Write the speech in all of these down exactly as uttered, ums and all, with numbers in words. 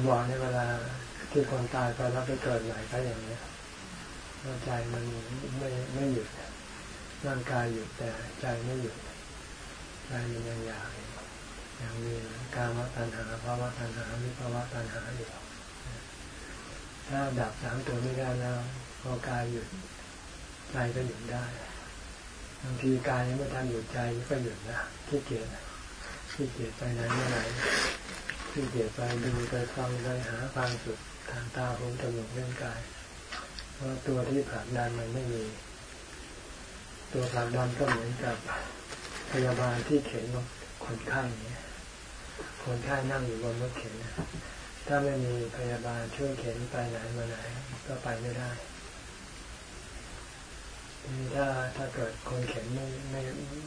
บอกในเวลาที่คนตายไปแล้วไปเกิดใหม่ก็อย่างนี้ใจมันไม่ไม่หยุดร่างกายหยุดแต่ใจไม่หยุดใจมันยังอยากยังมีกามตัณหาภาวะตัณหาวิภาวะตัณหาอยู่ถ้าดับสามตัวนี้ได้แล้วพอกายหยุดใจก็หยุดได้บางทีกายยังไม่ทันหยุดใจก็หยุดนะขี้เกียจขี้เกียจไปไหนมาไหนขี้เกียจไปดูไปฟังไปหาความสุขทางตาหูจมูกเล่นกายเพราะตัวที่ผลักดันมันไม่มีตัวผลักดันก็เหมือนกับพยาบาลที่เข็นคนไข้เนี่ยคนไข้นั่งอยู่บนรถเข็นถ้าไม่มีพยาบาลช่วยเข็นไปไหนมาไหนก็ไปไม่ได้ถ้าถ้าเกิดคนเข็นไม่ไม่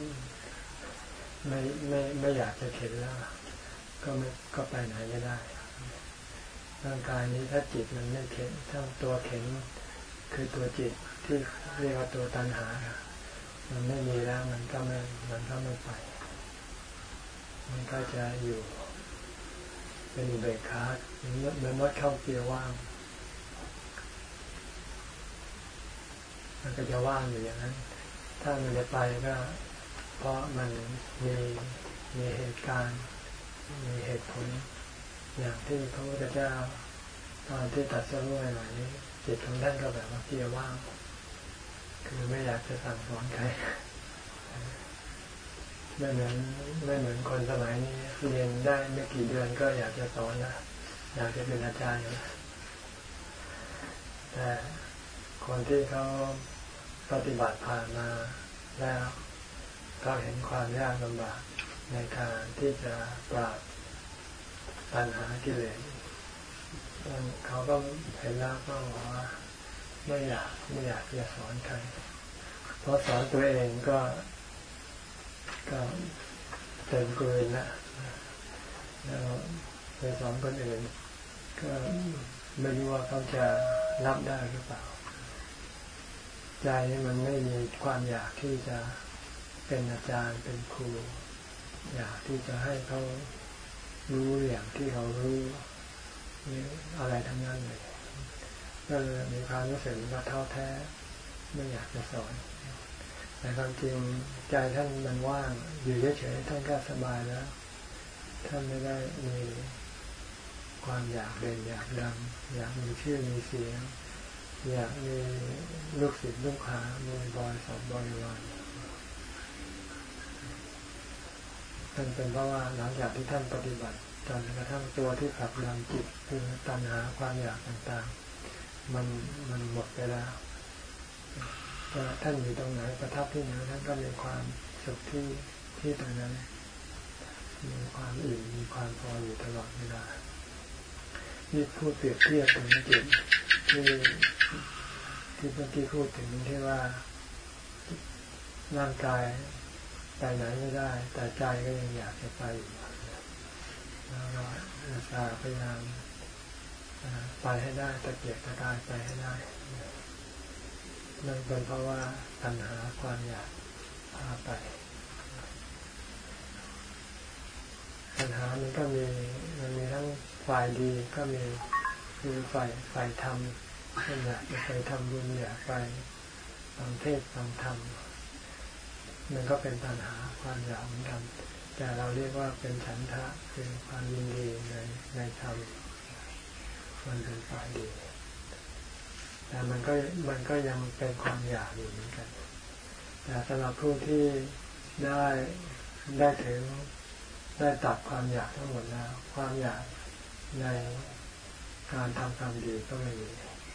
ไม่ไม่ไม่อยากจะเข็นแล้วก็ไม่ก็ไปไหนไม่ได้ร่างกายนี้ถ้าจิตมันไม่เข็นถ้าตัวเข็นคือตัวจิตที่เรียกว่าตัวตัณหามันไม่มีแล้วมันก็ไม่มันก็ไม่ไปมันก็จะอยู่เป็นอุเบกขาเหมือนมดเข้าเกียร์ว่างมันก็จะว่างอยู่อย่างนั้นถ้ามันจะไปก็เพราะมันมีมีเหตุการณ์มีเหตุผลอย่างที่พระพุทธเจ้าตอนที่ตรัสรู้ใหม่นี้จิตของท่านก็แบบว่าเกียร์ว่างคือไม่อยากจะสั่งสอนใครไม่เหมือนไม่เหมือนคนสมัยนี้เรียนได้ไม่กี่เดือนก็อยากจะสอนนะอยากจะเป็นอาจารย์นะแต่คนที่เขาปฏิบัติผ่านมาแล้วเขาเห็นความยากลำบากในการที่จะปราบปัญหากิเลสเขาก็เห็นแล้วก็บอกว่าไม่อยากไม่อยากจะสอนใครเพราะสอนตัวเองก็ก็เต็มเกินนะแล้วไปสอนคนอื่นก็ไม่รู้ว่าเขาจะรับได้หรือเปล่าใจมันไม่มีความอยากที่จะเป็นอาจารย์เป็นครูอยากที่จะให้เขารู้อย่างที่เขารู้นี่อะไรทั้งนั้นเลยก็เลยมีความรู้สึกว่าท้อแท้ไม่อยากจะสอนแต่ความจริงใจท่านมันว่างอยู่เฉยๆท่านก็สบายแล้วท่านไม่ได้มีความอยากเด่นอยากดังอยากมีชื่อมีเสียงอยากมีลูกศิษย์ลูกหามีบริษัทบริวารท่านเป็นเพราะว่าหลังจากที่ท่านปฏิบัติจนกระทั่งตัวที่ผลักดันจิตคือตัณหาความอยากต่างๆมันมันหมดไปแล้วก็ท่านอยู่ตรงไหนประทับที่ไหนท่านก็มีความสุขที่ที่ตรงนั้นมีความอิ่มมีความพออยู่ตลอดเวลานี่พูดเปรียบเทียบถึงจิตที่ที่เมื่อกี้พูดถึงที่ว่าร่างกายไปไหนไม่ได้แต่ใจก็ยังอยากจะไปอยู่แล้วเราจะพยายามไปให้ได้ตะเกียกตะกายไปให้ได้นั่นเป็นเพราะว่าตัณหาความอยากพาไปปัญหามันก็มีมันมีทั้งฝ่ายดีก็มีคือฝ่ายฝ่ายธรรมเช่นอยากจะไปทำบุญอยากไปฟังเทศน์ฟังธรรมมันก็เป็นปัญหาความอยากเหมือนกันแต่เราเรียกว่าเป็นฉันทะคือความยินดีในในธรรมมันเป็นฝ่ายดีแต่มันก็มันก็ยังเป็นความอยากอยู่เหมือนกันแต่สำหรับผู้ที่ได้ได้ถึงได้ตัดความอยากทั้งหมดแล้วความอยากในการทำความดีก็ไม่มี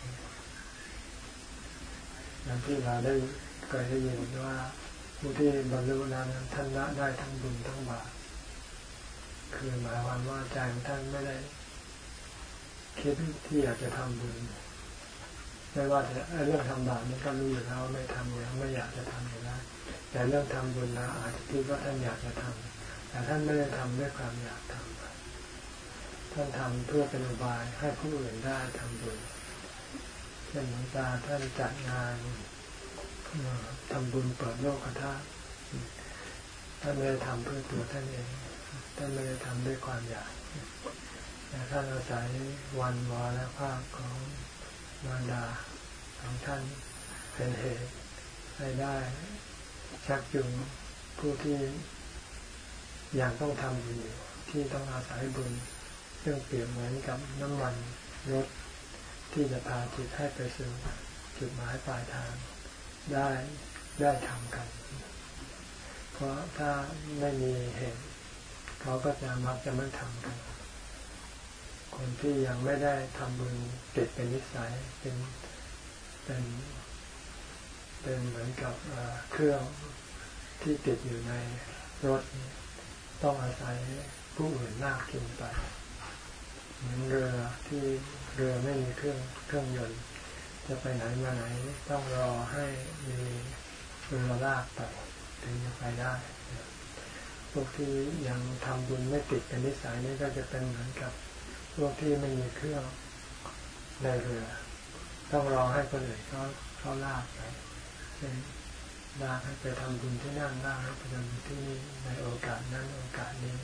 อย่างที่เราได้เคยได้ยินว่าผู้ที่บรรลุนั้นท่านละได้ทั้งบุญทั้งบาปคือหมายความว่าใจของท่านไม่ได้คิดที่อยากจะทำบุญไม่ว่าจะเรื่องทำบาปนี่ก็รู้อยู่แล้วไม่ทำอยู่แล้วไม่อยากจะทำอยู่แล้วแต่เรื่องทำบุญนะอาจจะคิดว่าท่านอยากจะทำแต่ท่านไม่ได้ทำด้วยความอยากทำท่านทำเพื่อเป็นอุบายให้ผู้อื่นได้ทำบุญเช่นหลวงตาท่านจัดงานทำบุญเปิดโลกธาตุท่านไม่ได้ทำเพื่อตัวท่านเองท่านไม่ได้ทำด้วยความอยากทแต่ท่านอาศัยวันวรภาพของมารดาของท่านเป็นเหตุให้ได้ชักจูงผู้ที่ยังต้องทำอยู่ที่ต้องอาศัยบุญซึ่งเปรียบเหมือนกับน้ำมันรถที่จะพาจิตให้ไปสู่จุดหมายปลายทางได้ได้ทำกันเพราะถ้าไม่มีเหตุเขาก็จะมักจะไม่ทำกันคนที่ยังไม่ได้ทำบุญติดเป็นนิสัยเป็นเป็นเป็นเหมือนกับเครื่องที่ติดอยู่ในรถต้องอาศัยผู้อื่นลากจูงไปเหมือนเรือที่เรือไม่มีเครื่องเครื่องยนต์จะไปไหนมาไหนต้องรอให้มีเรือลากไปถึงจะไปได้พวกที่ยังทำบุญไม่ติดเป็นนิสัยนี่ก็จะเป็นเหมือนกับพวกที่ไม่มีเครื่องในเรือต้องรอให้คนอื่นเขาเขาลากไปเช่นลากให้ไปทำบุญที่นั่นลากให้ไปทำบุญที่นี่ในโอกาสนั้นโอกาสนี้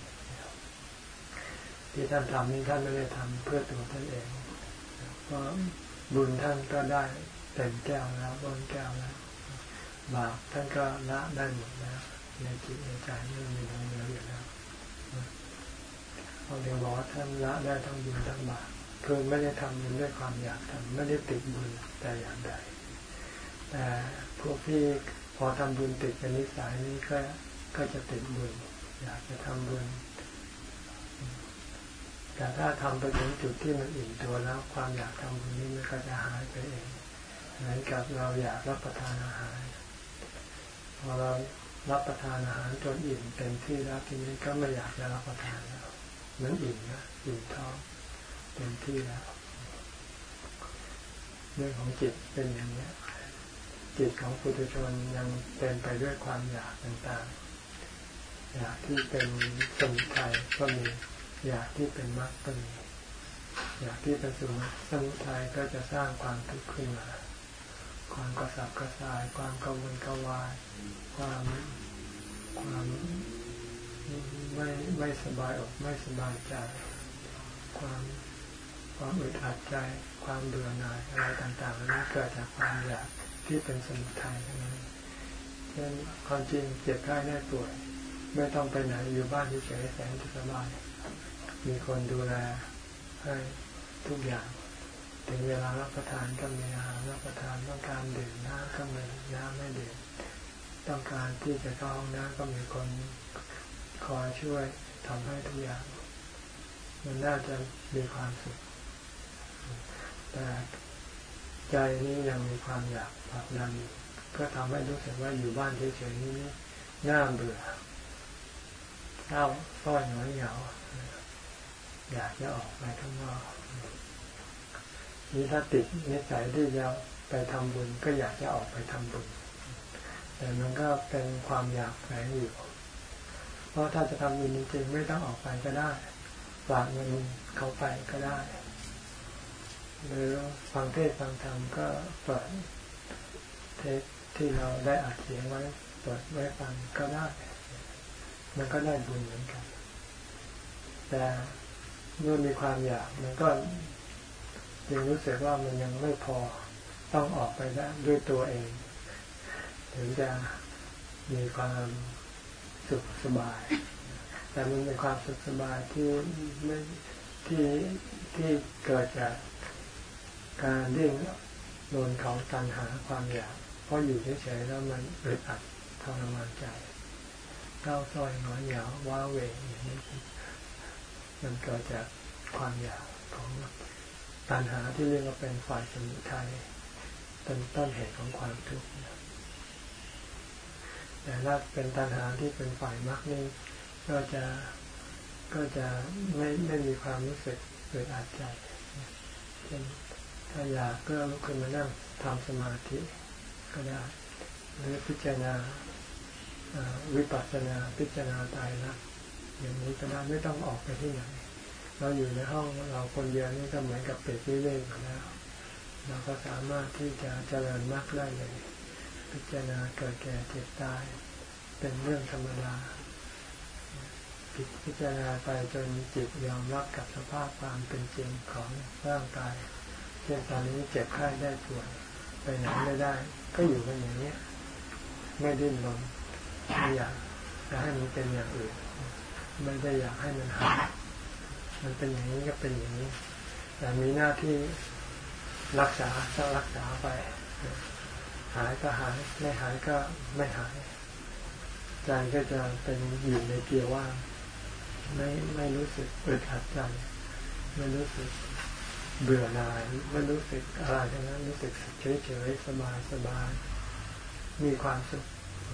ที่ท่านทำนี้ท่านไม่ได้ทำเพื่อตัวท่านเองเพราะบุญท่านก็ได้เต็มแก้วแล้วล้นแก้วแล้วบาปท่านก็ละได้หมดแล้วในจิตในใจไม่มีอะไรเหลืออยู่แล้วเราเรียกว่าท่านละได้ทั้งบุญทั้งบาปคือไม่ได้ทำบุญด้วยความอยากทำไม่ได้ติดบุญแต่อย่างใดแต่พวกที่พอทำบุญติดเป็นนิสัยนี้ก็ก็จะติดบุญอยากจะทำบุญแต่ถ้าทำไปถึงจุดที่มันอิ่มตัวแล้วความอยากทำบุญนี้มันก็จะหายไปเองเหมือนกับเราอยากรับประทานอาหารพอเรารับประทานอาหารจนอิ่มเต็มที่แล้วทีนี้ก็ไม่อยากจะรับประทานแล้วมันอิ่มนะอิ่มท้องเต็มที่แล้วเรื่องของจิตเป็นอย่างนี้จิตของปุถุชนยังเต็มไปด้วยความอยากต่างๆอยากที่เป็นสมุทัยก็มีอยากที่เป็นมรรคก็มีอยากที่เป็นสมุทัยก็จะสร้างความทุกข์ขึ้นมาความกระสับกระส่ายความกังวลกวายความความไม่ไม่สบายอกไม่สบายใจความความอึดอัดใจความเบื่อหน่ายอะไรต่างๆนั้นเกิดจากความอยากที่เป็นสมุทัยทั้งนั้นเช่นความจริงเจ็บไข้ได้ป่วยไม่ต้องไปไหนอยู่บ้านเฉยๆแสนสบายมีคนดูแลให้ทุกอย่างถึงเวลารับประทานก็มีอาหารรับประทานต้องการดื่มน้ำก็มีน้ำให้ดื่มต้องการที่จะเข้าห้องน้ำก็มีคนคอยช่วยทำให้ทุกอย่างมันน่าจะมีความสุขแต่ใจนี้ยังมีความอยากผลักดันก็ทำให้รู้สึกว่าอยู่บ้านเฉยๆนี้น่าเบื่อเศร้าส้อยหงอยเหงาอยากจะออกไปข้างนอกนี่ถ้าติดนิสัยที่จะไปทำบุญก็อยากจะออกไปทำบุญแต่มันก็เป็นความอยากแฝงอยู่เพราะถ้าจะทำบุญจริงๆไม่ต้องออกไปก็ได้ฝากเงินเขาไปก็ได้หรือฟังเทศน์ฟังธรรมก็เปิดเทปที่เราได้อัดเสียงไว้เปิดไว้ฟังก็ได้มันก็ได้บุญเหมือนกันแต่เมื่อมีความอยากมันก็ยังรู้สึกว่ามันยังไม่พอต้องออกไปได้ด้วยตัวเองถึงจะมีความสุขสบายแต่มันเป็นความสุขสบายที่ไม่ที่ที่เกิดจากการดิ้นรนของตัณหาความอยากเพราะอยู่เฉยๆแล้วมันอึดอัดทรมานใจเศร้าส้อยหงอยเหงาว้าเหวอย่างนี้มันเกิดจากความอยากของตัณหาที่เรียกว่าเป็นฝ่ายสมุทัยเป็นต้นเหตุของความทุกข์แต่ถ้าเป็นตัณหาที่เป็นฝ่ายมรรคนี่ก็จะก็จะไม่ไม่มีความรู้สึกเกิดอาจใจเช่นถ้าอยากก็ลุกขึ้นมานั่งทำสมาธิก็ได้หรือพิจารณาวิปัสสนาพิจารณาตายรักอย่างนี้ก็ได้ไม่ต้องออกไปที่ไหนเราอยู่ในห้องเราคนเดียวนี่ก็เหมือนกับเปรตวิเวกอยู่แล้วเราก็สามารถที่จะเจริญมรรคได้เลยพิจารณาเกิดแก่เจ็บตายเป็นเรื่องธรรมดาพิจารณาไปจนจิตยอมรับกับสภาพความเป็นจริงของร่างกายเช่นตอนนี้เจ็บไข้ได้ป่วยไปไหนไม่ได้ก็อยู่กันอย่างนี้ไม่ดิ้นรนไม่อยากจะให้มันเป็นอย่างอื่นไม่ได้อยากให้มันหายมันเป็นอย่างนี้ก็เป็นอย่างนี้แต่มีหน้าที่รักษาก็รักษาไปหายก็หายไม่หายก็ไม่หายใจก็จะเป็นอยู่ในเกียร์ว่างไม่ไม่รู้สึกอึดอัดใจไม่รู้สึกเบื่อหน่ายไม่รู้สึกอะไรทั้งนั้นรู้สึกเฉยเฉยสบายสบายมีความสุข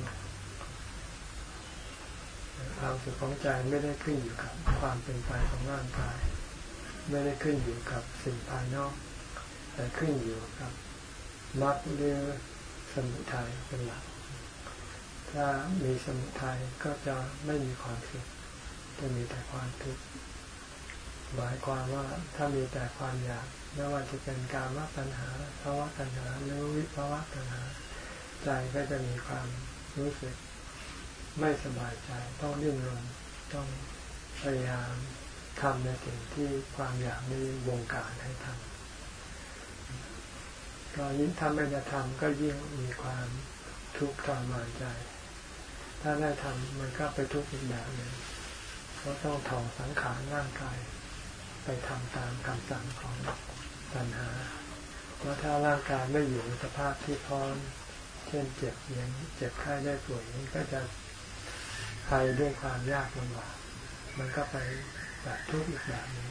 ความสุขของใจไม่ได้ขึ้นอยู่กับความเป็นไปของร่างกายไม่ได้ขึ้นอยู่กับสิ่งภายนอกแต่ขึ้นอยู่กับมรรคหรือสมุทัยเป็นหลักถ้ามีสมุทัยก็จะไม่มีความสุขจะมีแต่ความทุกข์หมายความว่าถ้ามีแต่ความอยากไม่ว่าจะเป็นกามตัณหาภวตัณหาหรือวิภวตัณหาใจก็จะมีความรู้สึกไม่สบายใจต้องดิ้นรนต้องพยายามทำในสิ่งที่ความอยากนี้วงการให้ทำก็ยิ่งทำไม่ได้ทำก็ยิ่งมีความทุกข์ทรมานใจถ้าได้ทำมันก็ไปทุกข์อีกแบบหนึ่งเพราะต้องถอดสังขารร่างกายไปทำตามคำสั่งของตัณหาเพราะถ้าร่างกายไม่อยู่ในสภาพที่พร้อมเช่นเจ็บอย่างเจ็บไข้ได้ป่วยนี้ก็จะไปด้วยความยากลำบากมันก็ไปแบบทุกข์อีกแบบนึง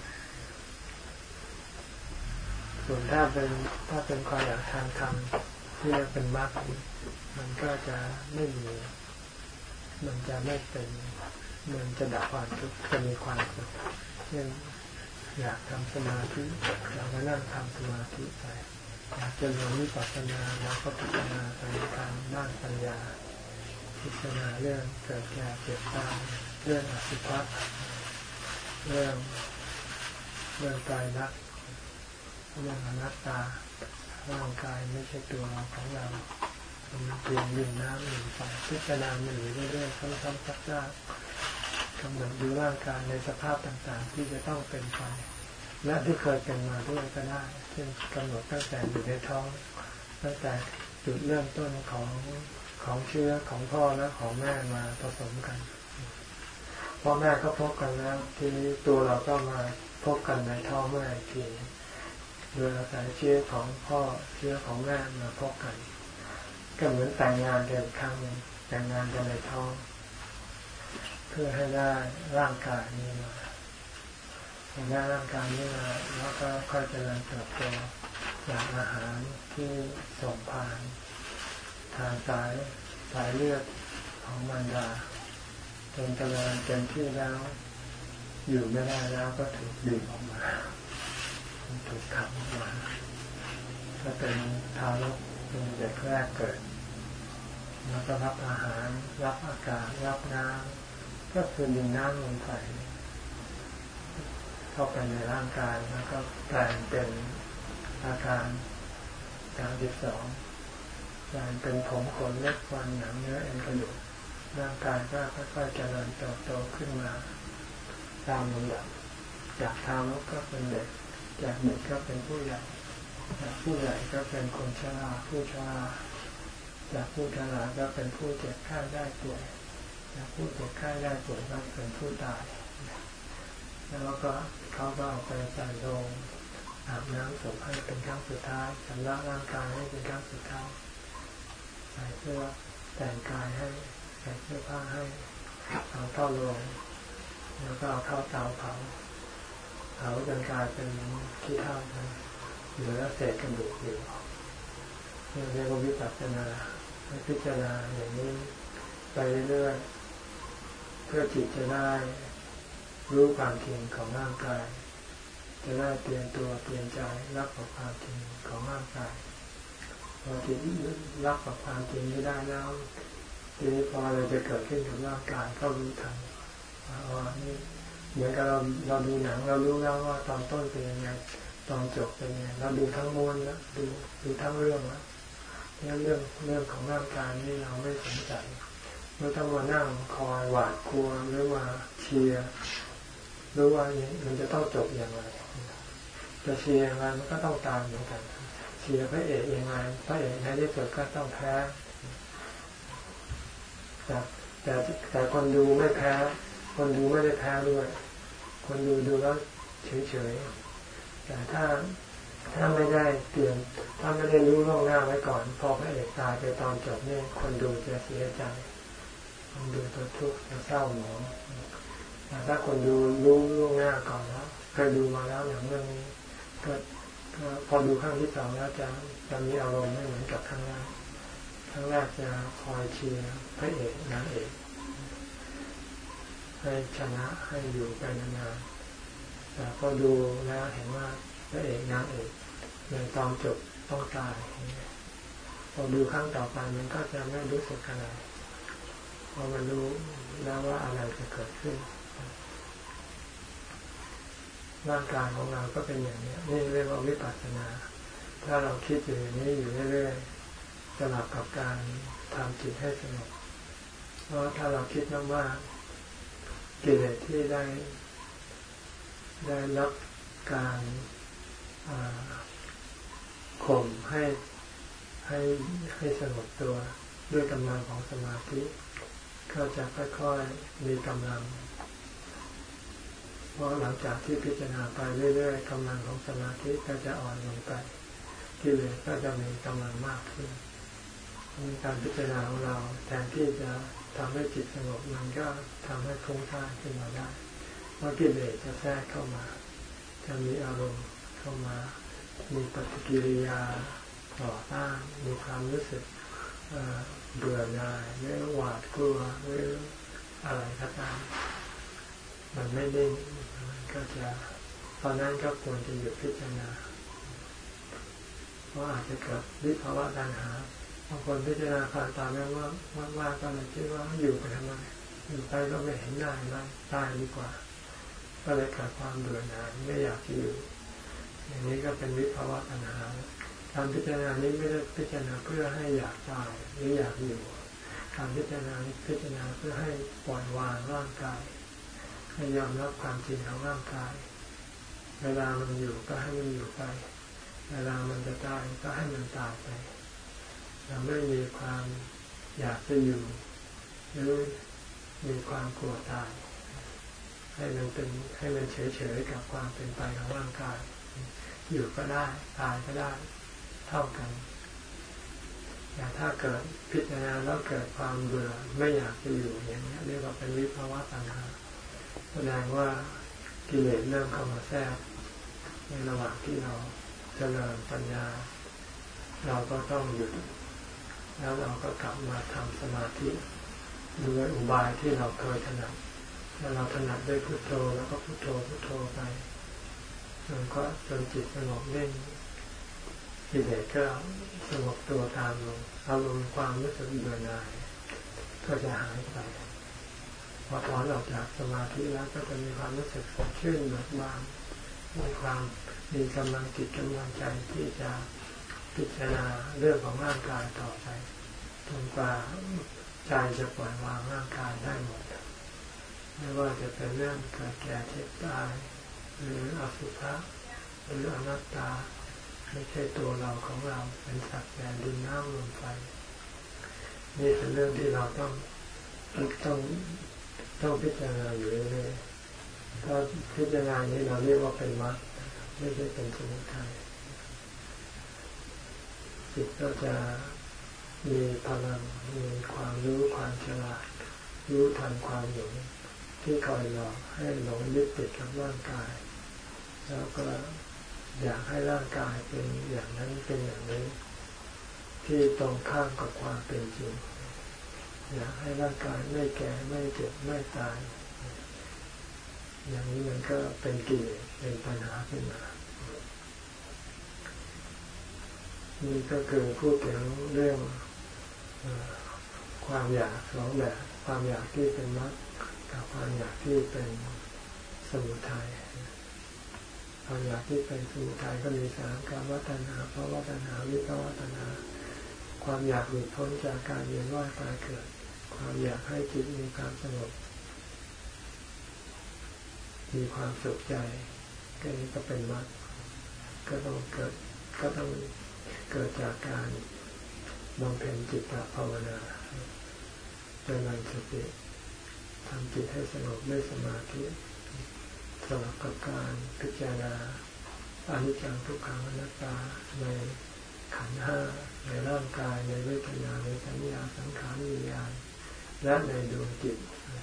ส่วนถ้าเป็นถ้าเป็นความอยากทางธรรมที่เป็นมรรคมันก็จะไม่มีมันจะไม่เป็นมันจะดับความทุกข์จะมีความสุขเช่นอยากทำสมาธิเราก็นั่งทำสมาธิไปอยากจะเรียนวิปัสสนาเราก็พิจารณาทางการด้านปัญญาพิจารณาเรื่องเกิดแก่เจ็บตายเรื่องอสุภะเรื่องเรื่องกายรักเรื่องอนัตตาร่างกายไม่ใช่ตัวเราของเรามันเปลี่ยนดินน้ำหนึ่งไฟพิจารณามันอยู่เรื่อยๆซ้ำๆซักๆกำหนดดูร่างกายในสภาพต่างๆที่จะต้องเป็นไปและที่เคยเป็นมาด้วยก็ได้เช่นกำหนดตั้งแต่อยู่ในท้องตั้งแต่จุดเริ่มต้นของของเชื้อของพ่อและของแม่มาผสมกันพ่อแม่ก็พบกันแล้วทีนี้ตัวเราก็มาพบกันในท้องเมื่อไหร่ทีโดยอาศัยเชื้อของพ่อเชื้อของแม่มาพบกันก็เหมือนแต่งงานกันครั้งนึงแต่งงานกันในท้องเพื่อให้ได้ร่างกายนี้มาให้ได้ร่างกายนี้มาแล้วก็ค่อยเจริญเติบโตจากอาหารที่ส่งผ่านทางสายสายเลือดของมารดาจนเจริญเต็มที่แล้วอยู่ไม่ได้แล้วก็ถูกดึงออกมาถูกขับออกมาก็เป็นทารกเป็นเด็กแรกเกิดแล้วก็รับอาหารรับอากาศรับน้ำก็คือดินน้ำลมไฟเข้าไปในร่างกายแล้วก็แปลงเป็นอาการสามสิบสองแปลงเป็นผมขนเล็บฟันหนังเนื้อเอ็นกระดูกร่างกายก็ค่อยๆเจริญเติบโตขึ้นมาตามลำดับจากทารกก็เป็นเด็กจากเด็กก็เป็นผู้ใหญ่จากผู้ใหญ่ก็เป็นคนชราผู้ชราจากผู้ชราก็เป็นผู้เจ็บไข้ได้ป่วยจากผู้เจ็บไข้ได้ป่วยก็เป็นผู้ตายแล้วก็เขาก็เอาไปใส่โลงอาบน้ำศพให้เป็นครั้งสุดท้ายชำระร่างกายให้เป็นครั้งสุดท้ายใส่เสื้อแต่งกายให้ใส่เสื้อผ้าให้เอาเข้าโลงแล้วก็เอาเข้าเตาเผาเผาจนกลายเป็นขี้เถ้าเหลือเศษกระดูกอยู่เรียกว่าวิปัสสนาให้พิจารณาอย่างนี้ไปเรื่อยๆเพื่อจิตจะได้รู้ความจริงของร่างกายจะได้เปลี่ยนตัวเปลี่ยนใจรับกับความจริงของร่างกายพอจิตรับกับความจริงไม่ได้แล้วทีนี้พออะไรจะเกิดขึ้นกับร่างกายก็รู้ทันว่านี่เหมือนกับเราเราดูหนังเรารู้แล้วว่าตอนต้นเป็นยังไงตอนจบเป็นยังไงเราดูทั้งม้วนแล้วดูดูทั้งเรื่องแล้วเรื่องเรื่องของร่างกายนี่เราไม่สนใจเราต้องมานั่งคอยหวาดกลัวหรือมาเชียร์หรือว่ามันจะต้องจบอย่างไรจะเชียร์อย่างไรมันก็ต้องตามเหมือนกันเชียร์พระเอกยังไงพระเอกในที่สุดก็ต้องแพ้แต่แต่แต่คนดูไม่แพ้คนดูไม่ได้แพ้ด้วยคนดูดูแล้วเฉยๆแต่ถ้าถ้าไม่ได้เตรียมถ้าไม่ได้รู้ล่วงหน้าไว้ก่อนพอพระเอกตายไปตอนจบเนี่ยคนดูจะเสียใจคนดูตัวทุกข์จะเศร้าหมองแต่ถ้าคนดูรู้ล่วงหน้าก่อนแล้วเคยดูมาแล้วอย่างเรื่องนี้ก็พอดูครั้งที่สองแล้วจะจะมีอารมณ์ไม่เหมือนกับครั้งแรกครั้งแรกจะคอยเชียร์พระเอกนางเอกให้ชนะให้อยู่ไปนานๆแต่พอดูแล้วเห็นว่าพระเอกนางเอกในตอนจบต้องตายพอดูครั้งต่อไปมันก็จะไม่รู้สึกอะไรพอมันรู้แล้วว่าอะไรจะเกิดขึ้นร่างกายของเราก็เป็นอย่างนี้นี่เรียกว่าวิปัสสนาถ้าเราคิดอยู่อย่างนี้อยู่เรื่อยๆสลับกับการทำจิตให้สงบเพราะถ้าเราคิดมากๆกิเลสที่ได้ได้รับการข่มให้ให้ให้สงบตัวด้วยกำลังของสมาธิก็จะค่อยๆมีกำลังเพราะหลังจากที่พิจารณาไปเรื่อยๆกำลังของสมาธิก็จะอ่อนลงไปกิเลสก็จะมีกำลังมากขึ้นการพิจารณาของเราแทนที่จะทำให้จิตสงบมันก็ทำให้ฟุ้งซ่านขึ้นมาได้เพราะกิเลสจะแทรกเข้ามาจะมีอารมณ์เข้ามามีปฏิกิริยาต่อต้านมีความรู้สึกเบื่อหน่ายหรือหวาดกลัวหรืออะไรก็ตามมันไม่ได้ก็จะตอนนั้นก็ควรจะหยุดพิจารณาเพราะอาจจะเกิดวิภาวะตัณหาบางคนพิจารณาผ่านตาแม้ว่าว่าก็เลยคิดว่าอยู่ไปทำไมอยู่ไปก็ไม่เห็นได้อะไรตายดีกว่าก็เลยเกิดความเบื่อหน่ายไม่อยากจะอยู่อย่างนี้ก็เป็นวิภาวะตัณหาการพิจารณานี้ไม่ได้พิจารณาเพื่อให้อยากตายหรืออยากอยู่การพิจารณาพิจารณาเพื่อให้ปล่อยวางร่างกายให้ยอมรับความจริงของร่างกายเวลามันอยู่ก็ให้มันอยู่ไปเวลามันจะตายก็ให้มันตายไปเราไม่มีความอยากจะอยู่หรือมีความกลัวตายให้มันเป็นให้มันเฉยๆกับความเป็นไปของร่างกายอยู่ก็ได้ตายก็ได้เท่ากันแต่ถ้าเกิดพิจารณาแล้วเกิดความเบื่อไม่อยากจะอยู่อย่างนี้เรียกว่าเป็นวิภาวะตัณหาแสดงว่ากิเลสเริ่มเข้ามาแทรกในระหว่างที่เราเจริญปัญญาเราก็ต้องหยุดแล้วเราก็กลับมาทำสมาธิด้วยอุบายที่เราเคยถนัดถ้าเราถนัดด้วยพุทโธแล้วก็พุทโธพุทโธไปจนก็จนจิตสงบนิ่งกิเลสก็สงบตัวตามลงอารมณ์ความรู้สึกเบื่อหน่ายก็จะหายไปพอถอนออกจากสมาธิแล้วก็จะมีความรู้สึกสดชื่นเบิกบานมีความมีกำลังจิตกำลังใจที่จะพิจารณาเรื่องของร่างกายต่อไปจนกว่าใจจะปล่อยวางร่างกายได้หมดไม่ว่าจะเป็นเรื่องเกิดแก่เจ็บตายหรืออสุภะหรืออนัตตาไม่ใช่ตัวเราของเราเป็นสัตว์แดนดินน้ำลมไฟนี่เป็นเรื่องที่เราต้องต้องต้องพิจารณาอยู่เรื่อยๆถ้าพิจารณานี้เราเรียกว่าเป็นมรรคไม่ใช่เป็นสมุทัยจิตก็จะมีพลังมีความรู้ความฉลาดรู้ทันความหลงที่คอยหลอกให้หลงยึดติดกับร่างกายแล้วก็อยากให้ร่างกายเป็นอย่างนั้นเป็นอย่างนี้ที่ตรงข้ามกับความเป็นจริงอยากให้ร่างกายไม่แก่ไม่เจ็บไม่ตายอย่างนี้มันก็เป็นกิเลสเป็นปัญหาขึ้นมานี่ก็คือพูดถึงเรื่องความอยากสองแบบความอยากที่เป็นมรรคกับความอยากที่เป็นสมุทัยความอยากที่เป็นสมุทัยก็มีสามกามตัณหาภวตัณหาวิภวตัณหาความอยากหลุดพ้นจากการเวียนว่ายตายเกิดความอยากให้จิตมีความสงบมีความสุขใจก็นี้ก็เป็นมรรคก็ต้องเกิดก็ต้องเกิดจากการบำเพ็ญจิตตภาวนาเจริญสติทำจิตให้สงบด้วยสมาธิสลับกับการพิจารณาอนิจจังทุกขังอนัตตาในขันธ์ห้าในร่างกายในเวทนาในสัญญาสังขารวิญญาณและในดวงจิต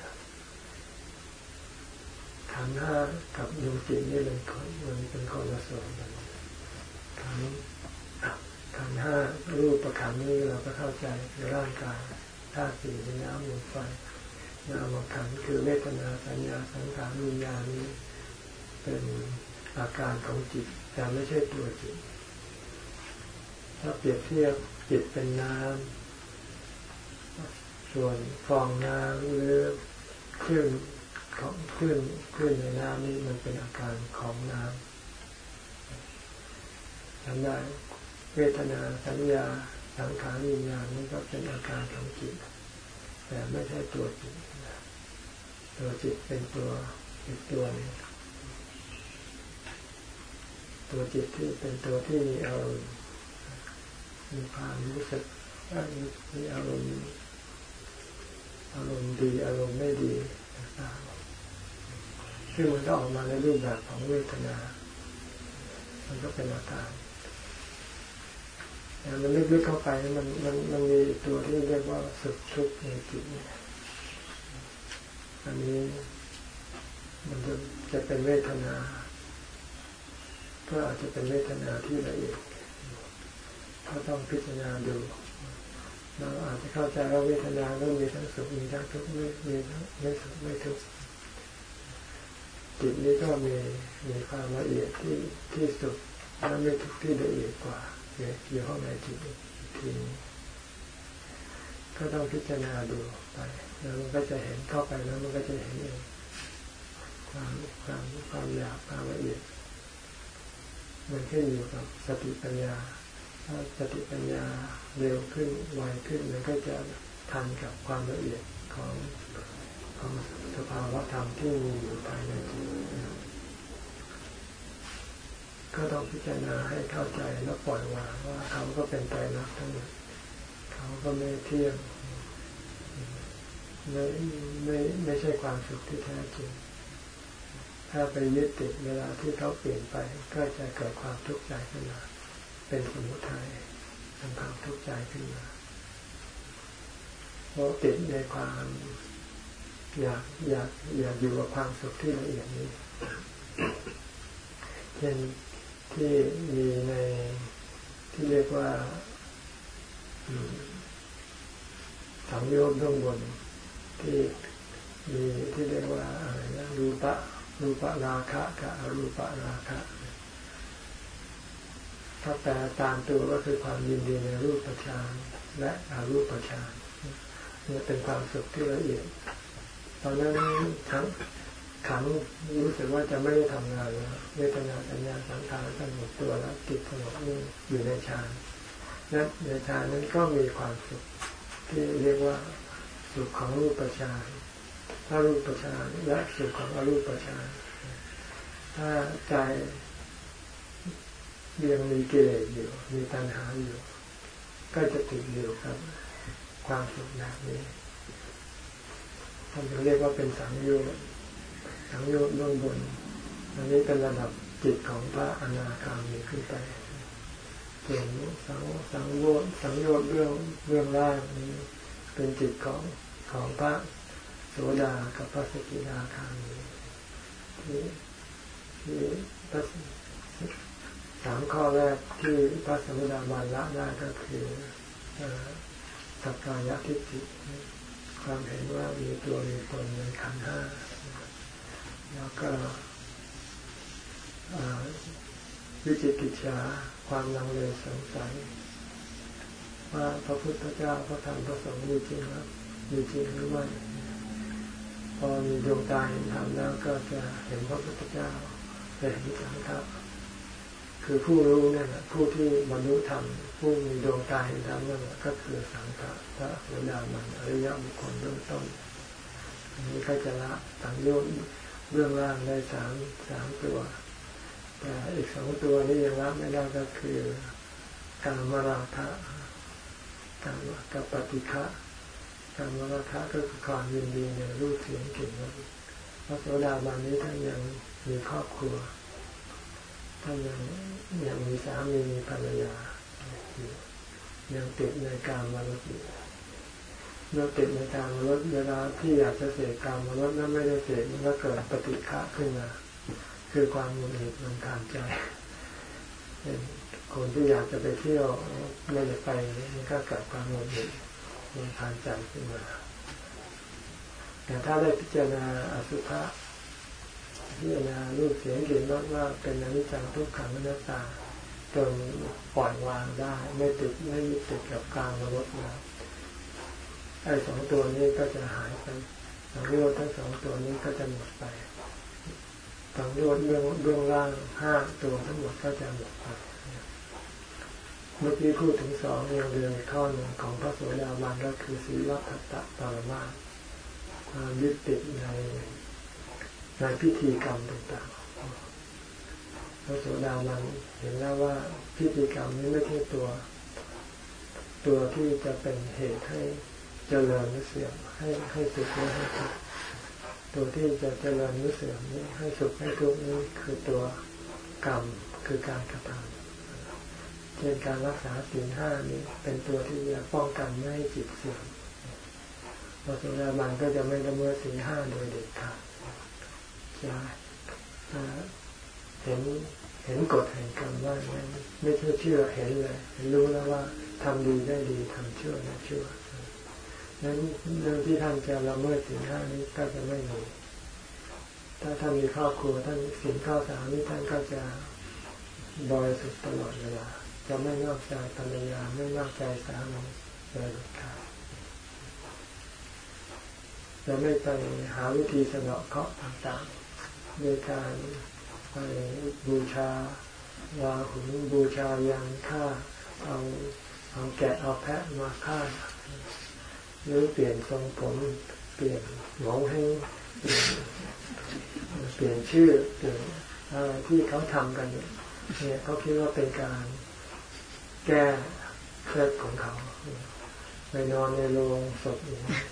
ขันธ์ห้ากับดวงจิตนี่เป็นคนมันเป็นคนละส่วนกันขันธ์ขันธ์ห้ารูปประขันธ์นี้เราก็เข้าใจในร่างกายธาตุสี่ดินน้ำลมไฟนามขันธ์คือเวทนาสัญญาสังขารวิญญาณนี้เป็นอาการของจิตแต่ไม่ใช่ตัวจิตถ้าเปรียบเทียบจิตเป็นน้ำส่วนฟองน้ำหรือคลื่นของคลื่นคลื่นในน้ำนี่มันเป็นอาการของน้ำทำได้เวทนาสัญญาสังขารวิญญาณนี่ก็เป็นอาการของจิตแต่ไม่ใช่ตัวจิตตัวจิตเป็นตัวอีกตัวนึงตัวจิตที่เป็นตัวที่มีอารมณ์มีความรู้สึกมีอารมณ์อารมณ์ดีอารมณ์ไม่ดีต่างๆซึ่งมันก็ออกมาในรูปแบบของเวทนามันก็เป็นอาการแต่มันลึกๆเข้าไปมันมันมันมีตัวที่เรียกว่าสุขทุกข์ในจิตเนี่ยอันนี้มันจะจะเป็นเวทนาก็อาจจะเป็นเวทนาที่ละเอียดเขาต้องพิจารณาดูเราอาจจะเข้าใจว่าเวทนาก็มีทั้งสุขมีทั้งทุกข์ไม่มีทั้งไม่สุขไม่ทุกข์จิตนี้ก็มีมีความละเอียดที่ที่สุดและไม่ทุกข์ที่ละเอียดกว่าอยู่ข้างในจิตอีกทีนึงก็ต้องพิจารณาดูไปแล้วมันก็จะเห็นเข้าไปแล้วมันก็จะเห็นเองความความความอยากความละเอียดมันขึ้นอยู่กับสติปัญญาถ้าสติปัญญาเร็วขึ้นไวขึ้นมันก็จะทันกับความละเอียดของของสภาวะธรรมที่มีอยู่ภายในจิตก็ต้องพิจารณาให้เข้าใจแล้วปล่อยวางว่าเขาก็เป็นไตรลักษณ์ทั้งหมดเขาก็ไม่เที่ยงไม่ไม่ไม่ใช่ความสุขที่แท้จริงถ้าไปยึดติดเวลาที่เขาเปลี่ยนไปก็จะเกิดความทุกข์ใจขึ้นมาเป็นสมุทัยทำความทุกข์ใจขึ้นมาเพราะติดในความอยากอยากอยากอยู่กับความสุขที่ละเอียดนี้เช่นที่มีในที่เรียกว่าสังโยชน์เบื้องบนที่มีที่เรียกว่าอะไรนะรูปะรูปราคะกับอรูปราคะถ้าแปลตามตัวก็คือความยินดีในรูปฌานและอรูปฌานนี่เป็นความสุขที่ละเอียดตอนนั้นทั้งขันรู้สึกว่าจะไม่ได้ทำงานแล้วเวทนาสัญญาสังขารสงบตัวแล้วจิตสงบนิ่งอยู่ในฌานและในฌานนั้นก็มีความสุขที่เรียกว่าสุขของรูปฌานอรูปฌานและสุขของอรูปฌานถ้าใจยังมีกิเลสอยู่มีตัณหาอยู่ก็จะติดอยู่กับความสุขแบบนี้ท่านเรียกว่าเป็นสังโยชน์สังโยชน์เบื้องบนอันนี้เป็นระดับจิตของพระอนาคามีขึ้นไปส่วนสังสังโยชน์สังโยชน์เบื้องเบื้องล่างนี้เป็นจิตของของพระโสดากับพระสกิทาคามีที่ที่พระสามข้อแรกที่พระโสดาบันละได้ก็คือสักกายทิฏฐิความเห็นว่ามีตัวมีตนในขันธ์ห้าแล้วก็วิจิกิจฉาความลังเลสงสัยว่าพระพุทธเจ้าพระธรรมพระสงฆ์มีจริงหรือมีจริงหรือไม่พอมีดวงตาเห็นธรรมแล้วก็จะเห็นพระพุทธเจ้าจะเห็นสังฆะคือผู้รู้นั่นแหละผู้ที่บรรลุธรรมผู้มีดวงตาเห็นธรรมนั่นแหละก็คือสังฆะพระโสดาบันอริยบุคคลเบื้องต้นอันนี้ก็จะละสังโยชน์เบื้องล่างได้สามสามตัวแต่อีกสองตัวนี้ยังละไม่ได้ก็คือกามราคะกามกับปฏิฆะกามราคะก็คือความยินดีในรูปเสียงกลิ่นรสพระโสดาบันนี้ท่านยังมีครอบครัวท่านยังยังมีสามีมีภรรยายังติดในกามารสอยู่เมื่อติดในกามารสเวลาที่อยากจะเสพกามารสแล้วไม่ได้เสพมันก็เกิดปฏิฆะขึ้นมาคือความหงุดหงิดรำคาญใจคนที่อยากจะไปเที่ยวไม่ได้ไปมันก็เกิดความหงุดหงิดรำคาญใจขึ้นมาแต่ถ้าได้พิจารณาอสุภะพิจารณารูปเสียงกลิ่นรสว่าเป็นอนิจจังทุกขังอนัตตาจนปล่อยวางได้ไม่ติดไม่ยึดติดกับกามารสแล้วไอ้สองตัวนี้ก็จะหายไปสังโยชน์ทั้งสองตัวนี้ก็จะหมดไปสังโยชน์เรื่องเรื่องล่างห้าตัวทั้งหมดก็จะหมดไปเมื่อกี้พูดถึงสองยังเรื่องข้อหนึ่งของพระโสดาบันก็คือศีลพัตตปรมาสความยึดติดในในพิธีกรรมต่างๆพระโสดาบันเห็นแล้วว่าพิธีกรรมนี้ไม่ใช่ตัวตัวที่จะเป็นเหตุให้เจริญหรือเสื่อมให้ให้สุขหรือให้ทุกข์ตัวที่จะเจริญหรือเสื่อมนี้ให้สุขให้ทุกข์นี้คือตัวกรรมคือการกระทำเช่นการรักษาศีลห้านี้เป็นตัวที่จะป้องกันไม่ให้จิตเสื่อมพระโสดาบันก็จะไม่ละเมิดศีลห้าโดยเด็ดขาดจะเห็นเห็นกฎแห่งกรรมว่าไม่ใช่เชื่อเห็นเลยรู้แล้วว่าทำดีได้ดีทำชั่วได้ชั่วนั้นเรื่องที่ท่านจะละเมิดศีลห้านี้ก็จะไม่มีถ้าท่านมีครอบครัวท่านศีลข้อสามนี้ท่านก็จะบริสุทธิ์ตลอดเวลาจะไม่นอกใจภรรยาไม่นอกใจสามีโดยเด็ดขาดจะไม่ไปหาวิธีสนองเคราะห์ต่างๆโดยการไปบูชาวาหุนบูชายันฆ่าเอาเอาแกะเอาแพะมาฆ่าหรือเปลี่ยนทรงผมเปลี่ยนหมองให้เปลี่ยนชื่อเปลี่ยนอะไรที่เขาทำกันเนี่ยเขาคิดว่าเป็นการแก้เคล็ดของเขาไปนอนในโรงศพอย่างนี้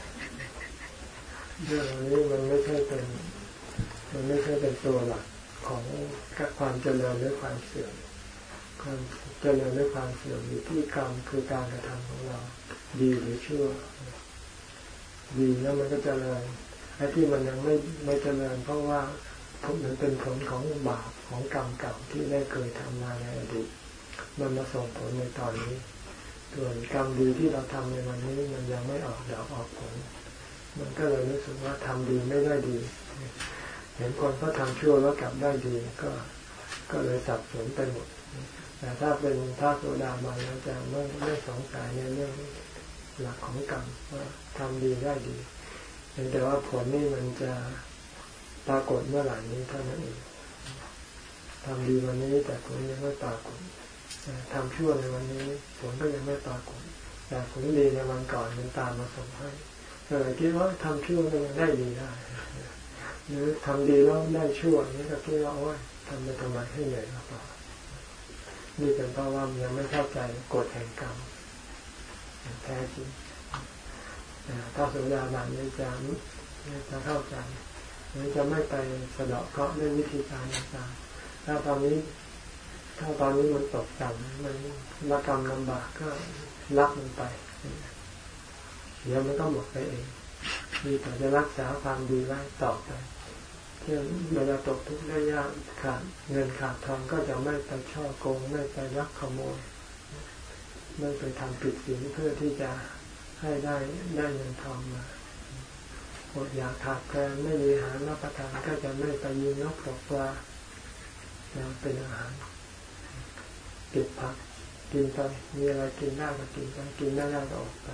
เรื่องนี้มันไม่ใช่เป็นมันไม่ใช่เป็นตัวหลักของความเจริญหรือความเสื่อมความเจริญหรือความเสื่อมอยู่ที่กรรมคือการกระทำของเราดีหรือชั่วดีแล้วมันก็เจริญไอ้ที่มันยังไม่ไม่เจริญเพราะว่ามันเป็นผลของบาปของกรรมเก่าที่ได้เคยทำมาในอดีตมันมาส่งผลในตอนนี้ส่วนกรรมดีที่เราทำในวันนี้มันยังไม่ออกดอกออกผลมันก็เลยรู้สึกว่าทำดีไม่ได้ดีเห็นคนเขาทำชั่วแล้วกลับได้ดีก็ก็เลยสับสนไปหมดแต่ถ้าเป็นพระโสดาบันเราจะไม่ไม่สงสัยในเรื่องหลักของกรรมว่าทำดีได้ดีแต่ว่าผลนี่มันจะปรากฏเมื่อไหร่นี้เท่านั้นเองทำดีวันนี้แต่ผลยังไม่ปรากฏทำชั่วในวันนี้ผลก็ยังไม่ปรากฏแต่ผลดีในวันก่อนมันตามมาส่งให้ก็เลยคิดว่าทำชั่วมันยังได้ดีได้หรือทำดีแล้วได้ชั่วนี้ก็คิดว่าโอ้ยทำไปทำไมให้เหนื่อยมากกว่านี่เป็นเพราะว่ายังไม่เข้าใจกฎแห่งกรรมแท้จริงถ้าโสดาบันนี้จะจะเข้าใจมันจะไม่ไปสะเดาะเคราะห์ด้วยวิธีการต่างๆถ้าตอนนี้ถ้าตอนนี้มันตกต่ำมันละกรรมลำบากก็รับมันไปเดี๋ยวมันก็หมดไปเองมีแต่จะรักษาความดีไว้ต่อไปเช่นเวลาตกทุกข์ได้ยากขาดเงินขาดทองก็จะไม่ไปช่อโกงไม่ไปลักขโมยไม่ไปทำผิดศีลเพื่อที่จะให้ได้ได้เงินทองมาอดอยากขาดแคลนไม่มีอาหารรับประทานก็จะไม่ไปยิงนกตกปลาเป็นอาหารเก็บผักกินไปมีอะไรกินได้ก็กินไปกินไม่ได้ก็ออกไป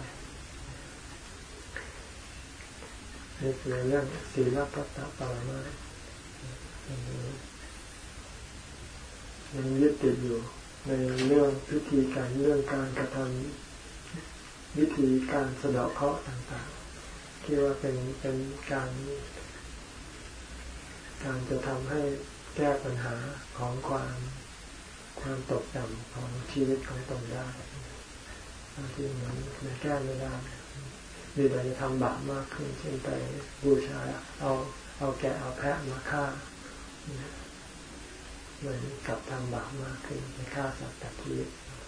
นี่คือเรื่องศีลพัตตปรมาสยังยึดติดอยู่ในเรื่องพิธีการเรื่องการกระทำวิธีการสะเดาะเคราะห์ต่างๆคิดว่าเป็นเป็นการการจะทำให้แก้ปัญหาของความความตกต่ำของชีวิตของตนได้บางทีมันมันแก้ไม่ได้มีแต่จะทำบาปมากขึ้นเช่นไปบูชาเอาเอาแกะเอาแพะมาฆ่าเหมือนกับทำบาปมากขึ้นไปฆ่าสัตว์ตัดชีวิต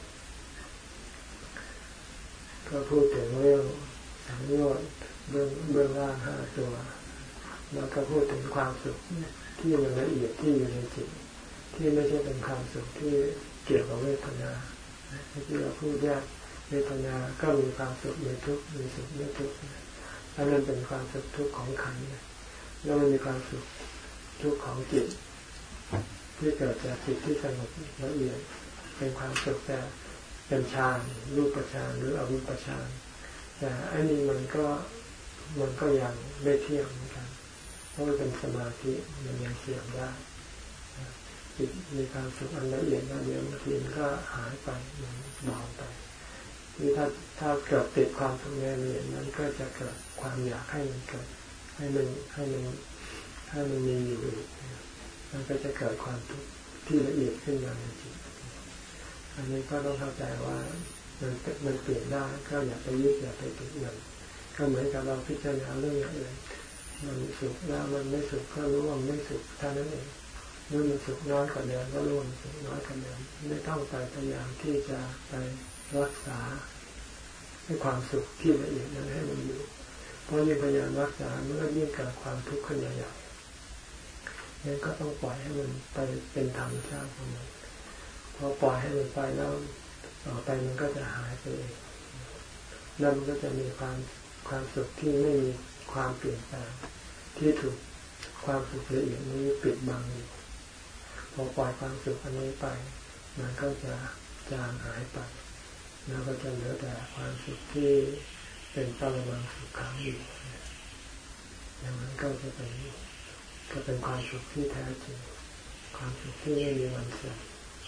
ก็พูดถึงเรื่องสังโยชน์เบื้องเบื้องล่างห้าตัวแล้วก็พูดถึงความสุขที่มันละเอียดที่อยู่ในจิตที่ไม่ใช่เป็นความสุขที่เกี่ยวกับเวทนาที่เราพูดแยกเวทนาก็มีความสุขมีทุกข์มีสุขมีทุกข์แล้วมันเป็นความสุขทุกข์ของขันธ์แล้วมันมีความสุขทุกข์ของจิตที่เกิดจากจิตที่สงบละเอียดเป็นความสุขแต่เป็นฌานรูปฌานหรืออรูปฌานแต่อันนี้มันก็มันก็ยังไม่เที่ยงเหมือนกันเพราะมันเป็นสมาธิมันยังเสื่อมได้จิตมีความสุขอันละเอียดนั่นเดียวบางทีมันก็หายไปมันเบาไปที่ถ้าถ้าเกิดติดความสุขในละเอียดนั้นก็จะเกิดความอยากให้มันเกิดให้มันให้มันให้มันมีอยู่มันก็จะเกิดความทุกข์ที่ละเอียดขึ้นมาในจิตอันนี้ก็ต้องเข้าใจว่ามันมันเปลี่ยนได้ก็อย่าไปยึดอย่าไปติดมันก็เหมือนกับเราพิจารณาเรื่องอย่างอื่นมันสุขแล้วมันไม่สุขก็รู้ว่ามันไม่สุขเท่านั้นเองเมื่อมันสุขน้อยกว่าเดิมก็รู้ว่ามันสุขน้อยกว่าเดิมไม่ต้องไปพยายามที่จะไปรักษาให้ความสุขที่ละเอียดนั้นให้มันอยู่เพราะยิ่งพยายามรักษามันก็ยิ่งเกิดความทุกข์ขึ้นใหญ่ๆงั้นก็ต้องปล่อยให้มันไปเป็นธรรมชาติของมันพอปล่อยให้มันไปแล้วต่อไปมันก็จะหายไปเองแล้วมันก็จะมีความความสุขที่ไม่มีความเปลี่ยนแปลงที่ถูกความสุขละเอียดนี้ปิดบังอยู่พอปล่อยความสุขอันนี้ไปมันก็จะจางหายไปแล้วก็จะเหลือแต่ความสุขที่เป็นปรมังสุขขังอยู่อย่างนั้นก็จะเป็นก็เป็นความสุขที่แท้จริงความสุขที่ไม่มีวันเสื่อม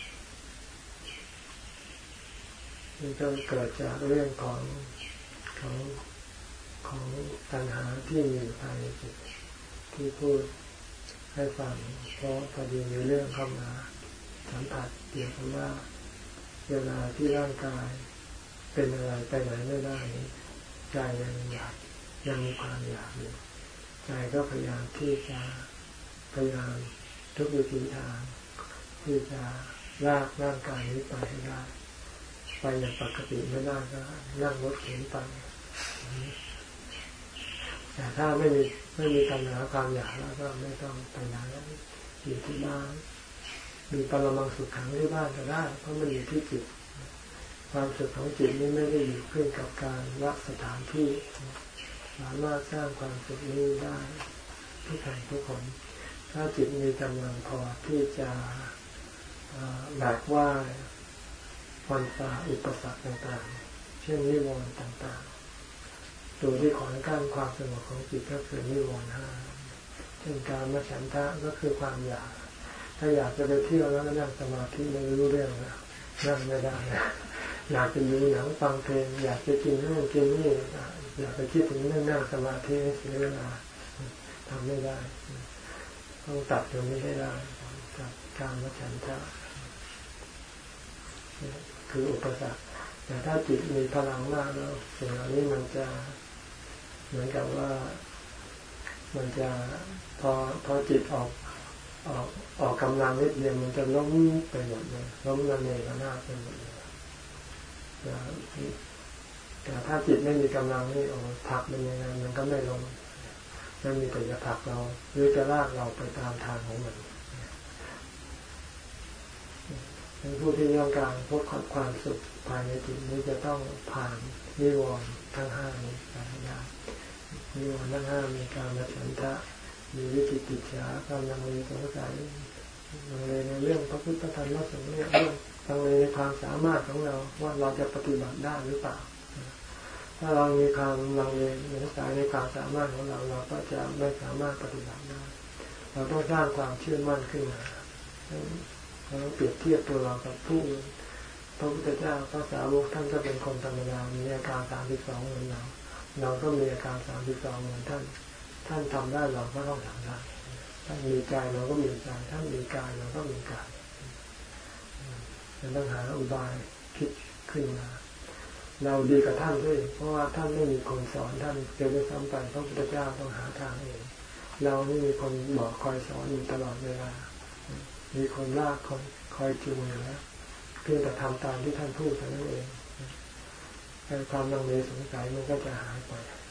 นี่ก็เกิดจากเรื่องของของของตัณหาที่มีภายในจิตที่พูดให้ฟังเพราะพอดีมีเรื่องเข้ามาสัมผัสเกี่ยวกับว่าเวลาที่ร่างกายเป็นอะไรไปไหนไม่ได้ใจยังอยากยังมีความอยากอยู่ใจก็พยายามที่จะพยายามทุกวิธีทางที่จะลากร่างกายนี้ไปให้ได้ไปอย่างปกติไม่ได้ก็นั่งรถเข็นไปแต่ถ้าไม่มีไม่มีปัญหาความอยากแล้วก็ไม่ต้องไปไหนอยู่ที่บ้านมีปรมังสุขขังที่บ้านก็ได้เพราะมันอยู่ที่จิตความสุขของจิตนี้ไม่ได้อยู่ขึ้นกับการละสถานที่สามารถสร้างความสุขนี้ได้ทุกแห่งทุกคนถ้าจิตมีกำลังพอที่จะแบกว่าฟันฝ่าอุปสรรคต่างๆเช่นนิวรณ์ต่างๆตัวที่ขวางกั้นความสงบของจิตก็คือนิวรณ์ห้าเช่นการมฉันทะก็คือความอยากถ้าอยากจะไปเที่ยวแล้วก็นั่งสมาธิไม่รู้เรื่องนะนั่งไม่ได้อยากจะดูหนังฟังเพลงอยากจะกินนู่นกินนี่อยากไปคิดถึงเรื่องนั่งสมาธิเสียเวลาทำไม่ได้ต้องตัดตรงนี้ให้ได้กับการมฉันทะคืออุปสรรคแต่ถ้าจิตมีพลังมากแล้วสิ่งเหล่านี้มันจะเหมือนกับว่ามันจะพอพอจิตออกออกออกกำลังนิดเดียวมันจะล้มไปหมดเลยล้มระเนระนาดไปหมดเลยแต่ถ้าจิตไม่มีกำลังนี่โอ้ผลักมันยังไงมันก็ไม่ลงมันมีแต่จะผลักเราหรือจะลากเราไปตามทางของมันเป็นผู้ที่ต้องการพบความสุขภายในจิตนี้จะต้องผ่านนิวรณ์ทั้งห้านี้ไปให้ได้นิวรณ์ทั้งห้ามีการมฉันทะมีวิจิกิจฉาความลังเลสงสัยลังเลในเรื่องพระพุทธธรรมและสงฆ์เนี่ยเรื่องลังเลในความสามารถของเราว่าเราจะปฏิบัติได้หรือเปล่าถ้าเรามีความลังเลสงสัยในความสามารถของเราเราก็จะไม่สามารถปฏิบัติได้เราต้องสร้างความเชื่อมั่นขึ้นมาเราต้องเปรียบเทียบตัวเรากับผู้อื่นพระพุทธเจ้าพระสาวกท่านก็เป็นคนธรรมดามีอาการสามสิบสองเหมือนเราเราก็มีอาการสามสิบสองเหมือนท่านท่านทำได้เราก็ต้องทำได้ท่านมีใจเราก็มีใจท่านมีกายเราก็มีกายเราต้องหาอุบายคิดขึ้นมาเราดีกับท่านด้วยเพราะว่าท่านไม่มีคนสอนท่านเจอได้ซ้ำไปพระพุทธเจ้าต้องหาทางเองเราไม่มีคนบอกคอยสอนอยู่ตลอดเวลามีคนลากคนคอยจูงอยู่แล้วเพียงแต่ทำตามที่ท่านพูดเท่านั้นเองความลังเลสงสัยมันก็จะหายไป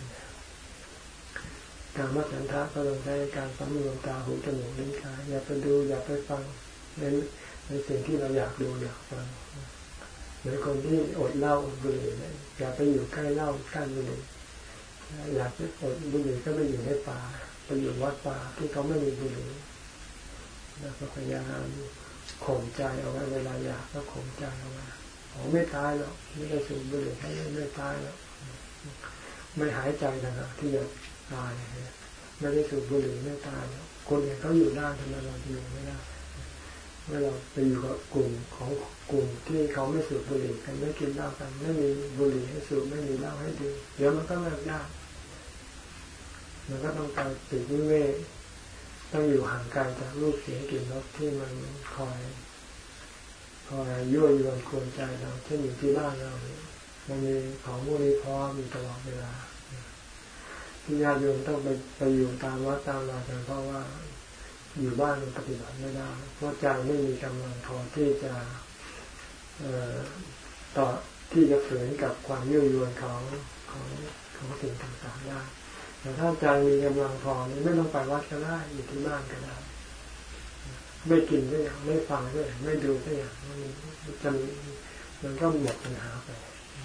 การมัดฉันทะก็ต้องใช้การสำรวมตาหูจมูกลิ้นกายอย่าไปดูอย่าไปฟังในในสิ่งที่เราอยากดูอยากฟังเหมือนคนที่อดเหล้าอดบุหรี่อย่าไปอยู่ใกล้เหล้าใกล้บุหรี่อยากจะอดบุหรี่ก็ไปอยู่ในป่าไปอยู่วัดป่าที่เขาไม่มีบุหรี่แล้วก็พยายามข่มใจเอาไว้เวลาอยากก็ข่มใจเอาไว้อ๋อไม่ตายหรอกไม่ได้สูบบุหรี่ให้ไม่ตายหรอกไม่หายใจนะครับที่จะตายไม่ได้สูบบุหรี่ไม่ตายหรอกคนอื่นเขาอยู่ได้ทำไมเราอยู่ไม่ได้เมื่อเราไปอยู่กับกลุ่มของกลุ่มที่เขาไม่สูบบุหรี่กันไม่กินเหล้ากันไม่มีบุหรี่ให้สูบไม่มีเหล้าให้ดื่มเดี๋ยวมันก็เลิกได้มันก็ต้องการติดวิเวกต้องอยู่ห่างไกลจากรูปเสียงกลิ่นรสที่มันคอยคอยยั่วยวนกวนใจเราเช่นอยู่ที่บ้านเรามันมีของพวกนี้พร้อมอยู่ตลอดเวลาที่ญาติโยมต้องไปไปอยู่ตามวัดตามวากันเพราะว่าอยู่บ้านมันปฏิบัติไม่ได้เพราะใจไม่มีกำลังพอที่จะเอ่อต่อที่จะฝืนกับความยั่วยวนของของของสิ่งต่างๆได้แต่ถ้าใจมีกำลังพอไม่ต้องไปวัดก็ได้อยู่ที่บ้านก็ได้ไม่กินก็อย่างไม่ฟังก็อย่างไม่ดูก็อย่างมันจะมันก็หมดปัญหาไป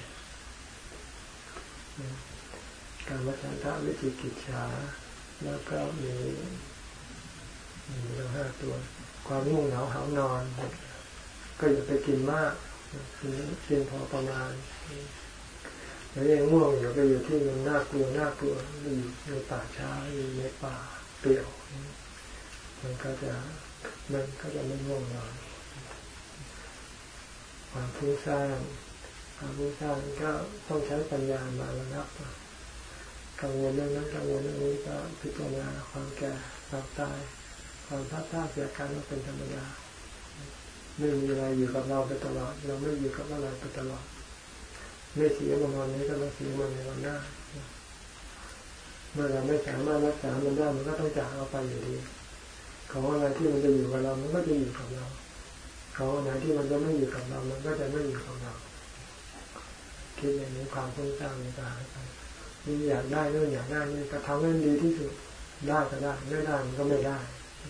การวัฏฏะวิจิกิจฉาแล้วก็มีมีเราห้าตัวความง่วงเหงาหานอนก็อย่าไปกินมากกินพอประมาณแล้วยังง่วงอยู่ไปอยู่ที่มันน่ากลัวน่ากลัวอยู่ในป่าช้าอยู่ในป่าเปลี่ยวมันก็จะมันก็จะไม่ง่วงนอนความฟุ้งซ่านความฟุ้งซ่านก็ต้องใช้ปัญญามาระงับกังวลเรื่องนั้นกังวลเรื่องนี้ก็พิจารณาความแก่ความตายความพัดพลาดเสียการก็เป็นธรรมดาไม่มีอะไรอยู่กับเราไปตลอดเราไม่อยู่กับอะไรไปตลอดไม่เสียมันวันนี้ก็ต้องเสียมันในวันหน้าเมื่อเราไม่สามารถรักษามันได้มันก็ต้องจากเราไปอยู่ดีของอะไรที่มันจะอยู่กับเรามันก็จะอยู่กับเราของอะไรที่มันจะไม่อยู่กับเรามันก็จะไม่อยู่กับเราคิดอย่างนี้ความฟุ้งซ่านมันจะหายไปนี่อยากได้นู่นอยากได้นี่ก็ทำให้ดีที่สุดได้ก็ได้ไม่ได้มันก็ไม่ได้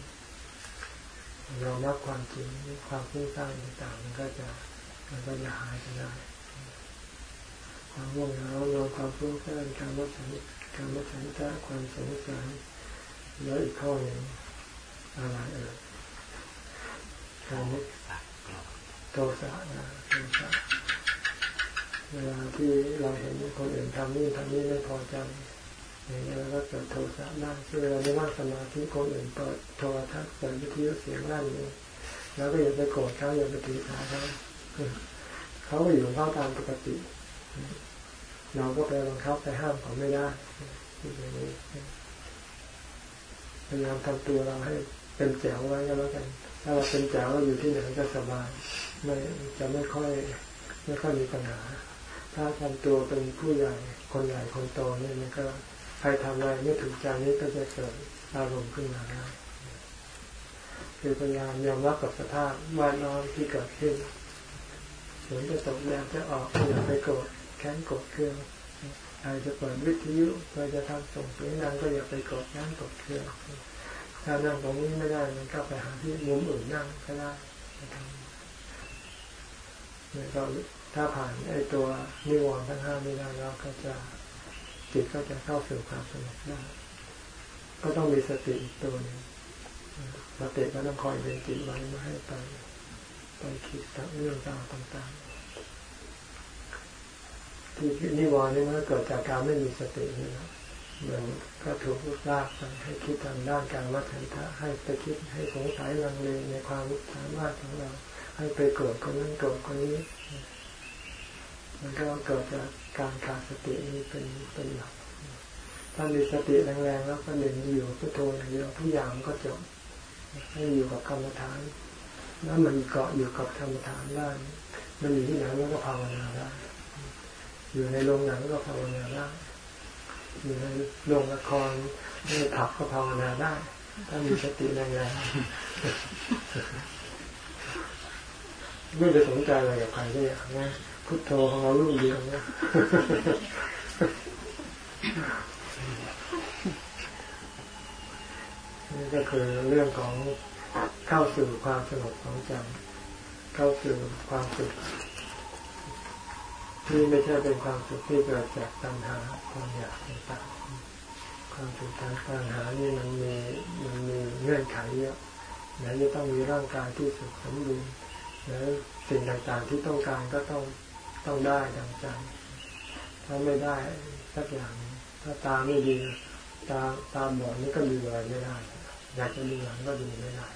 เรารับความจริงความฟุ้งซ่านต่างๆมันก็จะมันก็จะหายไปได้ความง่วงเหงาเราความฟุ้งซ่านการวัฏฏะการวัฏฏะความสงสัยแล้วอีกข้อหนึ่งอะไรเอ่ยการนึกโทสะนะโทสะเวลาที่เราเห็นคนอื่นทำนี่ทำนี่ไม่พอใจอย่างนี้เราก็เกิดโทสะได้เวลาในนั่งสมาธิคนอื่นเปิดโทรทัศน์เปิดวิทยุเสียงลั่นนี่แล้วก็อย่าไปโกรธเขาอย่าไปถือสาเขาเขาก็อยู่ของเขาตามปกติเราก็ไปบังคับไปห้ามเขาไม่ได้อย่างนี้พยายามทำตัวเราให้เป็นแจ๋วไว้ก็แล้วกันถ้าเราเป็นแจ๋วเราอยู่ที่ไหนก็สบายไม่จะไม่ค่อยไม่ค่อยมีปัญหาถ้าทำตัวเป็นผู้ใหญ่คนใหญ่คนโตนี่มันก็ใครทำอะไรไม่ถูกใจนี่ก็จะเกิดอารมณ์ขึ้นมาได้คือพยายามยอมรับกับสภาพแวดล้อมที่เกิดขึ้นฝนจะตกแดดจะออกอย่าไปโกรธแค้นโกรธเครื่องใครจะเปิดวิทยุใครจะทำส่งเสียงดังก็อย่าไปโกรธแค้นโกรธเครื่องถ้านั่งตรงนี้ไม่ได้มันก็ไปหาที่มุมอื่นนั่งก็ได้เนี่ยก็ถ้าผ่านไอ้ตัวนิวรณ์ทั้งห้าไม่ได้แล้วก็จะจิตก็จะเข้าสู่ความสงบได้ก็ต้องมีสติอีกตัวหนึ่งสติก็ต้องคอยเป็นจิตไว้ไม่ให้ไปไปคิดต่างเรื่องราวต่างๆที่นิวรณ์นี่มันเกิดจากการไม่มีสตินี่นะมันก็ถูกลากไปให้คิดทางด้านการวัฏฏะให้ไปคิดให้สงสัยลังเลในความสามารถของเราให้ไปโกรธคนนั้นโกรธคนนี้มันก็เกิดจากการขาดสตินี้เป็นเป็นหลักถ้ามีสติแรงๆแล้วก็เด่นอยู่พุทโธอย่างเดียวทุกอย่างก็จบให้อยู่กับกรรมฐานแล้วมันเกาะอยู่กับกรรมฐานได้มันอยู่ที่ไหนมันก็ภาวนาได้อยู่ในโรงหนังก็ภาวนาได้อยู่ในโรงละครในผับก็ภาวนาได้ถ้ามีสติแรงๆไม่ไปสนใจอะไรกับใครได้อย่างนี้พุทโธของเราลูกเดียวนะนี่ก็คือเรื่องของเข้าสู่ความสงบของใจเข้าสู่ความสุขที่ไม่ใช่เป็นความสุขที่เกิดจากตัณหาความอยากต่างๆความสุขทางตัณหานี่มันมีมันมีเงื่อนไขเยอะไหนจะต้องมีร่างกายที่สุขสมบูรณ์แล้วสิ่งต่างๆที่ต้องการก็ต้องต้องได้ดังใจถ้าไม่ได้สักอย่างถ้าตาไม่ดีตาตาบอดนี่ก็ดูอะไรไม่ได้อยากจะดูหนังก็ดูไม่ได้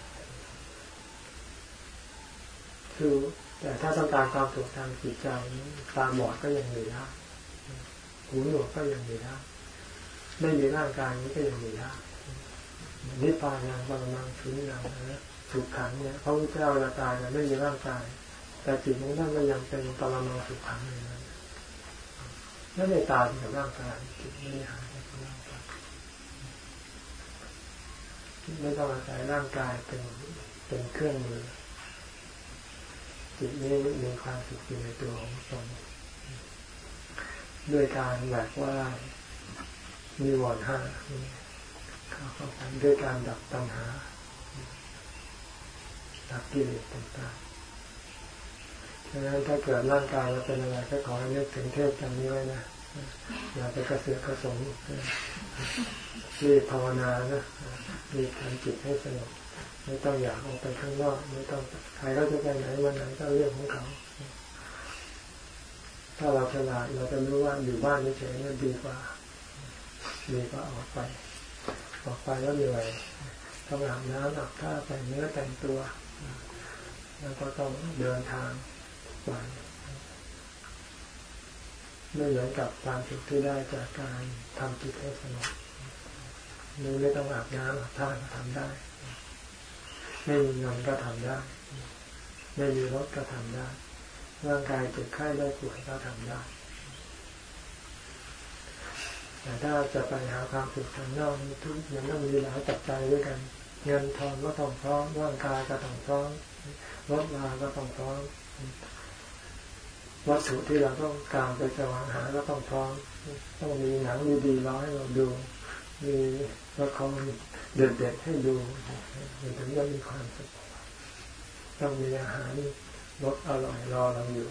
คือแต่ถ้าต้องการความสุขทางจิตใจตาบอดก็ยังมีได้หูหนวกก็ยังมีได้ไม่มีร่างกายนี้ก็ยังมีได้นิพพานังปรมังสุญญังนะสุขขังเนี่ยพระพุทธเจ้าเวลาตายเนี่ยไม่มีร่างกายแต่จิตของท่านก็ยังเป็นปรมังสุขขังอยู่นั้นไม่ได้ตายกับร่างกายจิตไม่ได้หายไปกับร่างกายไม่ต้องอาศัยร่างกายเป็นเป็นเครื่องมือจิตนี้มีความสุขอยู่ในตัวของตนด้วยการแหวกว่ามีวรห้าเข้าเข้าไปด้วยการดับตัณหาดับกิเลสต่างๆฉะนั้นถ้าเกิดร่างกายเราเป็นอะไรก็ขอให้นึกถึงเทศจำนี้ไว้นะอย่าไปกระเสือกกระสนรีบภาวนานะรีบทำจิตให้สงบไม่ต้องอยากออกไปข้างนอกไม่ต้องใครก็จะไปไหนวันไหนก็เรื่องของเขาถ้าเราฉลาดเราจะรู้ว่าอยู่บ้านเฉยๆนี่ดีกว่าดีกว่าออกไปออกไปแล้วเหนื่อยต้องอาบน้ำอาบท่าแต่งเนื้อแต่งตัวแล้วก็ต้องเดินทางไปไม่เหมือนกับความสุขที่ได้จากการทำจิตให้สงบนี่ไม่ต้องอาบน้ำอาบท่าก็ทำได้ไม่มีเงินก็ทำได้ไม่มีรถก็ทำได้ร่างกายเจ็บไข้ได้ป่วยก็ทำได้แต่ถ้าจะไปหาความสุขทางนอกทุกอย่างต้องมีหลายปัจจัยด้วยกันเงินทองก็ต้องพร้อมร่างกายก็ต้องพร้อมรถราก็ต้องพร้อมวัตถุที่เราต้องการไปแสวงหาก็ต้องพร้อมต้องมีหนังดีๆร้อยเราดูมีละครเด็ดๆให้ดูมันถึงจะมีความสุขต้องมีอาหารรสอร่อยรอเราอยู่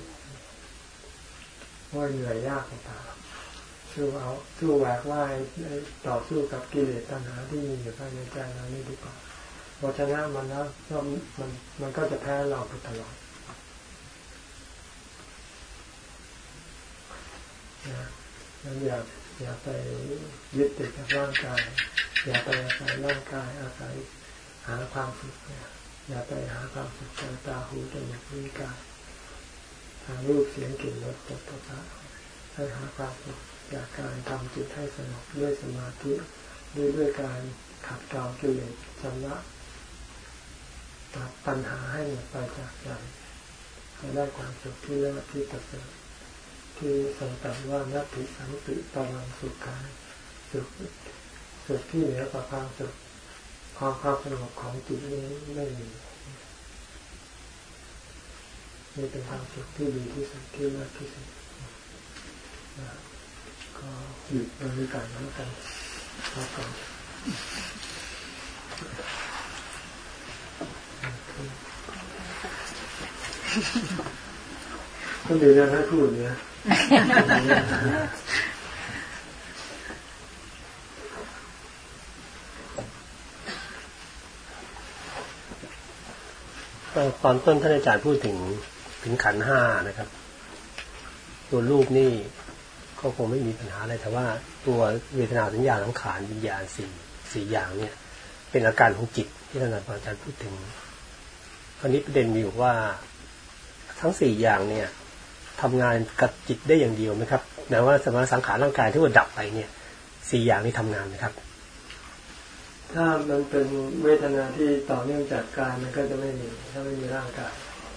ว่าเหนื่อยยากต่างๆสู้เอาสู้แหวกว่ายต่อสู้กับกิเลสตัณหาที่มีอยู่ภายในใจเรานี่ดีกว่าเพราะฉะนั้นมันแล้วมันมันก็จะแพ้เราไปตลอดนะงั้นอย่าอย่าไปยึดติดกับร่างกายอย่าไปอาศัยร่างกายอาศัยหาความสุขอย่าไปหาความสุขทางตาหูจมูกลิ้นกายทางรูปเสียงกลิ่นรสสัมผัสให้หาความสุขจากการทำจิตให้สงบด้วยสมาธิด้วยด้วยการขัดเกลากิเลสชำระตัดปัญหาให้หมดไปจากใจให้ได้ความสุขที่เลิศที่ประเสริฐที่ทรงตรัสว่านัตถิสันติปรังสุขังสุขสุขที่เหนือกว่าความสุขความความสงบของจิตนี้ไม่มีนี่เป็นความสุขที่ดีที่สุดที่เลิศที่สุดก็หยุดบริการแล้วกันแล้วกันก็มีเรื่องให้พูดเนี่ยตอนต้นท่านอาจารย์พูดถึงถึงขันธ์ห้านะครับตัวรูปนี่ก็คงไม่มีปัญหาอะไรแต่ว่าตัวเวทนาสัญญาสังขารวิญญาณสี่สี่อย่างเนี่ยเป็นอาการของจิตที่ท่านอาจารย์พูดถึงคราวนี้ประเด็นมีอยู่ว่าทั้งสี่อย่างเนี่ยทำงานกับจิตได้อย่างเดียวไหมครับแม้ว่าสมาสังขารร่างกายที่ว่าดับไปเนี่ยสี่อย่างนี้ทำงานไหมครับถ้ามันเป็นเวทนาที่ต่อเนื่องจากกายมันก็จะไม่มีถ้าไม่มีร่างกาย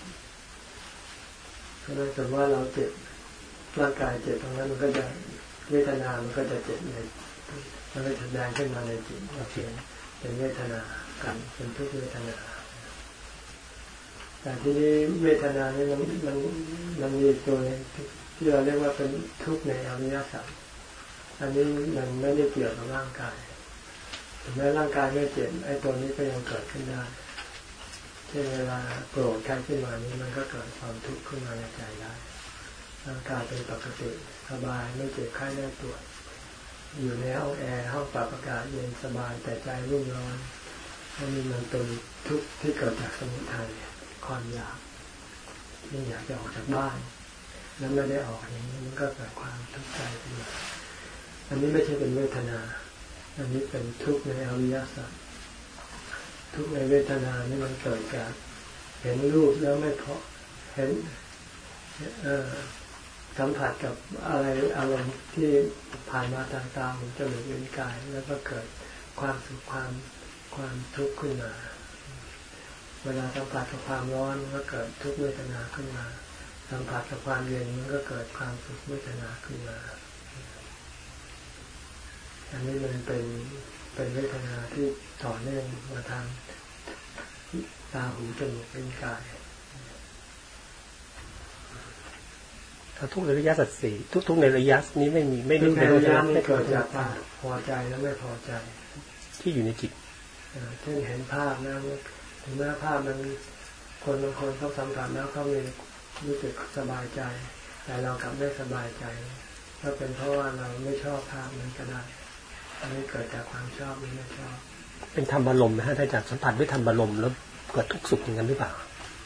เพราะฉะนั้นสมมติว่าเราเจ็บร่างกายเจ็บตรงนั้นมันก็จะเวทนามันก็จะเจ็บในมันก็จะแสดงขึ้นมาในจิตว่าเป็นเป็นเวทนากันเป็นทุกเวทนาแต่ที่นี้เวทนานี่มันมันมันมีตัวที่เราเรียกว่าเป็นทุกข์ในอริยสัจอันนี้มันไม่ได้เกี่ยวกับร่างกายถึงแม้ร่างกายไม่เจ็บไอ้ตัวนี้ก็ยังเกิดขึ้นได้เช่นเวลาโกรธใครขึ้นมานี้มันก็เกิดความทุกข์ขึ้นมาในใจได้ร่างกายเป็นปกติสบายไม่เจ็บไข้ได้ป่วยอยู่ในห้องแอร์ห้องปรับอากาศเย็นสบายแต่ใจรุ่มร้อนอันนี้มันเป็นทุกข์ที่เกิดจากสมุทัยความอยากไม่อยากจะออกจากบ้านแล้วไม่ได้ออกอย่างนี้มันก็เกิดความทุกข์ใจขึ้นมาอันนี้ไม่ใช่เป็นเวทนาอันนี้เป็นทุกข์ในอริยสัจทุกข์ในเวทนานี่มันเกิดจากเห็นรูปแล้วไม่พอเห็นเอ่อสัมผัสกับอะไรอารมณ์ที่ผ่านมาทางตาหูจมูกลิ้นกายแล้วก็เกิดความสุขความความทุกข์ขึ้นมาเวลาสัมผัสกับความร้อนก็เกิดทุกขเวทนาขึ้นมาสัมผัสกับความเย็นมันก็เกิดความสุขเวทนาขึ้นมาอันนี้มันเป็นเป็นเวทนาที่ต่อเนื่องมาทางตาหูจมูกลิ้นกายถ้าทุกในระยะสัตสี่ทุกๆในระยะนี้ไม่มีไม่ได้ในระยะนี้เกิดจากความพอใจและไม่พอใจที่อยู่ในจิตเช่นเห็นภาพนะถึงแม้ภาพมันคนบางคนเขาสัมผัสแล้วเขามีรู้สึกสบายใจแต่เรากลับไม่สบายใจก็เป็นเพราะว่าเราไม่ชอบภาพนั้นก็ได้อันนี้เกิดจากความชอบหรือไม่ชอบเป็นธรรมอารมณ์นะฮะถ้าจากสัมผัสด้วยธรรมอารมณ์แล้วเกิดทุกข์สุขอย่างนั้นหรือเปล่า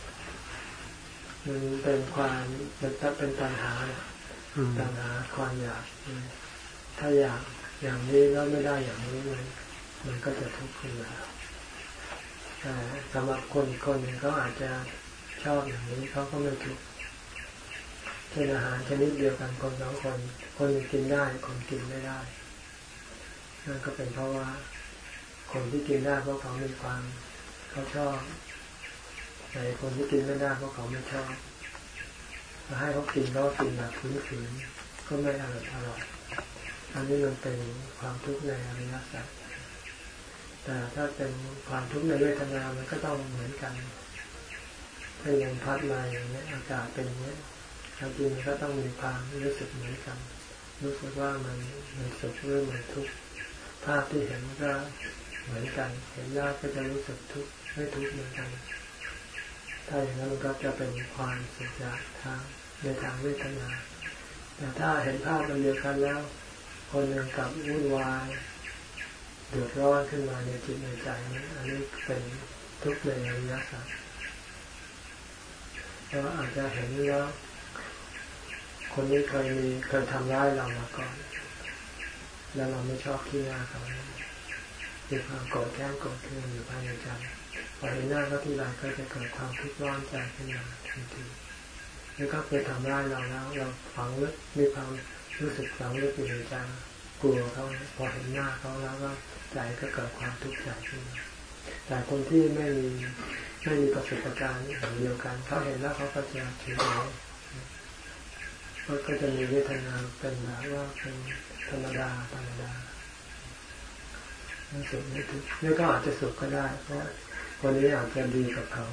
มันเป็นความเป็นเป็นปัญหาปัญหาความอยากถ้าอยากอย่างนี้แล้วไม่ได้อย่างนี้มันมันก็จะทุกข์ขึ้นมาแต่สำหรับคนคนหนึ่งเขาอาจจะชอบอย่างนี้เขาก็ไม่ทุกข์เช่นอาหารชนิดเดียวกันคนสองคนคนนึงกินได้คนกินไม่ได้นั่นก็เป็นเพราะว่าคนที่กินได้เพราะเขามีความเขาชอบแต่คนที่กินไม่ได้เพราะเขาไม่ชอบมาให้เขากินเขากินแบบฝืนๆก็ไม่อร่อยอร่อยอันนี้มันเป็นความทุกข์ในอริยสัจแต่ถ้าเป็นความทุกข์ในเวทนามันก็ต้องเหมือนกันถ้ายังพัดมาอย่างนี้อากาศเป็นอย่างนี้จริงๆมันก็ต้องมีความรู้สึกเหมือนกันรู้สึกว่ามันมันสุขหรือมันทุกข์ภาพที่เห็นก็เหมือนกันเห็นแล้วก็จะรู้สึกทุกข์ไม่ทุกข์เหมือนกันถ้าอย่างนั้นมันก็จะเป็นความสุขจากทางในทางเวทนาแต่ถ้าเห็นภาพมันเดียวกันแล้วคนหนึ่งกับวุ่นวายเดือดร้อนขึ้นมาในจิตในใจนี้อันนี้เป็นทุกข์ในอริยสัจเพราะอาจจะเห็นแล้วคนนี้เคยมีเคยทำร้ายเรามาก่อนแล้วเราไม่ชอบขี้หน้าเขามีความโกรธแค้นโกรธเคืองอยู่ภายในใจพอเห็นหน้าเขาทีไรก็จะเกิดความทุกข์ร้อนใจขึ้นมาทันทีแล้วก็เคยทำร้ายเราแล้วเราฝังลึกมีความรู้สึกฝังลึกอยู่ในใจกลัวเขาพอเห็นหน้าเขาแล้วก็ใจก็เกิดความทุกข์ใจขึ้นมาแต่คนที่ไม่มีไม่มีประสบการณ์อย่างเดียวกันเขาเห็นแล้วเขาก็จะเฉยๆก็จะมีเวทนาเป็นแบบว่าเป็นธรรมดาธรรมดาไม่สุขไม่ทุกข์นี่ก็อาจจะสุขก็ได้เพราะคนนี้อาจจะดีกับเขา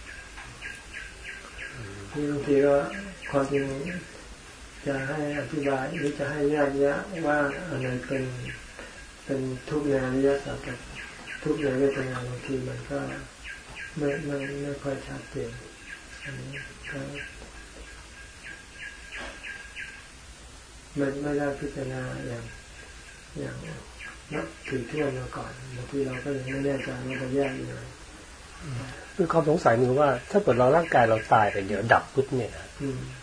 ที่บางทีก็ความจริงจะให้อธิบายหรือจะให้แยกแยะว่าอะไรเป็นเป็นทุกข์ในอริยสัจกับทุกข์ในเวทนาบางทีมันก็ไม่ไม่ไม่ค่อยชัดเจนอันนี้ก็ไม่ไม่ได้พิจารณาอย่างอย่างนับถือทั่วมาก่อนบางทีเราก็ยังไม่แน่ใจว่าจะแยกยังไงคือความสงสัยมีว่าถ้าเกิดเราร่างกายเราตายไปเดี๋ยวดับพุทธเนี่ย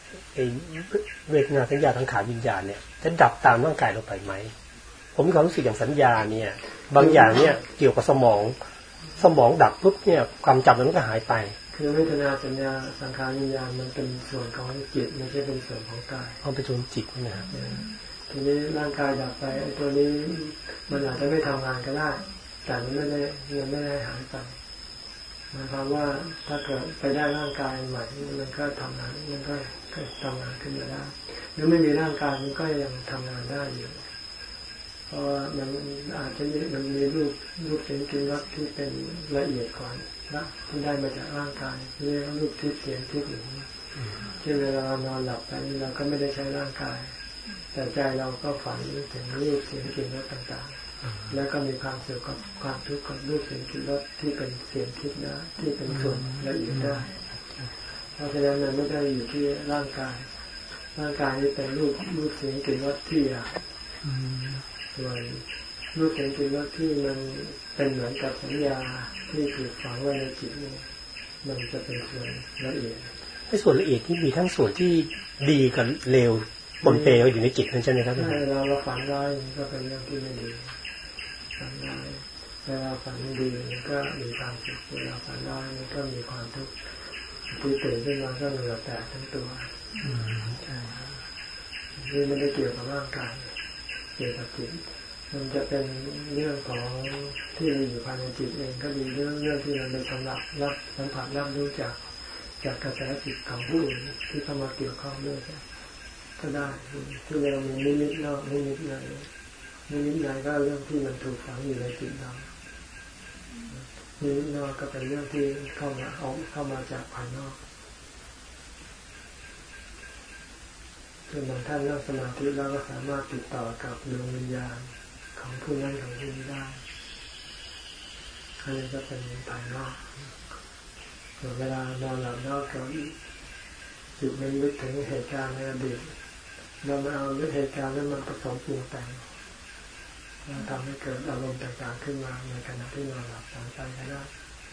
ไอ้เวทนาสัญญาสังขารวิญญาณเนี่ยจะดับตามร่างกายเราไปไหมผมมีความรู้สึกอย่างสัญญาเนี่ยบางอย่างเนี่ยเกี่ยวกับสมองสมองดับปุ๊บเนี่ยความจำมันก็หายไปคือเวทนาสัญญาสังขารวิญญาณมันเป็นส่วนของจิตไม่ใช่เป็นส่วนของกายมันเป็นส่วนจิตนะครับทีนี้ร่างกายดับไปไอ้ตัวนี้มันอาจจะไม่ทำงานก็ได้แต่มันไม่ได้มันไม่ได้หายไปหมายความว่าถ้าเกิดไปได้ร่างกายใหม่มันก็ทำงานมันก็ทำงานขึ้นมาได้หรือไม่มีร่างกายมันก็ยังทำงานได้อยู่เพราะมันอาจจะมีมันมีรูปรูปเสียงกลิ่นรสที่เป็นละเอียดกว่านะที่ได้มาจากร่างกายเรียกรูปทิพย์เสียงทิพย์อย่างนี้ที่เวลานอนหลับไปเราก็ไม่ได้ใช้ร่างกายแต่ใจเราก็ฝันถึงรูปเสียงกลิ่นรสต่างๆแล้วก็มีความสุขกับความทุกข์กับรูปเสียงกลิ่นรสที่เป็นเสียงทิพย์นะที่เป็นส่วนละเอียดได้เพราะฉะนั้นมันไม่ได้อยู่ที่ร่างกายร่างกายนี้เป็นรูปรูปเสียงกลิ่นรสที่อ่ะส่วนรูปเสียงกลิ่นรสที่มันเป็นเหมือนกับสัญญาที่ถูกฝังไว้ในจิตนี่มันจะเป็นส่วนละเอียดไอ้ส่วนละเอียดที่มีทั้งส่วนที่ดีกับเลวปนเปอยู่ในจิตนั่นใช่ไหมครับใช่เราเราฝันร้ายก็เป็นเรื่องที่ไม่ดีฝันร้ายเวลาฝันดีก็มีความสุขเวลาฝันร้ายมันก็มีความทุกข์ที่ตื่นขึ้นมาก็เหนื่อยแตกทั้งตัวใช่นี่ไม่ได้เกี่ยวกับร่างกายเกี่ยวกับจิตมันจะเป็นเรื่องของที่มีอยู่ภายในจิตเองก็ดีเรื่องเรื่องที่เราไปสัมผัสรับสัมผัสรับรู้จากจากกระแสจิตของผู้อื่นที่เข้ามาเกี่ยวข้องด้วยก็ได้ที่เรามีนิมิตนอกนิมิตในนิมิตในก็เรื่องที่มันถูกฝังอยู่ในจิตเรานิมิตนอกก็เป็นเรื่องที่เข้ามาเอาเข้ามาจากภายนอกคือบางท่านนั่งสมาธิแล้วก็สามารถติดต่อกับดวงวิญญาณของผู้นั้นของผู้นี้ได้อันนี้ก็เป็นภายนอกส่วนเวลานอนหลับนอกก็จิตมันนึกถึงเหตุการณ์ในอดีตเรามาเอาเหตุการณ์นั้นมันผสมปรุงแต่งแล้วทำให้เกิดอารมณ์ต่างๆขึ้นมาในขณะที่นอนหลับฝันไปก็ได้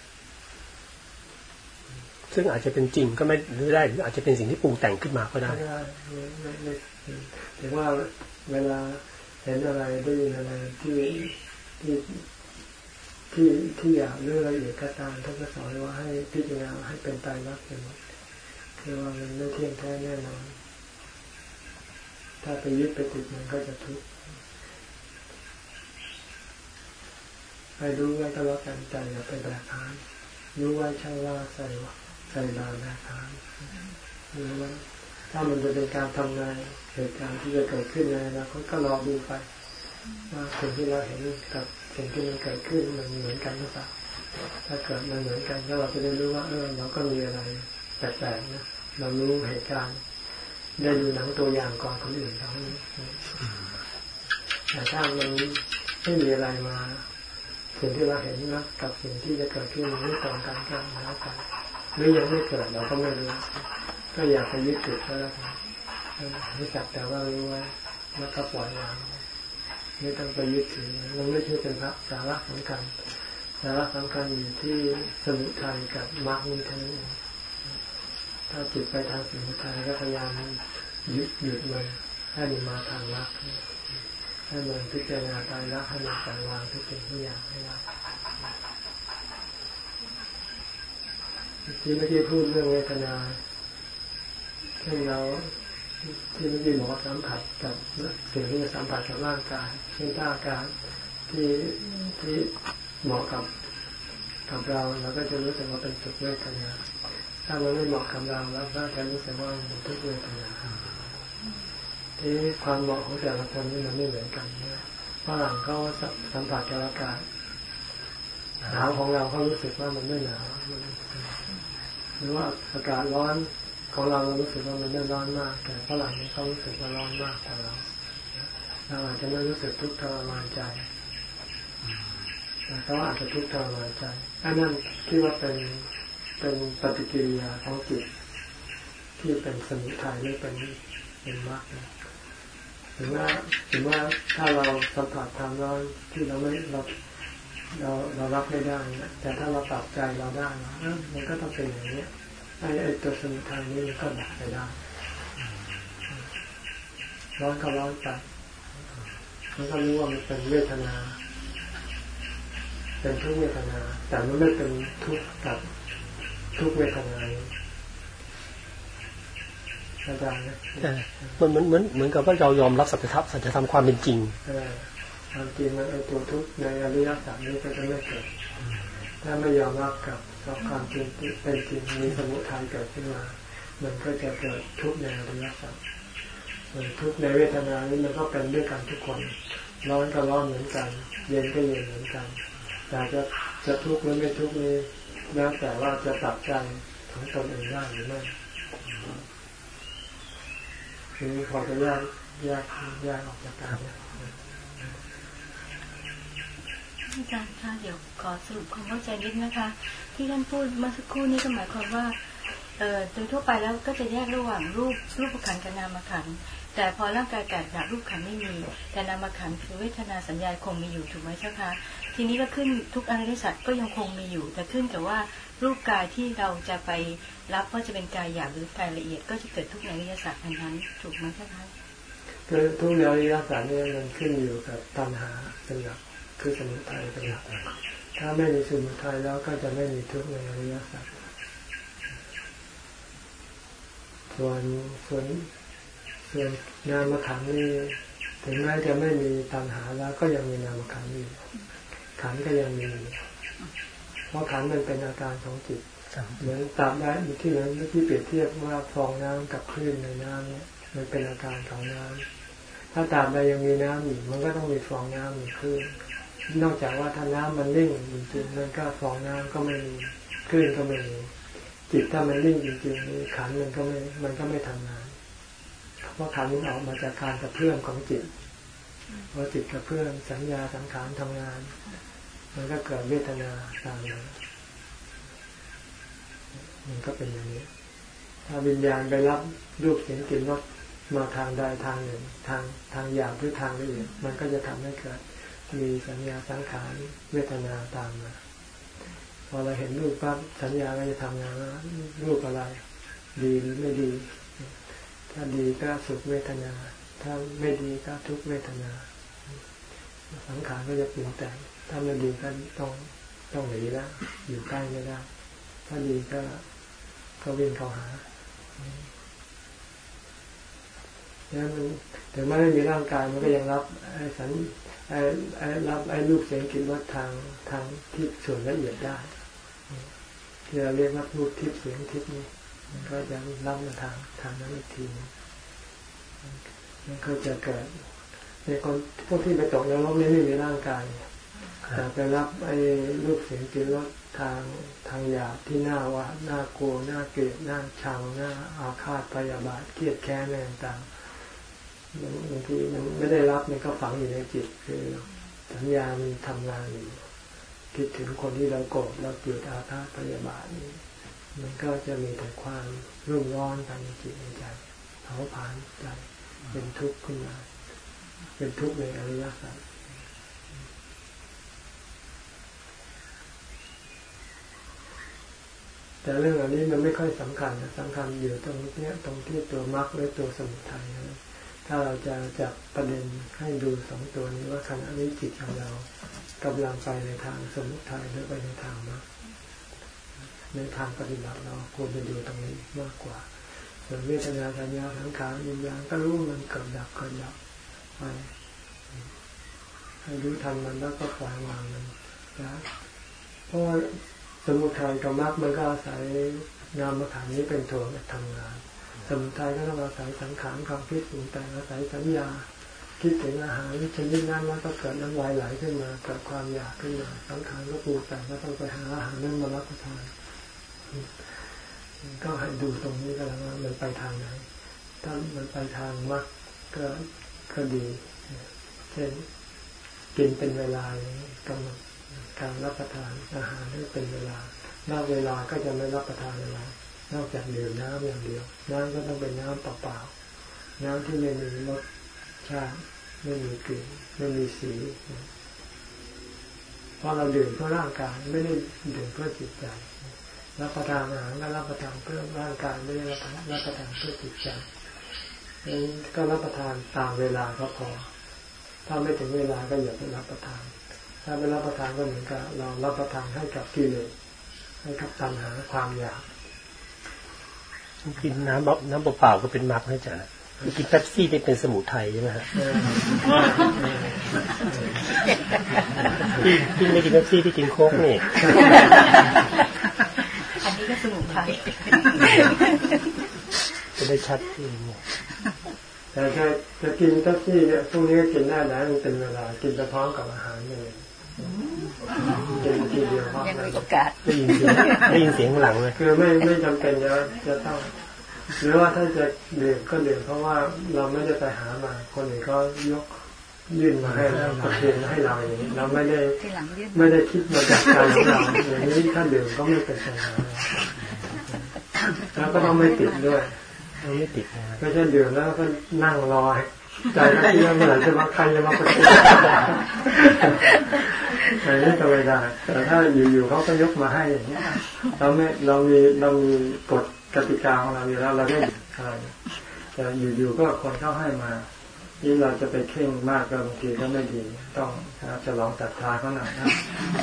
ซึ่งอาจจะเป็นจริงก็ไม่ได้หรืออาจจะเป็นสิ่งที่ปรุงแต่งขึ้นมาก็ได้ไม่ได้ไม่ไม่ถึงว่าเวลาเห็นอะไรได้ยินอะไรที่ที่ที่ที่อยากเรื่องละเอียดก็ตามท่านก็สอนว่าให้พิจารณาให้เป็นไตรลักษณ์เป็นหมดคือว่ามันไม่เที่ยงแท้แน่นอนถ้าไปยึดไปติดมันก็จะทุกข์ให้รู้ไว้ก็แล้วกันใจอย่าไปแบกหามรู้ไว้ช่างว่าใส่ใส่บาแบกหามรู้ไว้ถ้ามันจะเป็นการทำงานเหตุการณ์ที่จะเกิดขึ้นในอนาคตก็รอดูไปว่าสิ่งที่เราเห็นกับสิ่งที่มันเกิดขึ้นมันเหมือนกันหรือเปล่าถ้าเกิดมันเหมือนกันก็เราจะได้รู้ว่าเออเราก็มีอะไรแปลกๆนะเรารู้เหตุการณ์ได้ดูหนังตัวอย่างก่อนคนอื่นเขาแต่ถ้ามันไม่มีอะไรมาสิ่งที่เราเห็นนะกับสิ่งที่จะเกิดขึ้นไม่ตรงกันกันแล้วกันหรือยังไม่เกิดเราก็ไม่รู้ก็อยากไปยึดติดก็แล้วกันรู้จักแต่ว่ารู้ไว้แล้วก็ปล่อยวางไม่ต้องไปยึดถือมันไม่ใช่เป็นพระสาระสำคัญสาระสำคัญอยู่ที่สมุทัยกับมรรคนี้ทั้งนั้นถ้าจิตไปทางสมุทัยก็พยายามยึดหยุดมันให้มันมาทางมรรคให้มันพิจารณาตายรักให้มันปล่อยวางทุกสิ่งทุกอย่างให้ได้ที่เมื่อกี้พูดเรื่องเวทนาเช่นเราที่เมื่อกี้บอกว่าสัมผัสกับสิ่งที่สัมผัสกับร่างกายเช่นท่าการที่ที่เหมาะกับกับเราเราก็จะรู้สึกว่าเป็นสุขเวทนาถ้ามันไม่เหมาะกับเราแล้วก็จะรู้สึกว่าเป็นทุกข์เวทนาที่ความเหมาะของแต่ละคนนี่มันไม่เหมือนกันนะฝรั่งเขาสัมผัสกับอากาศหนาวของเราเขารู้สึกว่ามันไม่หนาวหรือว่าอากาศร้อนของเราเรารู้สึกว่ามันไม่ร้อนมากแต่ฝรั่งนี่เขารู้สึกว่าร้อนมากแต่เราเราอาจจะไม่รู้สึกทุกข์ทรมานใจแต่เขาอาจจะทุกข์ทรมานใจอันนั้นที่ว่าเป็นเป็นปฏิกิริยาของจิตที่เป็นสมุทัยหรือเป็นเป็นมรรคถึงว่าถึงว่าถ้าเราสัมผัสทางร้อนที่เราไม่เราเราเรารับไม่ได้แต่ถ้าเราปรับใจเราได้มันก็ต้องเป็นอย่างนี้ไอ้ไอ้ตัวสมุทัยนี้มันก็ดับไปได้ร้อนก็ร้อนไปมันก็รู้ว่ามันเป็นเวทนาเป็นทุกเวทนาแต่มันไม่เป็นทุกข์กับทุกเวทนาอาจารย์นะมันเหมือนเหมือนเหมือนกับว่าเรายอมรับสัจธรรมสัจธรรมความเป็นจริงความจริงมันไอตัวทุกข์ในอริยสัจนี้ก็จะไม่เกิดถ้าไม่ยอมรับกับความจริงเป็นจริงมีสมุทัยเกิดขึ้นมามันก็จะเกิดทุกข์ในอริยสัจมันทุกข์ในเวทนานี้มันก็เป็นด้วยกันทุกคนร้อนก็ร้อนเหมือนกันเย็นก็เย็นเหมือนกันแต่จะจะทุกข์หรือไม่ทุกข์นี้แล้วแต่ว่าจะตัดใจของตนเองได้หรือไม่คือพอจะแยกแยกแยกออกจากกันอาจารย์คะเดี๋ยวขอสรุปความเข้าใจนิดนะคะที่ท่านพูดเมื่อสักครู่นี้ก็หมายความว่าเอ่อโดยทั่วไปแล้วก็จะแยกระหว่างรูปรูปขันธ์กับนามขันธ์แต่พอร่างกายแตกดับรูปขันธ์ไม่มีแต่นามขันธ์คือเวทนาสัญญาคงมีอยู่ถูกไหมเจ้าคะทีนี้ก็ขึ้นทุกอริยสัจก็ยังคงมีอยู่แต่ขึ้นกับว่ารูปกายที่เราจะไปรับว่าจะเป็นกายหยาบหรือกายละเอียดก็จะเกิดทุกอริยสัจนั้นถูกไหมเจ้าคะคือทุกอริยสัจนี่มันขึ้นอยู่กับตัณหาเป็นหลักคือสมุทัยเป็นหลักถ้าไม่มีสมุทัยแล้วก็จะไม่มีทุกข์ในอริยสัจส่วนส่วนส่วนนามขันธ์นี่ถึงแม้จะไม่มีตัณหาแล้วก็ยังมีนามขันธ์อยู่ขันธ์ก็ยังมีเพราะขันธ์มันเป็นอาการของจิตเหมือนตามได้ที่เหมือนที่เปรียบเทียบว่าฟองน้ำกับคลื่นในน้ำเนี่ยมันเป็นอาการของน้ำถ้าตามใดยังมีน้ำอยู่มันก็ต้องมีฟองน้ำมีคลื่นนอกจากว่าถ้าน้ำมันนิ่งจริงๆมันก็ฟองน้ำก็ไม่มีคลื่นก็ไม่มีจิตถ้ามันนิ่งจริงๆนี่ขันธ์มันก็ไม่มันก็ไม่ทำงานเพราะขันธ์มันออกมาจากการกระเพื่อมของจิตพอจิตกระเพื่อมสัญญาสังขารทำงานมันก็เกิดเวทนาตามมามันก็เป็นอย่างนี้ถ้าวิญญาณไปรับรูปเสียงกลิ่นรสมาทางใดทางหนึ่งทางทางหยาบหรือทางละเอียดมันก็จะทำให้เกิดมีสัญญาสังขารเวทนาตามมาพอเราเห็นรูปปั๊บสัญญาก็จะทำงานว่ารูปอะไรดีหรือไม่ดีถ้าดีก็สุขเวทนาถ้าไม่ดีก็ทุกขเวทนาสังขารก็จะเปลี่ยนแต่งถ้าไม่ดีก็ต้องต้องหนีแล้วอยู่ใกล้ไม่ได้ถ้าดีก็ก็วิ่งเข้าหาแล้วมันถึงแม้ไม่มีร่างกายมันก็ยังรับไอ้สัญไอ้ไอ้รับไอ้รูปเสียงกลิ่นรสทางทางที่ส่วนละเอียดได้ที่เราเรียกว่ารูปทิพย์เสียงทิพย์นี่มันก็จะรับมาทางทางนั้นอีกทีมันก็จะเกิดในคนพวกที่ไปตกนรกนี่ไม่มีร่างกายแต่ไปรับไอ้รูปเสียงกลิ่นรสทางทางหยาบที่น่าว่าน่ากลัวน่าเกลียดน่าชังน่าอาฆาตพยาบาทเครียดแค้นอะไรต่างๆบางทีมันไม่ได้รับมันก็ฝังอยู่ในจิตคือสัญญามันทำงานอยู่คิดถึงคนที่เราโกรธเราเกลียดอาฆาตพยาบาทนี่มันก็จะมีแต่ความรุ่มร้อนภายในจิตในใจเผาผลาญใจเป็นทุกข์ขึ้นมาเป็นทุกข์ในอริยสัจแต่เรื่องอันนี้มันไม่ค่อยสำคัญนะสำคัญอยู่ตรงนี้ตรงที่ตัวมรรคและตัวสมุทัยนะถ้าเราจะจับประเด็นให้ดูสองตัวนี้ว่าขณะนี้จิตของเรากำลังไปในทางสมุทัยหรือไปในทางมรรคในทางปฏิบัติเราควรจะดูตรงนี้มากกว่าส่วนเวทนาสัญญาสังขารวิญญาณก็รู้มันเกิดดับเกิดดับไปให้รู้ทันมันแล้วก็ปล่อยวางมันนะเพราะว่าสมุทัยกับมรรคมันก็อาศัยนามขันธ์นี้เป็นตัวทำงานสมุทัยก็ต้องอาศัยสังขารความคิดปรุงแต่งอาศัยสัญญาคิดถึงอาหารชนิดนั้นแล้วก็เกิดน้ำลายไหลขึ้นมาเกิดความอยากขึ้นมาสังขารก็ปรุงแต่งก็ต้องไปหาอาหารนั้นมารับประทานก็ให้ดูตรงนี้ก็แล้วว่ามันไปทางไหนถ้ามันไปทางมรรคก็ก็ดีเช่นกินเป็นเวลากำหนดการรับประทานอาหารให้เป็นเวลานอกเวลาก็จะไม่รับประทานอะไรนอกจากดื่มน้ำอย่างเดียวน้ำก็ต้องเป็นน้ำเปล่าๆน้ำที่ไม่มีรสชาติไม่มีกลิ่นไม่มีสีเพราะเราดื่มเพื่อร่างกายไม่ได้ดื่มเพื่อจิตใจรับประทานอาหารก็รับประทานเพื่อร่างกายไม่ได้รับประทานเพื่อจิตใจก็รับประทานตามเวลาก็พอถ้าไม่ถึงเวลาก็อย่าไปรับประทานถ้าไม่รับประทานก็เหมือนกับเรารับประทานให้กับกิเลสให้กับตัณหาความอยากกินน้ำน้ำเปล่าๆก็เป็นมรรคให้จ้ะกินเป๊ปซี่ได้เป็นสมุทัยใช่ไหมฮะพี่พี่ไม่กินเป๊ปซี่พี่กินโค้กนี่อันนี้ก็สมุทัยจะได้ชัดที่นี่แต่ถ้าจะกินเป๊ปซี่เนี่ยพรุ่งนี้ก็กินได้นะมันเป็นเวลากินไปพร้อมกับอาหารเลยกินทีเดียวพร้อมกันโอกาสได้ยินเสียงได้ยินเสียงหลังเลยคือไม่ไม่จำเป็นจะจะต้องหรือว่าถ้าจะดื่มก็ดื่มเพราะว่าเราไม่ได้ไปหามาคนอื่นก็ยกยื่นมาให้เราเทให้เราอย่างนี้เราไม่ได้ไม่ได้คิดมาจากใจของเราอย่างนี้ถ้าดื่มก็ไม่เป็นปัญหาแล้วก็ต้องไม่ติดด้วยไม่ติดไม่ใช่ดื่มแล้วก็นั่งรอใจก็คิดว่าเมื่อไหร่จะมาใครจะมาประชุมอย่างนี้ก็ไม่ได้แต่ถ้าอยู่ๆเขาก็ยกมาให้อย่างนี้เราไม่เรามีเรามีกฎกติกาของเราอยู่แล้วเราได้อะไรแต่อยู่ๆก็คนเข้าให้มายิ่งเราจะไปเข่งมากก็บางทีก็ไม่ดีต้องจะลองตัดทาเขาหน่อยนะ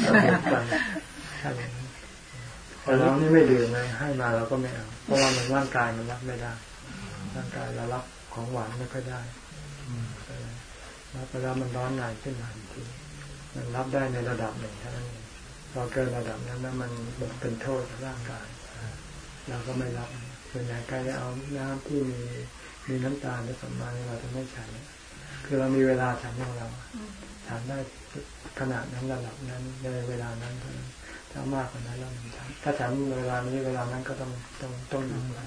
แต่เรานี่ไม่ดื่มเลยให้มาเราก็ไม่เอาเพราะว่ามันร่างกายมันรับไม่ได้ร่างกายเรารับของหวานไม่ค่อยได้รับไปแล้วมันร้อนในขึ้นมาทันทีมันรับได้ในระดับหนึ่งเท่านั้นเองพอเกินระดับนั้นแล้วมันเป็นโทษกับร่างกายเราก็ไม่รับส่วนใหญ่ใครจะเอาน้ำที่มีมีน้ำตาลผสมมาเราจะไม่ใช้คือเรามีเวลาฉันของเราฉันได้ขนาดนั้นระดับนั้นในเวลานั้นเท่านั้นถ้ามากกว่านั้นเราไม่ฉันถ้าฉันเวลานี้เวลานั้นก็ต้องต้องต้องอยู่ไป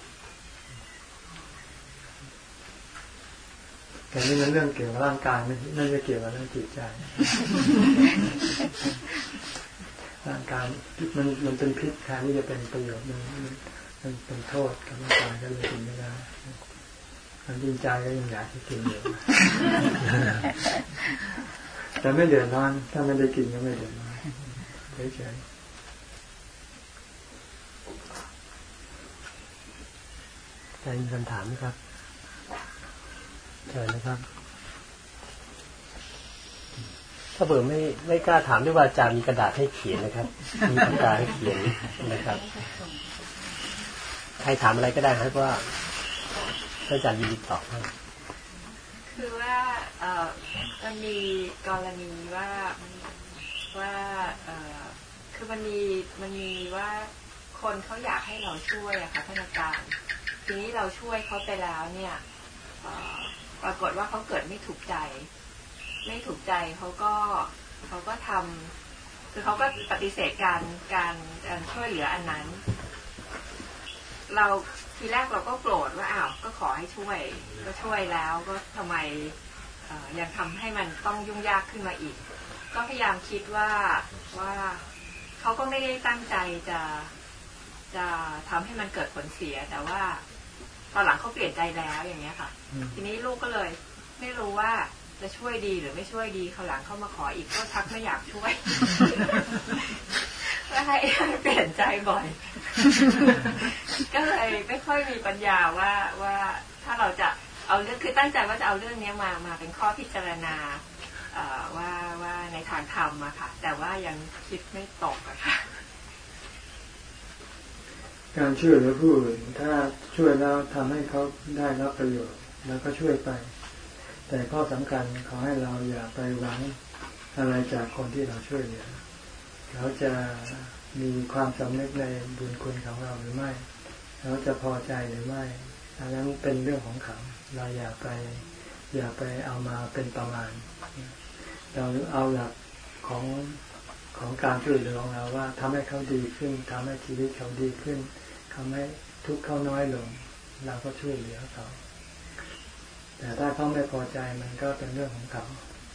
แต่นี่มันเรื่องเกี่ยวกับร่างกายไม่ไม่ได้เกี่ยวกับเรื่องจิตใจร่างกายมันมันเป็นพิษแทนที่จะเป็นประโยชน์มันมันเป็นโทษกับร่างกายก็เลยกินไม่ได้มันดีใจก็ยังอยากที่กินอยู่แต่ไม่เดือดร้อนถ้าไม่ได้กินก็ไม่เดือดร้อนเฉยๆใจมีคำถามไหมครับเชิญนะครับถ้าเบื่อไม่ไม่กล้าถามด้วยว่าอาจารย์มีกระดาษให้เขียนนะครับมีปากกาให้เขียนนะครับใครถามอะไรก็ได้ครับว่าอาจารย์ยินดีตอบให้คือว่าเอ่อมันมีกรณีว่าว่าเอ่อคือมันมีมันมีว่าคนเขาอยากให้เราช่วยอะค่ะท่านอาจารย์ทีนี้เราช่วยเขาไปแล้วเนี่ยปรากฏว่าเขาเกิดไม่ถูกใจไม่ถูกใจเขาก็เขาก็ทำคือเขาก็ปฏิเสธการการการช่วยเหลืออันนั้นเราทีแรกเราก็โกรธว่าอ้าวก็ขอให้ช่วยก็ช่วยแล้วก็ทำไมยังทำให้มันต้องยุ่งยากขึ้นมาอีกก็พยายามคิดว่าว่าเขาก็ไม่ได้ตั้งใจจะจะทำให้มันเกิดผลเสียแต่ว่าตอนหลังเขาเปลี่ยนใจแล้วอย่างเงี้ยค่ะทีนี้ลูกก็เลยไม่รู้ว่าจะช่วยดีหรือไม่ช่วยดีคราวหลังเขามาขออีกก็ชักไม่อยากช่วยก็ให้เปลี่ยนใจบ่อยก็เลยไม่ค่อยมีปัญญาว่าว่าถ้าเราจะเอาเรื่องคือตั้งใจว่าจะเอาเรื่องนี้มามาเป็นข้อพิจารณาว่าว่าในทางธรรมอะค่ะแต่ว่ายังคิดไม่ตกอะค่ะการช่วยเหลือผู้อื่นถ้าช่วยแล้วทำให้เขาได้รับประโยชน์แล้วก็ช่วยไปแต่ข้อสำคัญขอให้เราอย่าไปหวังอะไรจากคนที่เราช่วยเหลือเขาจะมีความสำนึกในบุญคุณของเราหรือไม่เขาจะพอใจหรือไม่อันนั้นเป็นเรื่องของเขาเราอย่าไปอย่าไปเอามาเป็นประมาณเราเอาหลักของของการช่วยเหลือของเราว่าทำให้เขาดีขึ้นทำให้ชีวิตเขาดีขึ้นทำให้ทุกข์เขาน้อยลงเราก็ช่วยเหลือเขาแต่ถ้าเขาไม่พอใจมันก็เป็นเรื่องของเขา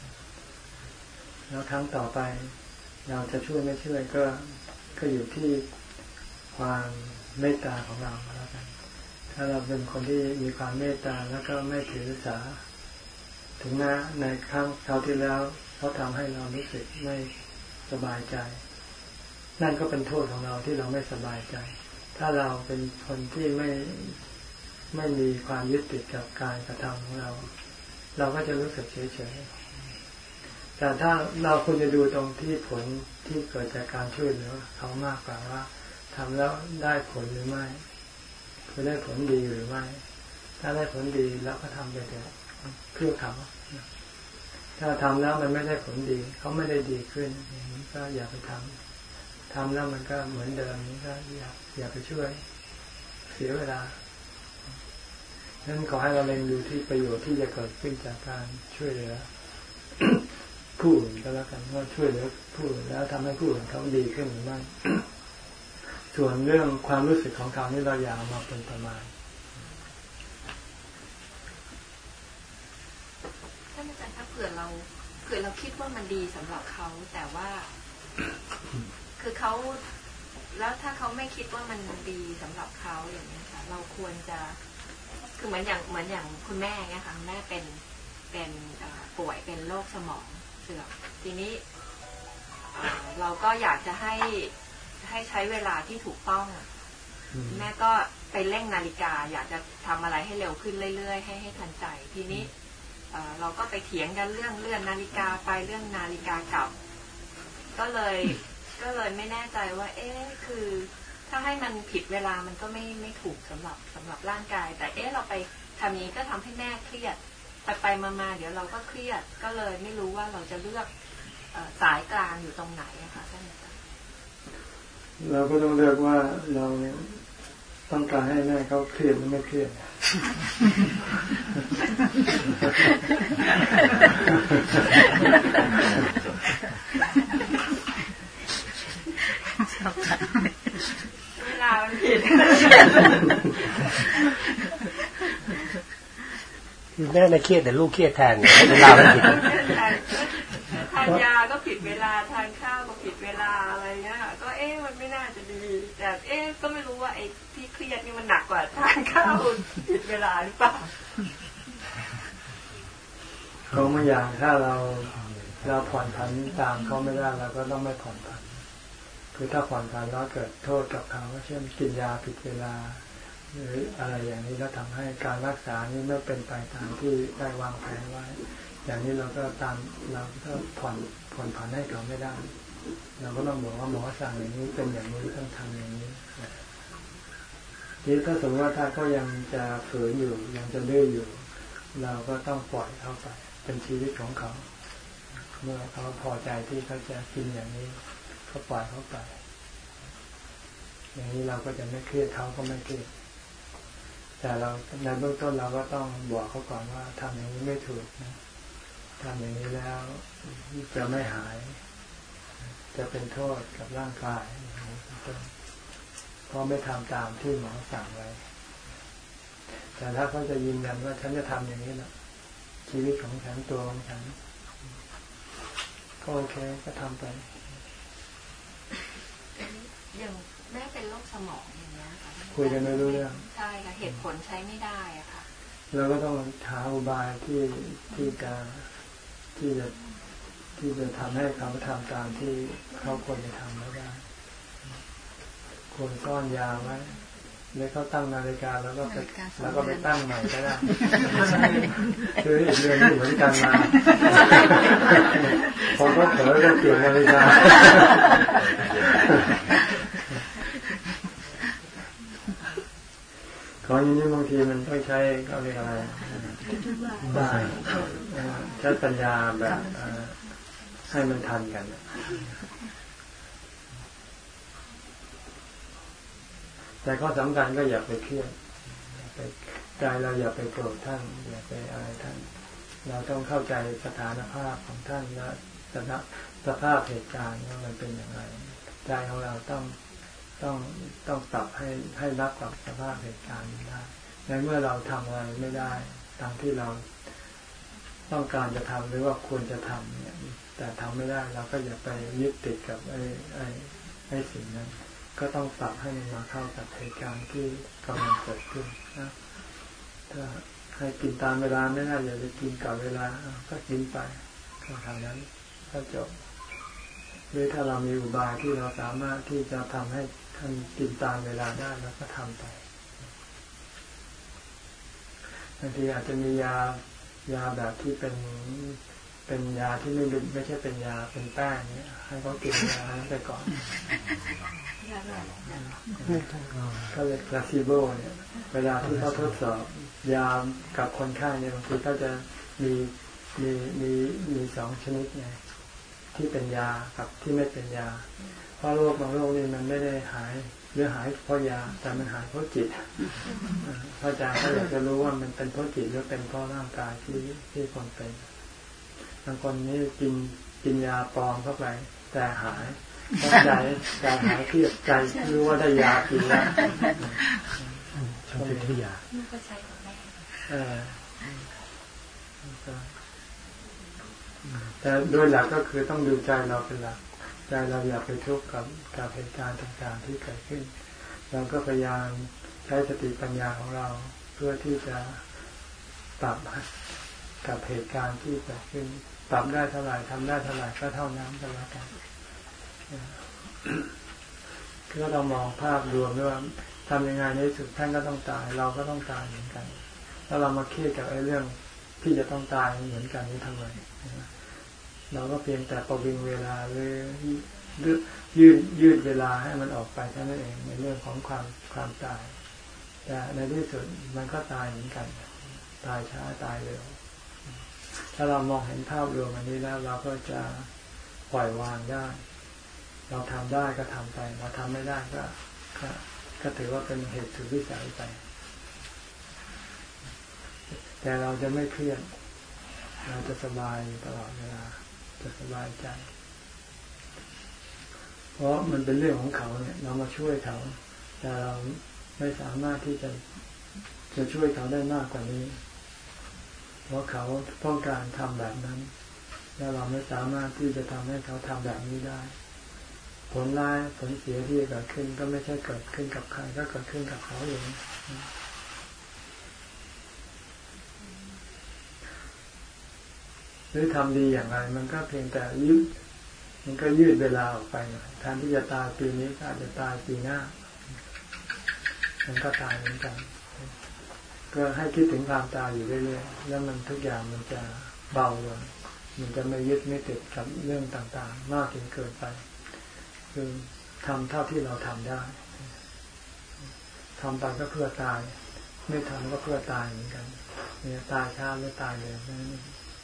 แล้วครั้งต่อไปเราจะช่วยไม่ช่วยก็ก็อยู่ที่ความเมตตาของเราแล้วกันถ้าเราเป็นคนที่มีความเมตตาแล้วก็ไม่ถือสาถึงแม้ในครั้งคราวที่แล้วเขาทำให้เรารู้สึกไม่สบายใจนั่นก็เป็นโทษของเราที่เราไม่สบายใจถ้าเราเป็นคนที่ไม่ไม่มีความยึดติดกับการกระทำของเราเราก็จะรู้สึกเฉยๆแต่ถ้าเราควรจะดูตรงที่ผลที่เกิดจากการช่วยเหลือเขามากกว่าว่าทำแล้วได้ผลหรือไม่คือได้ผลดีหรือไม่ถ้าได้ผลดีแล้วก็ทำไปเถอะเพื่อเขาถ้าทำแล้วมันไม่ได้ผลดีเขาไม่ได้ดีขึ้นอย่างนี้ก็อย่าไปทำทำแล้วมันก็เหมือนเดิมนี้ก็อย่าอย่าไปช่วยเสียเวลาฉะนั้นขอให้เราเล็งดูที่ประโยชน์ที่จะเกิดขึ้นจากการช่วยเหลือ ผู้อื่นก็แล้วกันว่าช่วยเหลือผู้อื่นแล้วทำให้ผู้อื่นเขาดีขึ้นหรือไม่ ส่วนเรื่องความรู้สึกของเขานี่เราอย่าเอามาเป็นประมาณท่านอาจารย์ถ้าเผื่อเราเผื่อเราคิดว่ามันดีสำหรับเขาแต่ว่า คือเขาแล้วถ้าเขาไม่คิดว่ามันดีสำหรับเขาอย่างนี้ค่ะเราควรจะคือเหมือนอย่างเหมือนอย่างคุณแม่เนี่ยค่ะแม่เป็นเป็นป่วยเป็นโรคสมองเสื่อมทีนี้เราก็อยากจะให้ให้ใช้เวลาที่ถูกต้องแม่ก็ไปเร่งนาฬิกาอยากจะทำอะไรให้เร็วขึ้นเรื่อยๆให้ให้ทันใจทีนี้เราก็ไปเถียงกันเรื่องเลื่อนนาฬิกาไปเรื่องนาฬิกาเก่าก็เลยก็เลยไม่แน่ใจว่าเอ๊ะคือถ้าให้มันผิดเวลามันก็ไม่ไม่ถูกสำหรับสำหรับร่างกายแต่เอ๊ะเราไปทำนี้ก็ทำให้แม่เครียดไปไปมาๆเดี๋ยวเราก็เครียดก็เลยไม่รู้ว่าเราจะเลือกสายกลางอยู่ตรงไหนอะค่ะท่านอาจารย์เราก็ต้องเลือกว่าเราต้องการให้แม่เขาเครียดหรือไม่เครียดเวลามันผิดแม่ไม่เครียดแต่ลูกเครียดแทนเวลามันผิดทานยาก็ผิดเวลาทานข้าวก็ผิดเวลาอะไรเงี้ยก็เอ๊ะมันไม่น่าจะดีแต่เอ๊ะก็ไม่รู้ว่าไอ้ที่เครียดนี่มันหนักกว่าทานข้าวผิดเวลาหรือเปล่าเขาไม่อย่างถ้าเราเราผ่อนผันตามเขาไม่ได้เราก็ต้องไม่ผ่อนผันคือถ้าผ่อนผันแล้วเกิดโทษกับเขาเช่นกินยาผิดเวลาหรืออะไรอย่างนี้ก็ทำให้การรักษานี้ไม่เป็นไปตามที่ได้วางแผนไว้อย่างนี้เราก็ตามเราก็ผ่อนผ่อนผันให้เขาไม่ได้เราก็ต้องบอกว่าหมอสั่งอย่างนี้เป็นอย่างนี้ต้องทำอย่างนี้นี่ถ้าสมมติว่าถ้าเขายังจะฝืนอยู่ยังจะดื้ออยู่เราก็ต้องปล่อยเขาไปเป็นชีวิตของเขาเมื่อเขาพอใจที่เขาจะกินอย่างนี้ก็ปล่อยเขาไปอย่างนี้เราก็จะไม่เครียดเขาก็ไม่เครียดแต่เราในเบื้องต้นเราก็ต้องบอกเขาก่อนว่าทำอย่างนี้ไม่ถูกนะทำอย่างนี้แล้วจะไม่หายจะเป็นโทษกับร่างกายเพราะไม่ทำตามที่หมอสั่งไว้แต่ถ้าเขาจะยืนยันว่าฉันจะทำอย่างนี้นะชีวิตของฉันตัวของฉันก็โอเคก็ทำไปอย่างแม่เป็นโรคสมองอย่างเงี้ยค่ะคุยกันไม่รู้เรื่องใช่ค่ะเหตุผลใช้ไม่ได้อะค่ะเราก็ต้องหาอุบายที่ที่จะที่จะที่จะทำให้เขาทำตามที่เขาควรจะทำไม่ได้ควรซ่อนยาไว้แล้วเขาตั้งนาฬิกาแล้วก็ไปแล้วก็ไปตั้งใหม่ก็ได้คืออีกเรื่องที่เหมือนกันมาพอเขาเผลอก็เปลี่ยนนาฬิกาของอย่างนี้บางทีมันต้องใช้เขาเรียกอะไรได้ใช้ปัญญาแบบให้มันทันกันแต่ข้อสำคัญก็อย่าไปเครียดใจเราอย่าไปโกรธท่านอย่าไปอะไรท่านเราต้องเข้าใจสถานภาพของท่านและสถานสภาพเหตุการณ์ว่ามันเป็นอย่างไรใจของเราต้องต้องต้องปรับให้ให้รับกับสภาพเหตุการณ์ได้ในเมื่อเราทำอะไรไม่ได้ตามที่เราต้องการจะทำหรือว่าควรจะทำเนี่ยแต่ทำไม่ได้เราก็อย่าไปยึดติดกับไอ้ไอ้ไอ้สิ่งนั้นก็ต้องปรับให้มันมาเข้ากับเหตุการณ์ที่กำลังเกิดขึ้นนะถ้าให้กินตามเวลาไม่ได้อย่าไปกินกับเวลาก็กินไปก็ทำนั้นก็จบหรือถ้าเรามีอุบายที่เราสามารถที่จะทำให้ท่านกินตามเวลาได้เราก็ทำไปบางทีอาจจะมียายาแบบที่เป็นเป็นยาที่ไม่ไม่ใช่เป็นยาเป็นแป้งเนี่ยให้เขากินยานั้นไปก่อนก็เลยพลาซิโบเนี่ยเวลาที่เขาทดสอบยากับคนไข้เนี่ยบางทีก็จะมีมีมีมีสองชนิดไงที่เป็นยากับที่ไม่เป็นยาเพราะโรคบางโรคนี่มันไม่ได้หายหรือหายเพราะยาแต่มันหายเพราะจิตพระอาจารย์ก็อยากจะรู้ว่ามันเป็นเพราะจิตหรือเป็นเพราะร่างกายที่ที่คนเป็นบางคนนี่กินกินยาปลอมเข้าไปแต่หายใจใจหายเครียดใจรู้ว่าได้ยากินแล้วชอบกินยาก็ใช้ของแม่เออแต่โดยหลักก็คือต้องดูใจเราเป็นหลักใจเราอย่าไปทุกข์กับกับเหตุการณ์ต่างๆที่เกิดขึ้นเราก็พยายามใช้สติปัญญาของเราเพื่อที่จะปรับกับเหตุการณ์ที่เกิดขึ้นปรับได้เท่าไหร่ทำได้เท่าไหร่ก็เท่านั้นก็แล้วกันคือเรามองภาพรวมว่าทำยังไงในสุดท่านก็ต้องตายเราก็ต้องตายเหมือนกันแล้วเรามาเครียดกับไอ้เรื่องที่จะต้องตายเหมือนกันนี่ทำไมเราก็เพียงแต่ประวิงเวลาหรือยืดยืดเวลาให้มันออกไปเท่านั้นเองในเรื่องของความความตายแต่ในที่สุดมันก็ตายเหมือนกันตายช้าตายเร็วถ้าเรามองเห็นภาพรวมอันนี้แล้วเราก็จะปล่อยวางได้เราทำได้ก็ทำไปเราทำไม่ได้ก็ก็ก็ถือว่าเป็นเหตุสุดวิสัยไปแต่เราจะไม่เครียดเราจะสบายตลอดเวลาจะสบายใจเพราะมันเป็นเรื่องของเขาเนี่ยเรามาช่วยเขาแต่เราไม่สามารถที่จะจะช่วยเขาได้มากกว่านี้เพราะเขาต้องการทำแบบนั้นแล้วเราไม่สามารถที่จะทำให้เขาทำแบบนี้ได้ผลร้ายผลเสียที่เกิดขึ้นก็ไม่ใช่เกิดขึ้นกับใครก็เกิดขึ้นกับเขาเองหรือทำดีอย่างไรมันก็เพียงแต่ยืดมันก็ยืดเวลาออกไปหน่อยแทนที่จะตายปีนี้ก็อาจจะตายปีหน้ามันก็ตายเหมือนกันก็ให้คิดถึงความตายอยู่เรื่อยๆแล้วมันทุกอย่างมันจะเบาลงมันจะไม่ยึดไม่ติดกับเรื่องต่างๆมากจนเกินไปคือทำเท่าที่เราทำได้ทำไปก็เพื่อตายไม่ทำก็เพื่อตายเหมือนกันเนี่ยตายช้าหรือตายเร็วนั่นเอง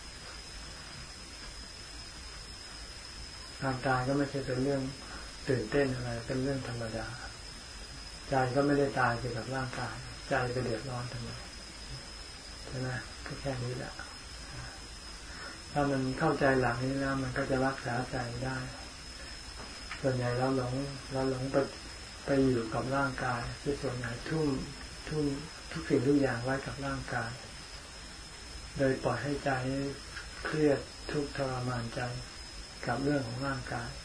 การตายก็ไม่ใช่เป็นเรื่องตื่นเต้นอะไรเป็นเรื่องธรรมดาใจก็ไม่ได้ตายไปกับร่างกายใจไปเดือดร้อนทำไมใช่ไหมก็แค่นี้แหละถ้ามันเข้าใจหลักนี้แล้วมันก็จะรักษาใจได้ส่วนใหญ่เราหลงเราหลงไปไปอยู่กับร่างกายที่ส่วนใหญ่ทุ่มทุ่มทุกสิ่งทุกอย่างไว้กับร่างกายโดยปล่อยให้ใจเครียดทุกข์ทรมานใจกับเรื่องของร่างกาย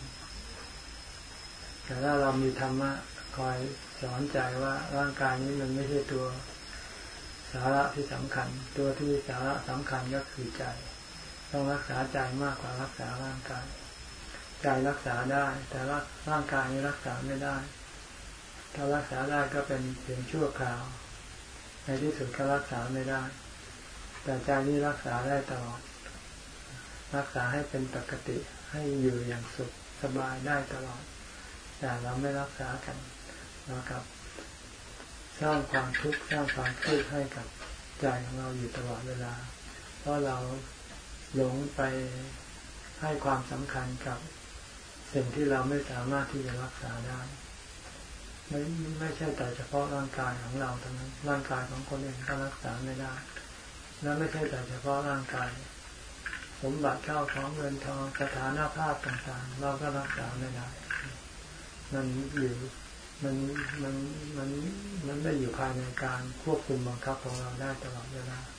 แต่ถ้าเรามีธรรมะคอยสอนใจว่าร่างกายนี้มันไม่ใช่ตัวสาระที่สำคัญตัวที่สาระสำคัญก็คือใจต้องรักษาใจมากกว่ารักษาร่างกายใจรักษาได้แต่ร่างกายนี้รักษาไม่ได้ถ้ารักษาได้ก็เป็นเพียงชั่วคราวในที่สุดก็รักษาไม่ได้แต่ใจนี้รักษาได้ตลอดรักษาให้เป็นปกติให้อยู่อย่างสุขสบายได้ตลอดแต่เราไม่รักษากันเรากับสร้างความทุกข์สร้างความเครียดให้กับใจของเราอยู่ตลอดเวลาเพราะเราหลงไปให้ความสำคัญกับสิ่งที่เราไม่สามารถที่จะรักษาได้ไม่ไม่ใช่แต่เฉพาะร่างกายของเราเท่านั้นร่างกายของคนอื่นก็รักษาไม่ได้และไม่ใช่แต่เฉพาะร่างกายสมบัติเข้าของเงินทองสถานภาพต่างๆเราก็รักษาไม่ได้มันอยู่มันมันมันมันไม่อยู่ภายในการควบคุมบังคับของเราได้ตลอดเวลา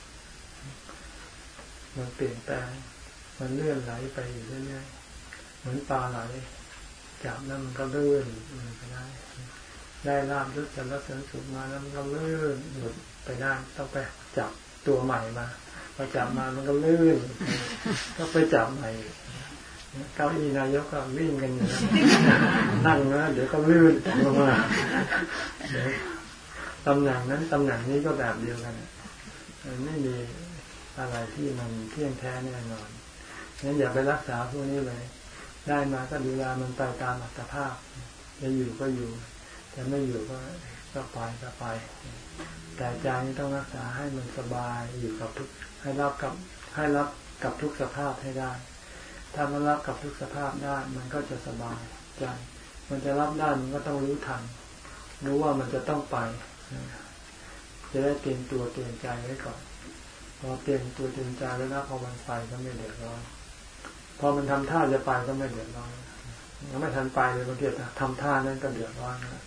มันเปลี่ยนแปลงมันเลื่อนไหลไปอยู่เรื่อยๆเหมือนปลาไหลจับแล้วมันก็เลื่อนมันไปได้ได้ลาบยศสรรเสริญสุขมาแล้วมันก็เลื่อนหลุดไปได้ต้องไปจับตัวใหม่มาพอจับมามันก็เลื่อนก็ไปจับใหม่เก้าอี้นายกก็วิ่งกันอยู่นั่งนะเดี๋ยวก็ลื่นลงมาเดี๋ยวตำแหน่งนั้นตำแหน่งนี้ก็แบบเดียวกันมันไม่มีอะไรที่มันเที่ยงแท้แน่นอนงั้นอย่าไปรักษาพวกนี้เลยได้มาก็ดูแลมันไปตามอัตภาพจะอยู่ก็อยู่จะไม่อยู่ก็ก็ไปก็ไปแต่ใจต้องรักษาให้มันสบายอยู่กับทุกให้รับกับให้รับกับทุกสภาพให้ได้ถ้ามันรับกับทุกสภาพได้มันก็จะสบายใจมันจะรับได้มันก็ต้องรู้ทันรู้ว่ามันจะต้องไปจะได้เตรียมตัวเตรียมใจไว้ก่อนพอเตรียมตัวเตรียมใจไว้แล้วพอมันไปก็ไม่เดือดร้อนพอมันทำท่าจะไปก็ไม่เดือดร้อนยังไม่ทันไปเลยบางทีทำท่านั้นก็เดือดร้อนนะ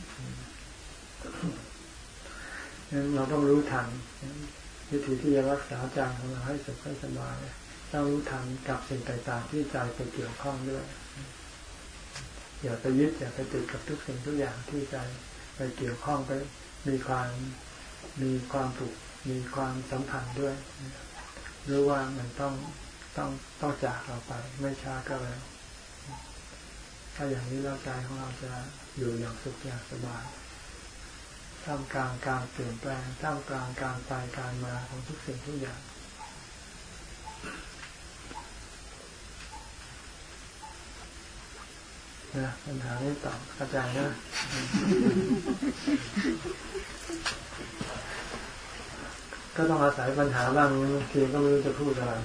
เราต้องรู้ทันวิธีที่จะรักษาใจของเราให้สุขให้สบายต้องรู้ทันกับสิ่งต่างๆที่ใจไปเกี่ยวข้องด้วยอย่าไปยึดอย่าไปติดกับทุกสิ่งทุกอย่างที่ใจไปเกี่ยวข้องไปมีความมีความผูกมีความสัมพันธ์ด้วยรู้ว่ามันต้องต้องต้องจากเราไปไม่ช้าก็แล้วถ้าอย่างนี้แล้วใจของเราจะอยู่อย่างสุขอย่างสบายท่ามกลางการเปลี่ยนแปลงท่ามกลางการไปการมาของทุกสิ่งทุกอย่างนะปัญหานี้ตอบเข้าใจนะก็ต้องอาศัยปัญหาบ้างบางทีก็ไม่รู้จะพูดอะไร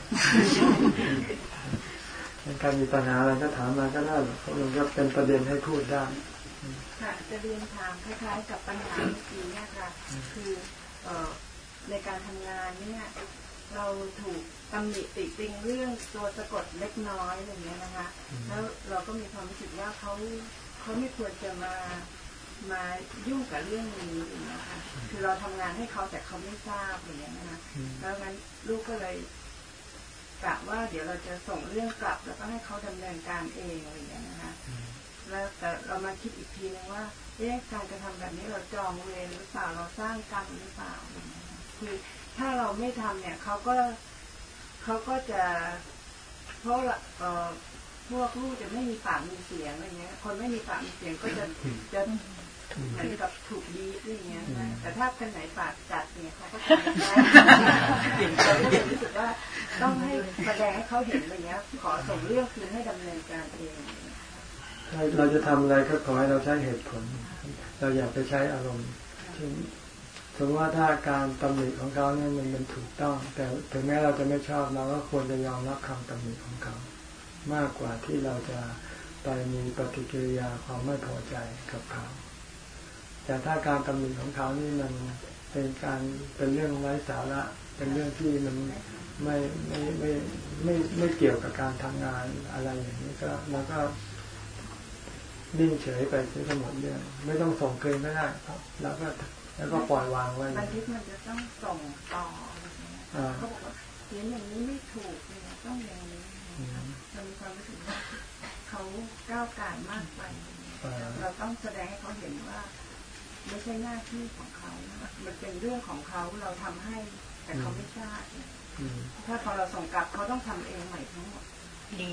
การมีปัญหาอะไรก็ถามมาก็ได้เพราะมันก็เป็นประเด็นให้พูดได้ค่ะจะเรียนถามคล้ายๆกับปัญหาเมื่อกี้เนี่ยค่ะคือเอ่อในการทำงานเนี่ยเราถูกตำหนิติติงเรื่องตัวสะกดเล็กน้อยอะไรเงี้ยนะคะแล้วเราก็มีความรู้สึกว่าเขาเขาไม่ควรจะมามายุ่งกับเรื่องนี้นะคะคือเราทำงานให้เขาแต่เขาไม่ทราบอย่างเงี้ยนะคะแล้วงั้นลูกก็เลยกะว่าเดี๋ยวเราจะส่งเรื่องกลับแล้วก็ให้เขาดำเนินการเองอะไรอย่างเงี้ยนะคะแล้วแต่เรามาคิดอีกทีนึงว่าเอ๊ะการกระทำแบบนี้เราจองเวรหรือเปล่าเราสร้างกรรมหรือเปล่าคือถ้าเราไม่ทำเนี่ยเขาก็เขาก็จะเพราะเอ่อพวกลูกจะไม่มีปากมีเสียงอะไรเงี้ยคนไม่มีปากมีเสียงก็จะจะเหมือนกับถูกดีอย่างเงี้ยนะแต่ถ้าคนไหนปากจัดเนี่ยเขาก็ทำได้เราก็เลยรู้สึกว่าต้องให้แสดงให้เขาเห็นอะไรเงี้ยขอส่งเรื่องคืนให้ดำเนินการเองเราจะทำอะไรก็ขอให้เราใช้เหตุผลเราอย่าไปใช้อารมณ์ถึงว่าถ้าการตำหนิของเขาเนี่ยมันเป็นถูกต้องแต่ถึงแม้เราจะไม่ชอบเราก็ควรจะยอมรับคำตำหนิของเขามากกว่าที่เราจะไปมีปฏิกิริยาความไม่พอใจกับเขาแต่ถ้าการตำหนิของเขานี่มันเป็นการเป็นเรื่องไร้สาระเป็นเรื่องที่มันไม่ไม่ไม่ไม่ไม่เกี่ยวกับการทำงานอะไรอย่างนี้ก็เราก็นิ่งเฉยไปทั้งหมดเรื่องไม่ต้องส่งคืนก็ได้ครับแล้วก็แล้วก็ปล่อยวางไว้บางทีมันจะต้องส่งต่อเขาบอกว่าเขียนอย่างนี้ไม่ถูกเลยต้องอย่างนี้เรามีความรู้สึกว่าเขาก้าวไก่มากไปเราต้องแสดงให้เขาเห็นว่าไม่ใช่หน้าที่ของเขามันเป็นเรื่องของเขาเราทำให้แต่เขาไม่ทราบถ้าพอเราส่งกลับเขาต้องทำเองใหม่ทั้งหมดดี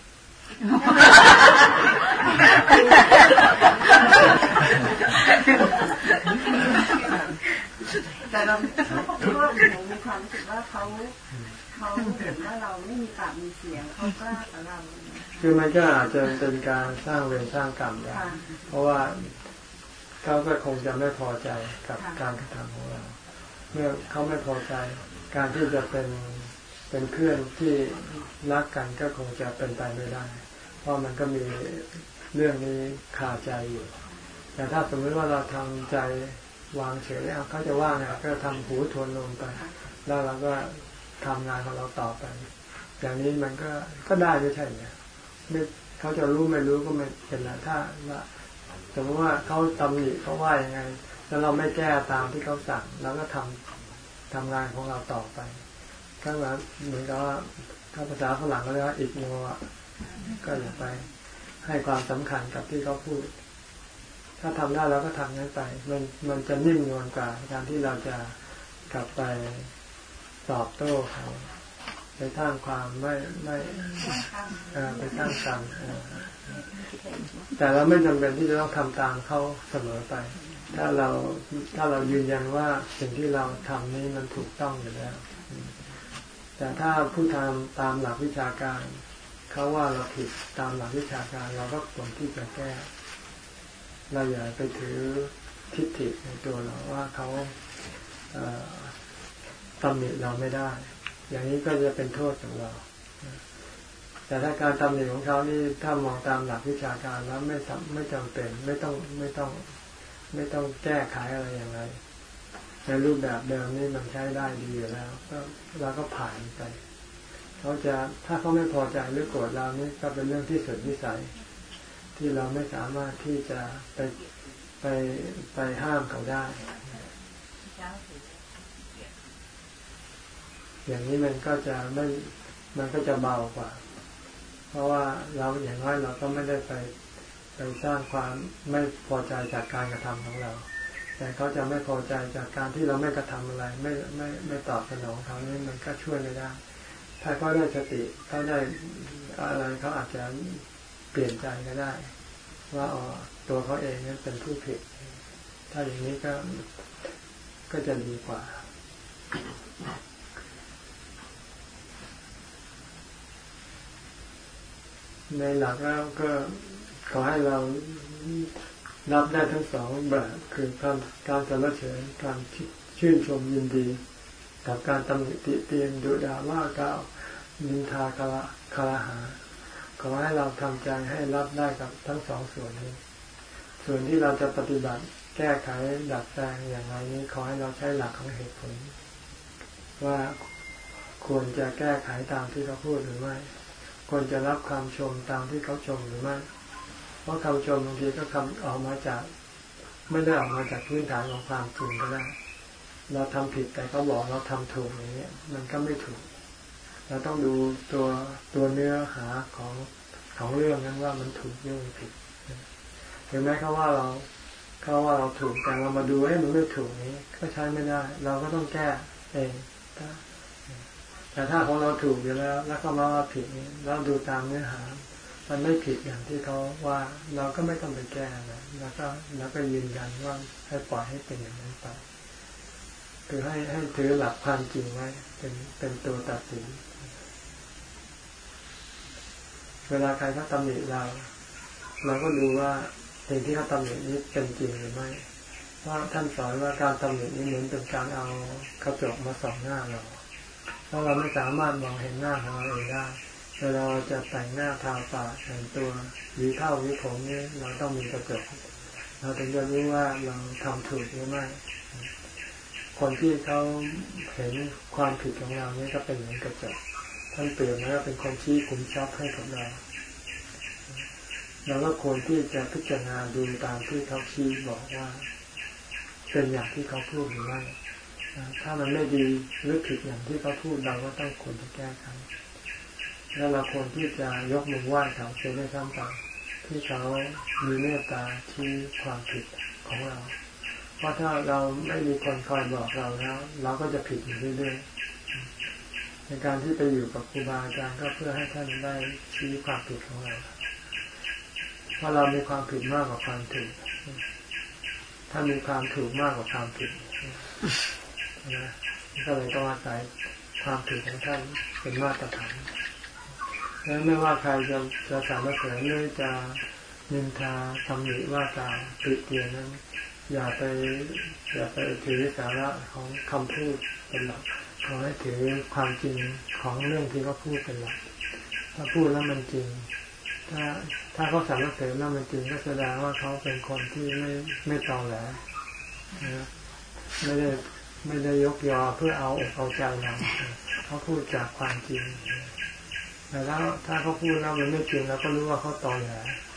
แต่เราพวกหนูมีความรู้สึกว่าเขาเขาเห็นว่าเราไม่มีปากมีเสียงเขากล้ากับเราคือมันก็อาจจะเป็นการสร้างเวรสร้างกรรมได้เพราะว่าเขาก็คงจะไม่พอใจกับการกระทำของเราเมื่อเขาไม่พอใจการที่จะเป็นเป็นเพื่อนที่รักกันก็คงจะเป็นไปไม่ได้เพราะมันก็มีเรื่องนี้คาใจอยู่แต่ถ้าสมมติว่าเราทำใจวางเฉยเอาเขาจะว่าไงก็ทำหูทวนลมไปแล้วเราก็ทำงานของเราต่อไปอย่างนี้มันก็ก็ได้ไม่ใช่เนี่ยไม่เขาจะรู้ไม่รู้ก็ไม่เป็นไรถ้าว่าสมมติว่าเขาตำหนิเขาว่ายังไงแล้วเราไม่แก้ตามที่เขาสั่งเราก็ทำทำงานของเราต่อไปก็แบบเหมือนกับว่าถ้าภาษาฝรั่งเขาเรียกว่าอิกโนร์ก็อย่าไปให้ความสำคัญกับที่เขาพูดถ้าทำได้เราก็ทำนั้นไปมันมันจะนิ่มนวลกว่าการที่เราจะกลับไปตอบโต้เขาไปสร้างความไม่ไม่ไปสร้างกรรมแต่เราไม่จำเป็นที่จะต้องทำตามเขาเสมอไปถ้าเราถ้าเรายืนยันว่าสิ่งที่เราทำนี้มันถูกต้องอยู่แล้วแต่ถ้าผู้ทำตามหลักวิชาการเขาว่าเราผิดตามหลักวิชาการเราก็ควรที่จะแก้เราอย่าไปถือทิฏฐิในตัวเราว่าเขาตำหนิเราไม่ได้อย่างนี้ก็จะเป็นโทษของเราแต่ถ้าการตำหนิของเขานี่ถ้ามองตามหลักวิชาการแล้วไม่ไม่จำเป็นไม่ต้องไม่ต้องไม่ต้องแก้ไขอะไรอย่างไรในรูปแบบเดิมนี่มันใช้ได้ดีอยู่แล้วก็เราก็ผ่านไปเขาจะถ้าเขาไม่พอใจหรือโกรธเรานี่ก็เป็นเรื่องที่สุดวิสัยที่เราไม่สามารถที่จะไปไปไปห้ามเขาได้อย่างนี้มันก็จะไม่มันก็จะเบากว่าเพราะว่าเราอย่างน้อยเราก็ไม่ได้ไปไปสร้างความไม่พอใจจากการกระทำของเราแต่เขาจะไม่พอใจจากการที่เราไม่กระทำอะไรไม่ไม่ไม่ตอบสนองเขานี่มันก็ช่วยไม่ได้ถ้าเขาได้สติเขาได้อะไรเขาอาจจะเปลี่ยนใจก็ได้ว่าอ๋อตัวเขาเองนั้นเป็นผู้ผิดถ้าอย่างนี้ก็ก็จะดีกว่าในหลักแล้วก็ขอให้เรานับได้ทั้งสองแบบคือการการสรรเสริญการชื่นชมยินดีกับการตำหนิติเตียนดุด่าว่ากล่าวนินทาคาระคาระหาขอให้เราทำใจให้รับได้กับทั้งสองส่วนนี้ส่วนที่เราจะปฏิบัติแก้ไขดัดแปลงอย่างไรนี้ขอให้เราใช้หลักของเหตุผลว่าควรจะแก้ไขตามที่เขาพูดหรือไม่ควรจะรับคำชมตามที่เขาชมหรือไม่เพราะคำชมบางทีก็คำออกมาจากไม่ได้ออกมาจากพื้นฐานของความจริงก็ได้เราทำผิดแต่เขาบอกเราทำถูกอย่างนี้มันก็ไม่ถูกเราต้องดูตัวตัวเนื้อหาของของเรื่องนั้นว่ามันถูกหรือมันผิดถึงแม้เขาว่าเราเขาว่าเราถูกแต่เรามาดูให้มันไม่ถูกนี้ก็ใช้ไม่ได้เราก็ต้องแก้เองแต่ถ้าของเราถูกอยู่แล้วแล้วก็มาว่าผิดนี้เราดูตามเนื้อหามันไม่ผิดอย่างที่เขาว่าเราก็ไม่ต้องไปแก้นะแล้วก็แล้วก็ยืนยันว่าให้ปล่อยให้เป็นอย่างนั้นไปคือให้ให้ถือหลักความจริงไว้เป็นเป็นตัวตัดสินเวลาใครเขาตำหนิเราเราก็ดูว่าสิ่งที่เขาตำหนินี้เป็นจริงหรือไม่ว่าท่านสอนว่าการตำหนินี้เหมือนเป็นการเอากระจกมาส่องหน้าเราเพราะเราไม่สามารถมองเห็นหน้าของเราเองได้เวลาเราจะแต่งหน้าทาปากแต่งตัวหวีเท้าหวีผมนี่เราต้องมีกระจกเราถึงจะรู้ว่าเราทำถูกหรือไม่คนที่เขาเห็นความผิดของเรานี่ก็เป็นเหมือนกระจกท่านเปรียบว่าเป็นคนชี้ขุมทรัพย์ให้กับเราเราก็ควรที่จะพิจารณาดูตามที่เขาชี้บอกว่าเป็นอย่างที่เขาพูดหรือไม่ถ้ามันไม่ดีหรือผิดอย่างที่เขาพูดเราก็ต้องควรจะแก้ไขแล้วเราควรที่จะยกมือไหว้เขาเสียด้วยซ้ำไปที่เขามีเมตตาที่ความผิดของเราเพราะถ้าเราไม่มีคนคอยบอกเราแล้วเราก็จะผิดอยู่เรื่อยๆในการที่ไปอยู่กับครูบาอาจารย์ก็เพื่อให้ท่านได้ชี้ความผิดของเราเพราะเรามีความผิดมากกว่าความถูกถ้ามีความถูกมากกว่าความผิดนะก็เลยต้องอาศัยความถูกของท่านเป็นมาตรฐานแล้วไม่ว่าใครจะจะสรรเสริญหรือจะนินทาตำหนิว่ากล่าวติเตียนนั้นอย่าไปอย่าไปถือสาระของคำพูดเป็นหลักขอให้ถือความจริงของเรื่องที่เขาพูดเป็นหลักถ้าพูดแล้วมันจริงถ้าถ้าเขาสรรเสริญแล้วมันจริงก็แสดงว่าเขาเป็นคนที่ไม่ไม่ตอแหลนะไม่ได้ไม่ได้ยกยอเพื่อเอาอกเอาใจเราเขาพูดจากความจริงแต่แล้วถ้าเขาพูดแล้วมันไม่จริงเราก็รู้ว่าเขาตอแหล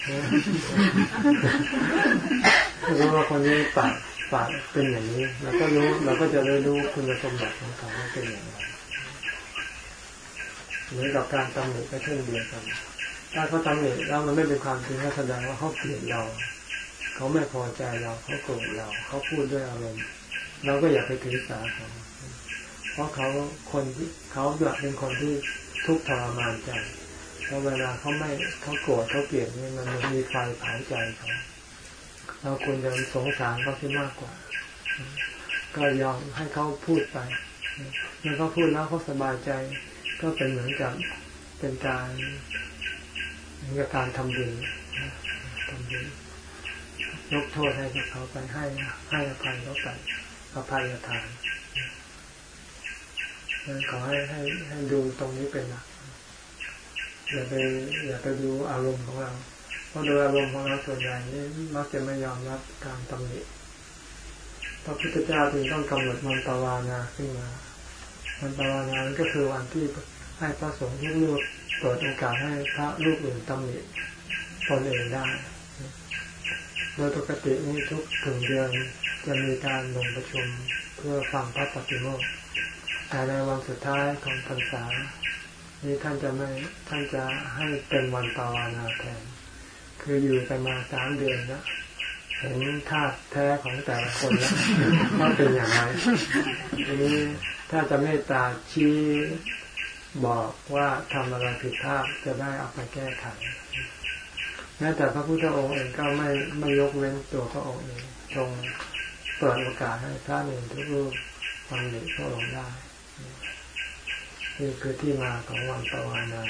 รู้ว่าคนนี้ปากปากเป็นอย่างนี้เราก็รู้เราก็จะได้รู้คุณสมบัติของเขาเป็นอย่างไรเหมือนกับการตำหนิก็เช่นเดียวกันถ้าเขาตำหนิแล้วมันไม่เป็นความจริงก็แสดงว่าเขาเกลียดเราเขาไม่พอใจเราเขาโกรธเราเขาพูดด้วยอารมณ์เราก็อย่าไปถือสาเขาเพราะเขาคนที่เขาเป็นคนที่ทุกข์ทรมานใจเพราะเวลาเขาไม่เขาโกรธเขาเกลียดนี่มันมีไฟเผาใจเขาเราควรจะสงสารเขาที่มากกว่าก็ยอมให้เขาพูดไปเมื่อเขาพูดแล้วเขาสบายใจก็เป็นเหมือนกับเป็นการเหมือนกับการทำบุญทำบุญยกโทษให้กับเขาไปให้ให้อภัยเขาไปอภัยทานขอให้ให้ให้ดูตรงนี้เป็นหลักอย่าไปอย่าไปดูอารมณ์ของเราเพราะโดยอารมณ์ของเราส่วนใหญ่นี่มักจะไม่ยอมรับการตำหนิพระพุทธเจ้าจึงต้องกำหนดวันปวาราขึ้นมาวันปวาราก็คือวันที่ให้พระสงฆ์ทุกรูปเปิดโอกาสให้พระรูปอื่นตำหนิตนเองได้โดยปกตินี้ทุกถึงเดือนจะมีการลงประชุมเพื่อฟังพระปฏิโมกข์แต่ในวันสุดท้ายของพรรษานี้ท่านจะไม่ท่านจะให้เป็นวันปวาราแทนคืออยู่ไปมาสามเดือนแล้วเห็นธาตุแท้ของแต่ละคนแล้วว่าเป็นอย่างไรทีนี้ถ้าจะเมตตาชี้บอกว่าทำอะไรผิดพลาดจะได้เอาไปแก้ไขแม้แต่พระพุทธองค์เองก็ไม่ไม่ยกเว้นตัวพระองค์เองทรงเปิดโอกาสให้พระเนรทุกรูปฟังหรือพระองค์ได้นี่คือที่มาของวันปวารา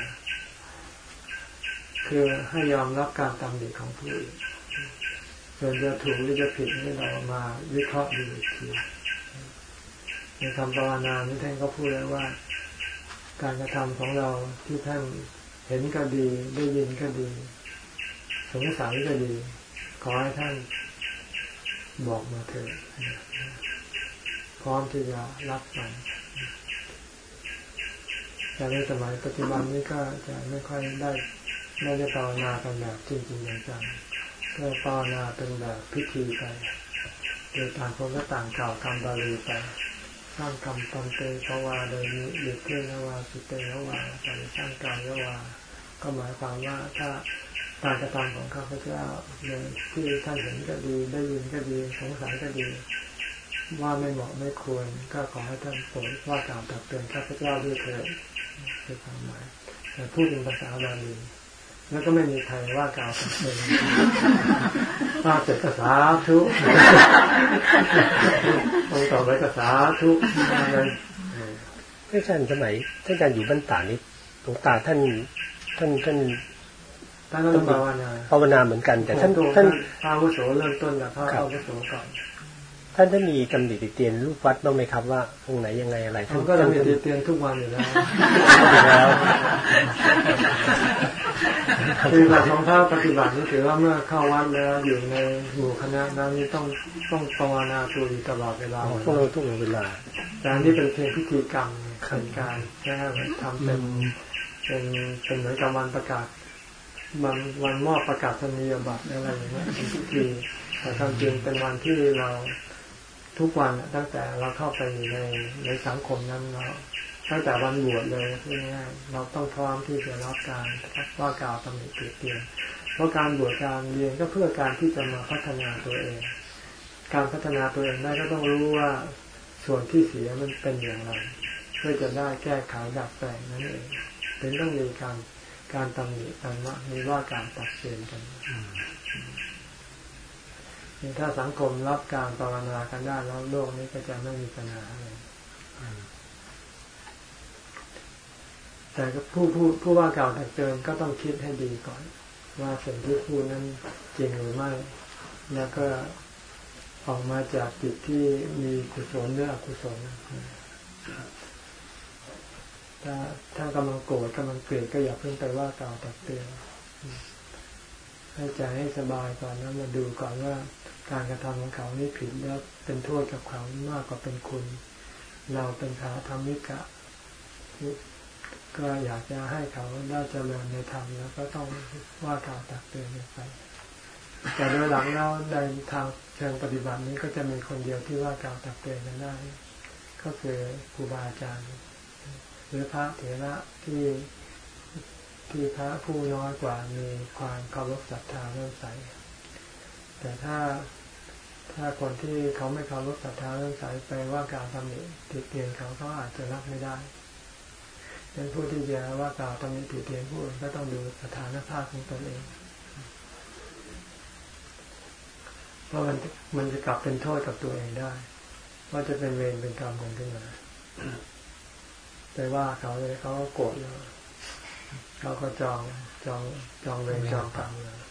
คือให้ยอมรับการตำหนิของผู้อื่นส่วนจะถูกหรือจะผิดนี่เรามาวิเคราะห์ดูอีกทีในคำปวารณานี้ท่านก็พูดแล้วว่าการกระทำของเราที่ท่านเห็นก็ดีได้ยินก็ดีสงสัยก็ดีขอให้ท่านบอกมาเถิดพร้อมที่จะรับฟังแต่ในสมัยปัจจุบันนี้ก็จะไม่ค่อยได้ไม่ได้ภาวนากันแบบจริงๆจังๆก็ภาวนาเป็นแบบพิธีไปโดยต่างคนก็ต่างกล่าวคำบาลีไปสร้างคำตันเตภวาโดยนี้เด็กเทนวาสุเตวาไปสร้างกายวาก็หมายความว่าถ้าการกระทำของข้าพเจ้าที่ท่านเห็นก็ดีได้ยินก็ดีสงสัยก็ดีว่าไม่เหมาะไม่ควรก็ขอให้ท่านโปรดว่ากล่าวตักเตือนข้าพเจ้าด้วยเถิดคือความหมายแต่พูดเป็นภาษาบาลีแล้วก็ไม่มีใครว่ากล่าวตักเตือนว่าเสร็จก็สาธุองต่อไปก็สาธุอะไรท่านอาจารย์สมัยท่านอาจารย์อยู่บ้านตานี่หลวงตาท่านท่านท่านท่านต้องภาวนาภาวนาเหมือนกันแต่ท่านท่านอาวุโสเริ่มต้นแล้วพระอาวุโสก่อนท่านท่านมีตำหนิติเตียนลูกวัดบ้างไหมครับว่าตรงไหนยังไงอะไรท่านก็ตำหนิติเตียนทุกวันอยู่แล้วคือหลักของพระปฏิบัตินี่ถือว่าเมื่อเข้าวัดแล้วอยู่ในหมู่คณะนั้นนี่ต้องต้องภาวนาตัวอยู่ตลอดเวลาทุกเราทุกเวลาการที่เป็นเพียงพิธีกรรมเป็นการแค่ทำเป็นเป็นเป็นเหมือนกับวันประกาศวันวันมอบประกาศนียบัตรอะไรอย่างเงี้ยเป็นพิธีแต่ความจริงเป็นวันที่เราทุกวันตั้งแต่เราเข้าไปในในสังคมนั้นเราตั้งแต่วันบวชเลยง่ายๆเราต้องพร้อมที่จะรับการว่ากล่าวตำหนิติเตียนเพราะการบวชการเรียนก็เพื่อการที่จะมาพัฒนาตัวเองการพัฒนาตัวเองได้ก็ต้องรู้ว่าส่วนที่เสียมันเป็นอย่างไรเพื่อจะได้แก้ไขดัดแปลงนั่นเองถึงต้องมีการการตำหนิกันว่ามีว่าการตัดเตือนกันถ้าสังคมรับการภาวนากันได้แล้วโลกนี้ก็จะไม่มีปัญหาเลยแต่ผู้ผู้ผู้ว่ากล่าวตักเตือนก็ต้องคิดให้ดีก่อนว่าสิ่งที่พูดนั้นจริงหรือไม่แล้วก็ออกมาจากจิตที่มีกุศลหรืออกุศลถ้าถ้ากำลังโกรธกำลังเกลียดก็อย่าเพิ่งไปว่ากล่าวตักเตือนให้ใจให้สบายก่อนแล้วมาดูก่อนว่าการกระทำของเขานี่ผิดแล้วเป็นโทษกับเขามากกว่าเป็นคุณเราเป็นสาธรรมิกะก็อยากจะให้เขาได้เจริญในธรรมแล้วก็ต้องว่ากล่าวตักเตือนไปแต่โดยหลังแล้วในทางเชิงปฏิบัตินี้ก็จะมีคนเดียวที่ว่ากล่าวตักเตือนกันได้ก็คือครูบาอาจารย์หรือพระเถระที่ที่พระผู้น้อยกว่ามีความเคารพศรัทธาเลื่อมใสแต่ถ้าถ้าคนที่เขาไม่เคารพศรัทธาเลื่อมใสไปว่ากล่าวตำหนิติเตียนเขาก็อาจจะรับไม่ได้ดังนั้นผู้ที่จะว่ากล่าวตำหนิติเตียนผู้อื่นก็ต้องดูสถานภาพของตนเองเพราะมันมันจะกลับเป็นโทษกับตัวเองได้ว่าจะเป็นเวรเป็นกรรมกันขึ้นมาไปว่าเขาเลยเขาก็โกรธแล้วเขาก็จองจองจองเวรจองกรรมเลย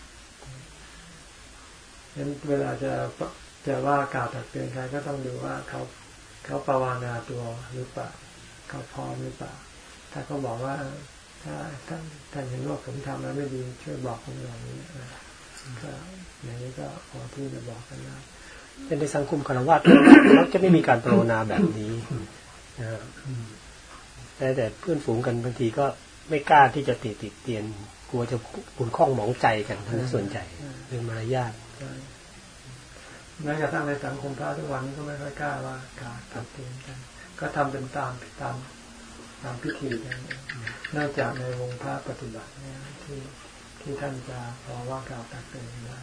งั้นเวลาจะจะว่ากล่าวตักเตือนใครก็ต้องดูว่าเขาเขาภาวนาตัวหรือเปล่าเขาพร้อมหรือเปล่าถ้าเขาบอกว่าถ้าท่านท่านเห็นว่าผมทำแล้วไม่ดีช่วยบอกผมหน่อยนี้ก็อย่างนี้ก็พอที่จะบอกกันได้เป็นในสังคมคฤหัสถ์เราจะไม่มีการปรารณาแบบนี้นะแต่แต่เพื่อนฝูงกันบางทีก็ไม่กล้าที่จะติดติดเตียนกลัวจะขุ่นข้องหมองใจกันทั้งส่วนใหญ่เรื่องมารยาทแม้กระทั่งในสังคมพระทุกวันนี้ก็ไม่ค่อยกล้าว่าการตัดเตือนกันก็ทำเป็นตามตามตามพิธีกันนอกจากในวงพระปฏิบัติเนี่ยที่ที่ท่านจะพอว่ากล่าวตักเตือนได้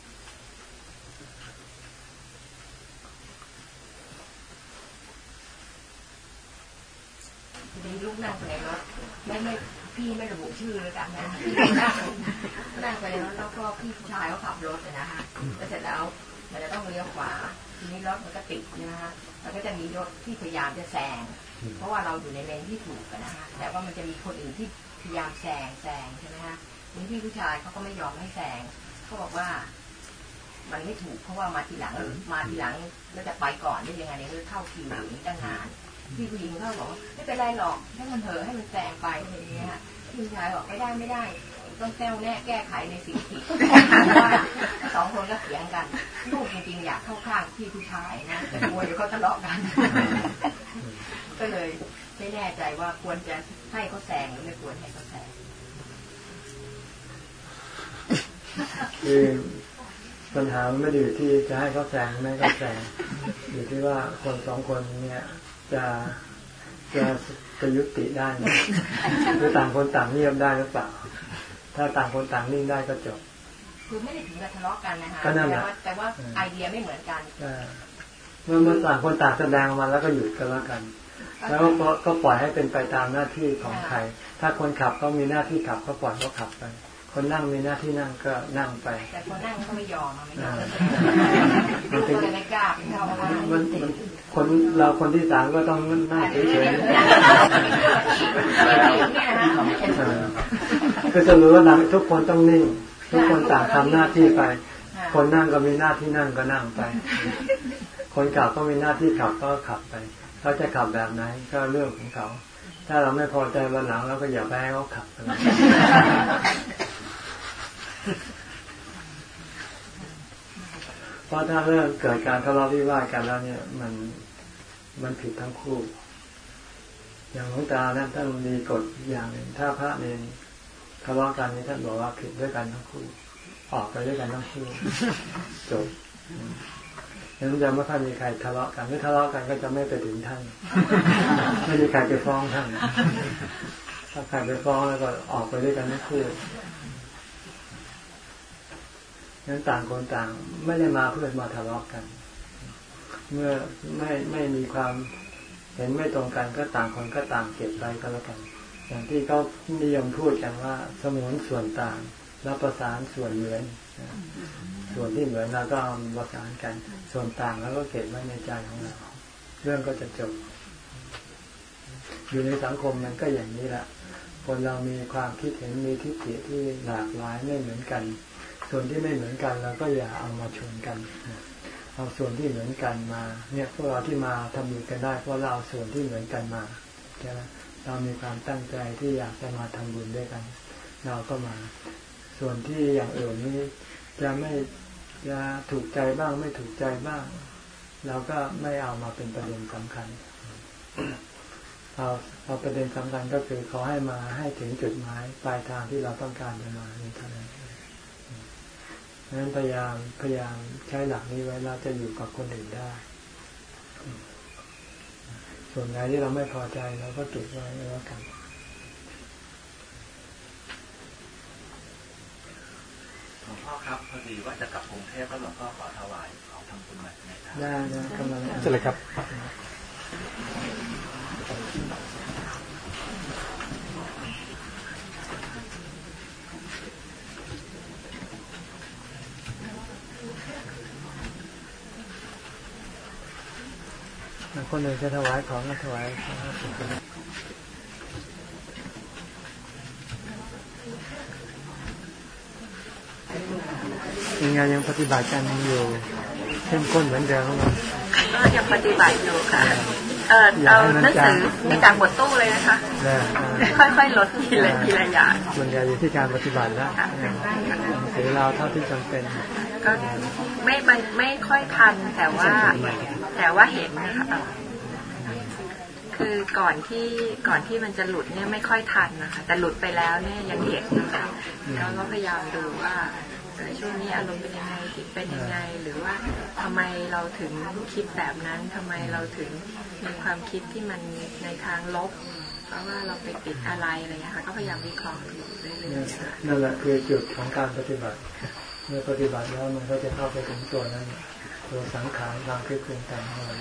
มีลูกนั่งไปในรถไม่ไม่พี่ไม่ระบุชื่อเลยกันนะนั่งไปในรถแล้วก็พี่ผู้ชายเขาขับรถนะฮะแล้วเสร็จแล้วมันจะต้องเลี้ยวขวาทีนี้รถมันก็ติดนะฮะแล้วก็จะมีรถที่พยายามจะแซงเพราะว่าเราอยู่ในเลนที่ถูกนะฮะแต่ว่ามันจะมีคนอื่นที่พยายามแซงแซงใช่ไหมฮะนี่พี่ผู้ชายเขาก็ไม่ยอมให้แซงเขาบอกว่ามันไม่ถูกเพราะว่ามาทีหลังมาทีหลังแล้วจะไปก่อนได้ยังไงเนี่ยคือเข้าคิวอย่างนี้ตั้งนานพี่ผู้หญิงเขาบอกว่าไม่เป็นไรหรอกให้มันเถอะให้มันแซงไปอะไรอย่างเงี้ยพี่ผู้ชายบอกไม่ได้ไม่ได้ต้องแก้วแน่แก้ไขในสิ่งที่ว่าสองคนก็เถียงกันลูกจริงๆอยากเข้าข้างพี่ผู้ชายนะแต่กลัวเดี๋ยวเขาทะเลาะกันก็เลยไม่แน่ใจว่าควรจะให้เขาแซงหรือไม่ควรให้เขาแซงคือปัญหาไม่ได้อยู่ที่จะให้เขาแซงไม่เขาแซงอยู่ที่ว่าคนสองคนเนี่ยจะจะจะยุติได้ไหมหรือต่างคนต่างเงียบได้หรือเปล่าถ้าต่างคนต่างนิ่งได้ก็จบคือไม่ได้ถึงกับทะเลาะกันนะคะแต่ว่าแต่ว่าไอเดียไม่เหมือนกันเมื่อเมื่อต่างคนต่างแสดงมาแล้วก็หยุดกันแล้วกันแล้วก็ก็ปล่อยให้เป็นไปตามหน้าที่ของใครถ้าคนขับก็มีหน้าที่ขับก็ปล่อยเขาขับไปคนนั่งมีหน้าที่นั่งก็นั่งไปแต่คนนั่งเขาไม่ยอมไม่ยอมมันเป็นไม่กล้าเป็นเขาว่ามันคนเราคนที่สามก็ต้องนั่งเฉยๆก็จะรู้ว่าทุกคนต้องนิ่งทุกคนต่างทำหน้าที่ไปคนนั่งก็มีหน้าที่นั่งก็นั่งไปคนขับก็มีหน้าที่ขับก็ขับไปเขาจะขับแบบไหนก็เรื่องของเขาถ้าเราไม่พอใจวันหลังเราก็อย่าไปให้เขาขับเพราะถ้าเรื่องเกิดการทะเลาะวิวาทกันแล้วเนี่ยมันมันผิดทั้งคู่อย่างหลวงตาเนี่ยท่านมีกฎอย่างหนึ่งถ้าพระเนรทะเลาะกันนี่ท่านบอกว่าผิดด้วยกันทั้งคู่ออกไปด้วยกันทั้งคู่จบนั้นจะไม่ค่อยมีใครทะเลาะกันถ้าทะเลาะกันก็จะไม่ไปถึงท่านไม่มีใครไปฟ้องท่านถ้าใครไปฟ้องแล้วก็ออกไปด้วยกันทั้งคู่นั้นต่างคนต่างไม่ได้มาเพื่อมาทะเลาะกันเมื่อไม่ไม่มีความเห็นไม่ตรงกันก็ต่างคนก็ต่างเก็บไปก็แล้วกันอย่างที่เขานิยมพูดกันว่าสมุนส่วนต่างแล้วประสานส่วนเหมือนส่วนที่เหมือนเราก็ประสานกันส่วนต่างแล้วก็เก็บไว้ในใจของเราเรื่องก็จะจบอยู่ในสังคมมันก็อย่างนี้แหละคนเรามีความคิดเห็นมีทิฏฐิที่หลากหลายไม่เหมือนกันส่วนที่ไม่เหมือนกันเราก็อย่าเอามาชนกันเอาส่วนที่เหมือนกันมาเนี่ยพวกเราที่มาทำบุญกันได้เพราะเราเอาส่วนที่เหมือนกันมาใช่ไหมเรามีความตั้งใจที่อยากจะมาทำบุญด้วยกันเราก็มาส่วนที่อย่างอื่นนี้จะไม่จะถูกใจบ้างไม่ถูกใจบ้างเราก็ไม่เอามาเป็นประเด็นสำคัญเอาเอาประเด็นสำคัญก็คือขอให้มาให้ถึงจุดหมายปลายทางที่เราต้องการจะมาในเท่านั้นดังนั้นพยายามพยายามใช้หลักนี้ไว้เราจะอยู่กับคนอื่นได้ส่วนไหนที่เราไม่พอใจเราก็เก็บไว้แล้วกันหลวงพ่อครับพอดีว่าจะกลับกรุงเทพแล้วหลวงพ่อขอถวายของทำบุญหน่อยนะครับได้ได้กำลังจะเลยครับคนหนึ่งจะถวายของก็ถวายยังไงยังปฏิบัติกันอยู่เข้มข้นเหมือนเดิมไหมก็ยังปฏิบัติอยู่ค่ะเออเอาหนังสือในการหมดตู้เลยนะคะค่อยๆลดทีละทีละอย่างส่วนใหญ่อยู่ที่การปฏิบัติแล้วหนังสือเราเท่าที่จำเป็นก็ไม่ไม่ไม่ค่อยทันแต่ว่าแต่ว่าเห็นนะคะคือก่อนที่ก่อนที่มันจะหลุดเนี่ยไม่ค่อยทันนะคะแต่หลุดไปแล้วเนี่ยยังเห็นนะคะแล้วก็พยายามดูว่าช่วงนี้อารมณ์เป็นยังไงจิตเป็นยังไงหรือว่าทำไมเราถึงคิดแบบนั้นทำไมเราถึงมีความคิดที่มันในทางลบเพราะว่าเราไปติดอะไรอะไรอย่างเงี้ยค่ะก็พยายามวิเคราะห์อยู่เรื่อยๆนั่นแหละคือจุดของการปฏิบัติเมื่อปฏิบัติแล้วมันก็จะเข้าไปถึงตัวนั้นตัวสังขารความคิดปรุงแต่งของเรา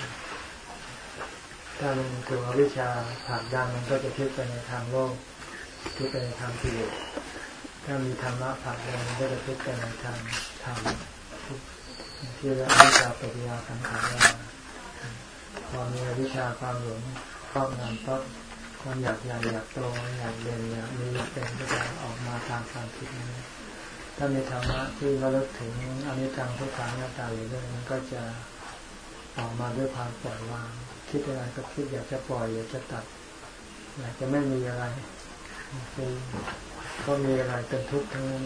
ถ้ามันถูกอวิชชาผลักดันมันก็จะคิดไปในทางโลกคิดไปในทางกิเลสถ้ามีธรรมะผลักดันมันก็จะคิดไปในทางธรรมที่เรียกว่าวิชาปฏิยาสังขารพอมีวิชาความหลงครอบงำปั๊บความอยากใหญ่อยากโตอยากเด่นอยากมีอยากเป็นก็จะออกมาทางความคิดนี้ถ้ามีธรรมะที่ระลึกถึงอนิจจังทุกขังอนัตตาอยู่ด้วยมันก็จะออกมาด้วยความปล่อยวางคิดอะไรก็คิดอยากจะปล่อยอยากจะตัดอยากจะไม่มีอะไรคือก็มีอะไรเป็นทุกข์ทั้งนั้น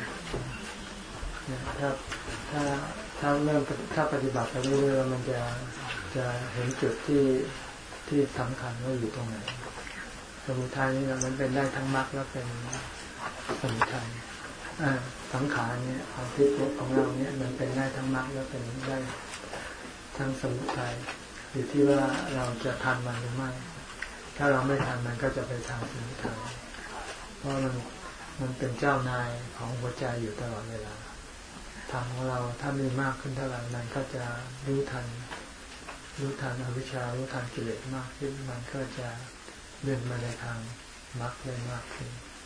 ถ้าถ้าถ้าเริ่มถ้าปฏิบัติไปเรื่อยๆมันจะจะเห็นจุดที่ที่สำคัญว่าอยู่ตรงไหนสมุทัยนี่มันเป็นได้ทั้งมรรคและเป็นสมุทัยสังขารเนี่ยความคิดของเราเนี่ยมันเป็นได้ทั้งมรรคและเป็นได้ทั้งสมุทัยอยู่ที่ว่าเราจะทันมันหรือไม่ถ้าเราไม่ทันมันก็จะไปทางสมุทัยเพราะมันมันเป็นเจ้านายของหัวใจอยู่ตลอดเวลาทางของเราถ้ามีมากขึ้นเท่าไหร่มันก็จะรู้ทันรู้ทันอวิชชารู้ทันกิเลสมากขึ้นมันก็จะเดินมาในทางมรรคได้มากขึ้น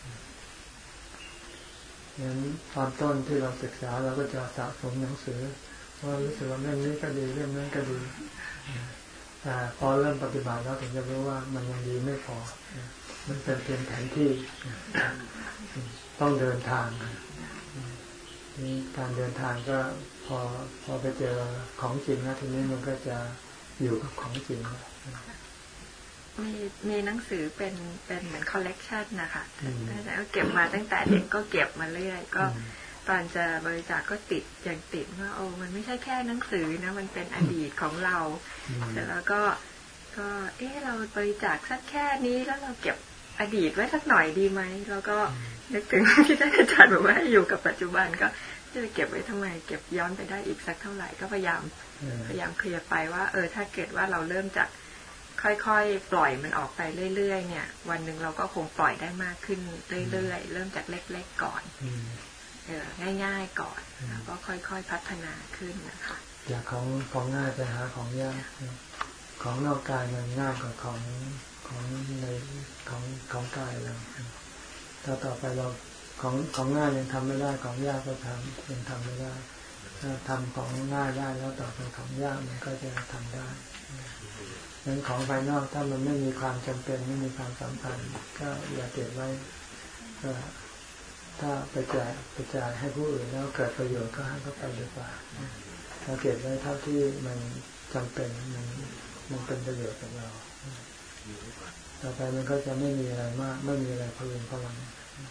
งั้นตอนต้นที่เราศึกษาเราก็จะสะสมหนังสือว่ารู้สึกว่าเรื่องนี้ก็ดีเรื่องนั้นก็ดีแต่พอเริ่มปฏิบัติแล้วถึงจะรู้ว่ามันยังดีไม่พอมันเป็นเพียงแผนที่ต้องเดินทางนี่การเดินทางก็พอพอไปเจอของจริงนะทีนี้มันก็จะอยู่กับของจริงมีมีหนังสือเป็นเป็นเหมือนคอลเลกชันนะคะแล้วเก็บมาตั้งแต่เด็กก็เก็บมาเรื่อยก็ตอนจะบริจาคก็ติดอย่างติดว่าโอ้มันไม่ใช่แค่หนังสือนะมันเป็นอดีตของเราแต่แล้วก็ก็เออเราบริจาคสักแค่นี้แล้วเราเก็บอดีตไว้สักหน่อยดีไหมแล้วก็นึกถึงที่ท่านอาจารย์บอกว่าอยู่กับปัจจุบันก็จะเก็บไว้ทำไมเก็บย้อนไปได้อีกสักเท่าไหร่ก็พยายามพยายามเคลียร์ไปว่าเออถ้าเกิดว่าเราเริ่มจากค่อยๆปล่อยมันออกไปเรื่อยๆเนี่ยวันหนึ่งเราก็คงปล่อยได้มากขึ้นเรื่อยๆเริ่มจากเล็กๆก่อนเออง่ายๆก่อนแล้วก็ค่อยๆพัฒนาขึ้นนะคะจากของของง่ายไปหาของยากของนอกกายมันง่ายกว่าของของในของของกายเราถ้าต่อไปเราของของง่ายยังทำไม่ได้ของยากก็ทำยังทำไม่ได้ถ้าทำของง่ายได้แล้วต่อไปของยากมันก็จะทำได้ดังนั้นของภายนอกถ้ามันไม่มีความจำเป็นไม่มีความสำคัญก็อย่าเก็บไว้ก็ถ้าไปจ่ายไปจ่ายให้ผู้อื่นแล้วเกิดประโยชน์ก็ให้เขาไปดีกว่าถ้าเก็บไว้เท่าที่มันจำเป็นมันมันเป็นประโยชน์กับเราต่อไปมันก็จะไม่มีอะไรมากไม่มีอะไรพลุงพลัง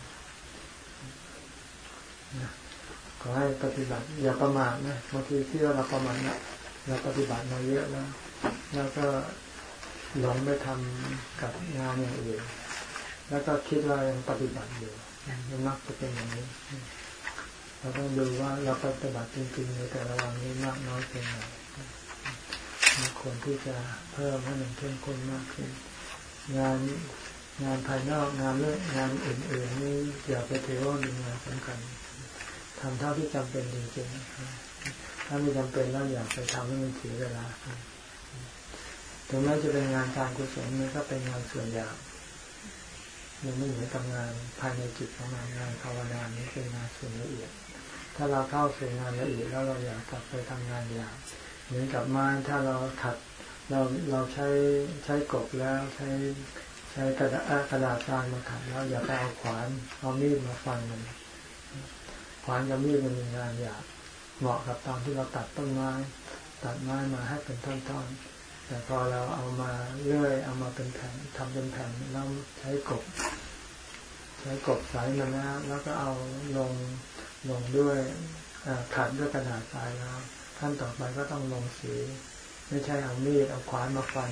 ขอให้ปฏิบัติอย่าประมาทนะบางทีที่เราประมาทนะเราปฏิบัติมาเยอะแล้วแล้วก็หลงไปทำกับงานอย่างอื่นแล้วก็คิดว่ายังปฏิบัติอยู่มันมักจะเป็นอย่างนี้เราต้องดูว่าเราปฏิบัติจริงๆในแต่ละวันนี้มากน้อยเพียงไรมีควรที่จะเพิ่มให้มันเข้มข้นมากขึ้นงานงานภายนอกงานเรื่องงานอื่นๆนี่อย่าไปถือว่าเป็นงานสำคัญทำเท่าที่จำเป็นจริงๆถ้าไม่จำเป็นแล้วอย่าไปทำให้มันเสียเวลาถึงแม้จะเป็นงานการกุศลมันก็เป็นงานส่วนใหญ่มันไม่เหมือนกับงานภายในจิตของงานงานภาวนานี้เป็นงานส่วนละเอียดถ้าเราเข้าสู่งานละเอียดแล้วเราอยากกลับไปทำงานหยาบเหมือนกับไม้ถ้าเราขัดเราเราใช้ใช้กบแล้วใช้ใช้กระดาษกระดาษทรายมาขัดแล้วอย่าไปเอาขวานเอามีดมาฟันมันขวานกับมีดมันมีงานหยาบเหมาะกับตอนที่เราตัดต้นไม้ตัดไม้มาให้เป็นท่อนๆแต่พอเราเอามาเลื่อยเอามาเป็นแผ่นทำเป็นแผ่นแล้วใช้กบใช้กบใสมันนะแล้วก็เอาลงลงด้วยขัดด้วยกระดาษทรายแล้วขั้นต่อไปก็ต้องลงสีไม่ใช่เอามีดเอาขวานมาฟัน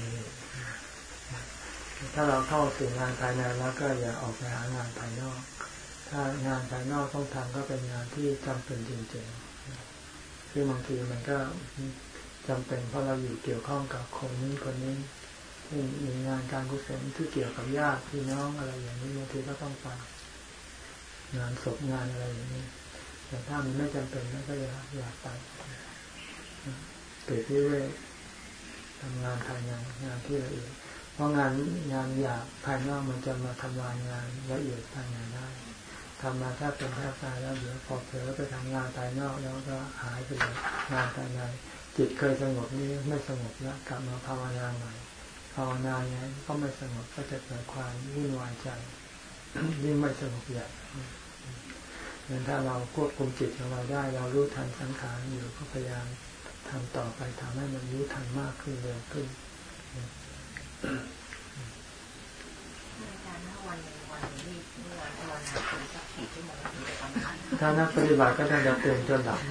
ถ้าเราเข้าสู่งานภายในแล้วก็อย่าออกไปหางานภายนอกถ้างานภายนอกต้องทำก็เป็นงานที่จำเป็นจริงๆคือบางทีมันก็จำเป็นเพราะเราอยู่เกี่ยวข้องกับคนนี้คนนี้มีงานการกุศลที่เกี่ยวกับญาติพี่น้องอะไรอย่างนี้บางทีก็ต้องไปงานศพงานอะไรอย่างนี้แต่ถ้ามันไม่จำเป็นก็อย่าอย่าไปเกิดที่เวทำงานภายในงานที่ละเอียดเพราะงานงานหยาบภายนอกมันจะมาทำลายงานละเอียดภายในได้ทำมาถ้าเป็นแค่ตายแล้วเดี๋ยวพอเผลอไปทำงานภายนอกแล้วก็หายไปเลยงานภายในจิตเคยสงบนี้ไม่สงบแล้วกลับมาภาวนาใหม่ภาวนาเนี้ยก็ไม่สงบก็จะเกิดความวุ่นวายใจยิ่งไม่สงบใหญ่งั้นถ้าเราควบคุมจิตของเราได้เรารู้ทันสังขารอยู่ก็พยายามทำต่อไปทำให้มันรู้ทันมากขึ้นเร็วขึ้นถ้านักปฏิบัติก็ต้องจะเตือนจนหลับ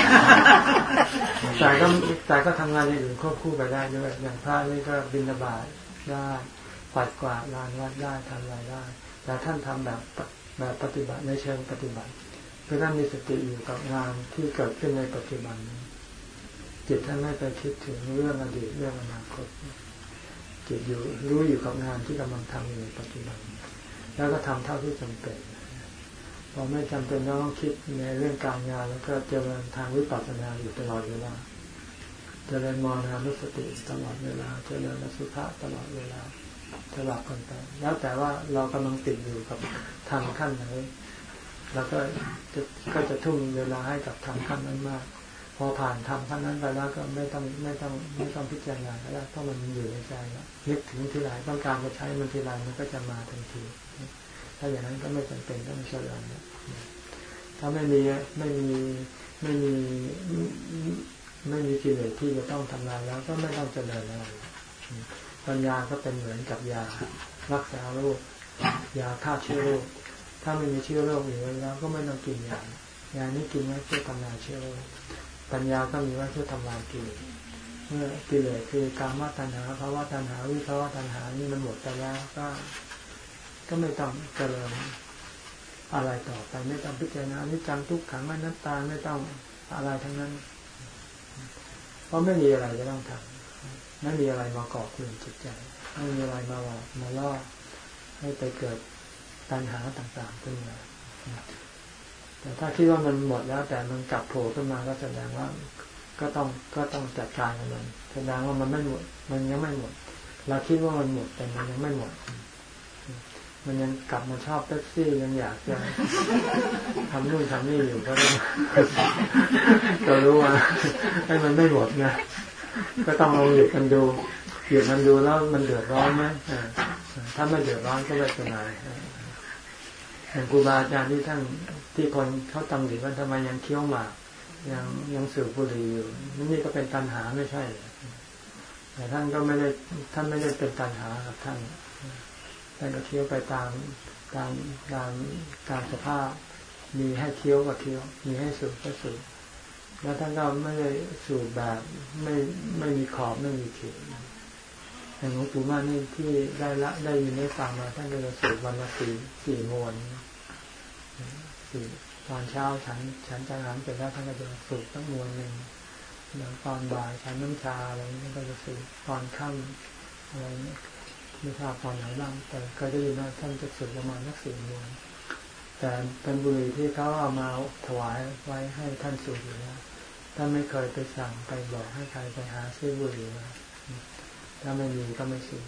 แต่ก็แต่ก็ทำงานอย่างอื่นควบคู่ไปได้ด้วยอย่างพระนี่ก็บิณฑบาตได้ปัดกวาดลานวัดได้ทำอะไรได้แต่ท่านทำแบบแบบปฏิบัติในเชิงปฏิบัติคือท่านมีสติอยู่กับงานที่เกิดขึ้นในปัจจุบันจิตท่านไม่ไปคิดถึงเรื่องอดีตเรื่องอนาคตจิตอยู่รู้อยู่กับงานที่กำลังทำอยู่ในปัจจุบันแล้วก็ทำเท่าที่จำเป็นพอไม่จำเป็นต้องคิดในเรื่องการงานแล้วก็เจริญทางวิปัสสนาอยู่ตลอดเวลาเจริญมรณานุสติตลอดเวลาเจริญอสุภะตลอดเวลาสลับกันไปแล้วแต่ว่าเรากำลังติดอยู่กับทางขั้นไหนแล้วก็จะก็จะทุ่มเวลาให้กับทางขั้นนั้นมากพอผ่านทางขั้นนั้นไปแล้วก็ไม่ต้องไม่ต้องไม่ต้องพิจารณาแล้วเพราะมันอยู่ในใจแล้วนึกถึงทีไรต้องการจะใช้มันทีไรมันก็จะมาทันทีถ้าอย่างนั้นก็ไม่จำเป็นต้องเจริญถ้าไม่มีไม่มีไม่มีไม่มีกิเลสที่จะต้องทำลายแล้วก็ไม่ต้องเจริญอะไรปัญญาก็เป็นเหมือนกับยารักษาโรคยาฆ่าเชื้อโรคถ้าไม่มีเชื้อโรคอยู่แล้วก็ไม่ต้องกินยายานี้กินไว้เพื่อทำลายเชื้อโรคปัญญาก็มีไว้เพื่อทำลายกิเลสเมื่อกิเลสคือกามตัณหาภาวะตัณหาวิภาวะตัณหานี่มันหมดไปแล้วก็ก็ไม่ต้องเจริญอะไรต่อไปไม่ต้องพิจารณาอนิจจังทุกขังอนัตตาไม่ต้องอะไรทั้งนั้นเพราะไม่มีอะไรจะต้องทำไม่มีอะไรมาก่อเกิดจิตใจไม่มีอะไรมาหลอกมาล่อให้ไปเกิดตัณหาต่างๆขึ้นมาแต่ถ้าคิดว่ามันหมดแล้วแต่มันกลับโผล่ขึ้นมาก็แสดงว่าก็ต้องก็ต้องจัดการกับมันแสดงว่ามันไม่หมดมันยังไม่หมดเราคิดว่ามันหมดแต่มันยังไม่หมดมันยังกลับมาชอบเป๊ปซี่ยังอยากจะทำนู่นทำนี่อยู่ก็ต้องก็รู้ว่าให้มันไม่หมดนะก็ต้องลองหยุดมันดูหยุดมันดูแล้วมันเดือดร้อนไหมถ้าไม่เดือดร้อนก็ไม่เป็นไรอย่างครูบาอาจารย์ที่ท่านที่คนเขาตำหนิว่าทำไมยังเคี้ยวหมากยังยังสูบบุหรี่อยู่นี่ก็เป็นตัณหาไม่ใช่แต่ท่านก็ไม่ได้ท่านไม่ได้เป็นตัณหากับท่านท่านก็เคี้ยวไปตามตามตามตามสภาพมีให้เคี้ยวก็เคี้ยวมีให้สูบก็สูบแล้วท่านก็ไม่ได้สูบแบบไม่ไม่มีขอบไม่มีเขตอย่างหลวงปู่มั่นนี่ที่ได้ละได้ยินได้ฟังมาท่านก็จะสูบวันละสี่สี่มวนสี่ตอนเช้าฉันฉันจะหลังเสร็จแล้วท่านก็จะสูบตั้งมวนหนึ่งแล้วตอนบ่ายฉันน้ำชาอะไรนี่ก็จะสูบตอนค่ำอะไรนี่ไม่ทราบตอนไหนบ้างแต่ก็ได้ยินว่าท่านจะสูบประมาณสักสี่มวนแต่เป็นบุหรี่ที่เขาเอามาถวายไว้ให้ท่านสูบอยู่แล้วท่านไม่เคยไปสั่งไปบอกให้ใครไปหาซื้อบุหรี่มาถ้าไม่มีก็ไม่สูบ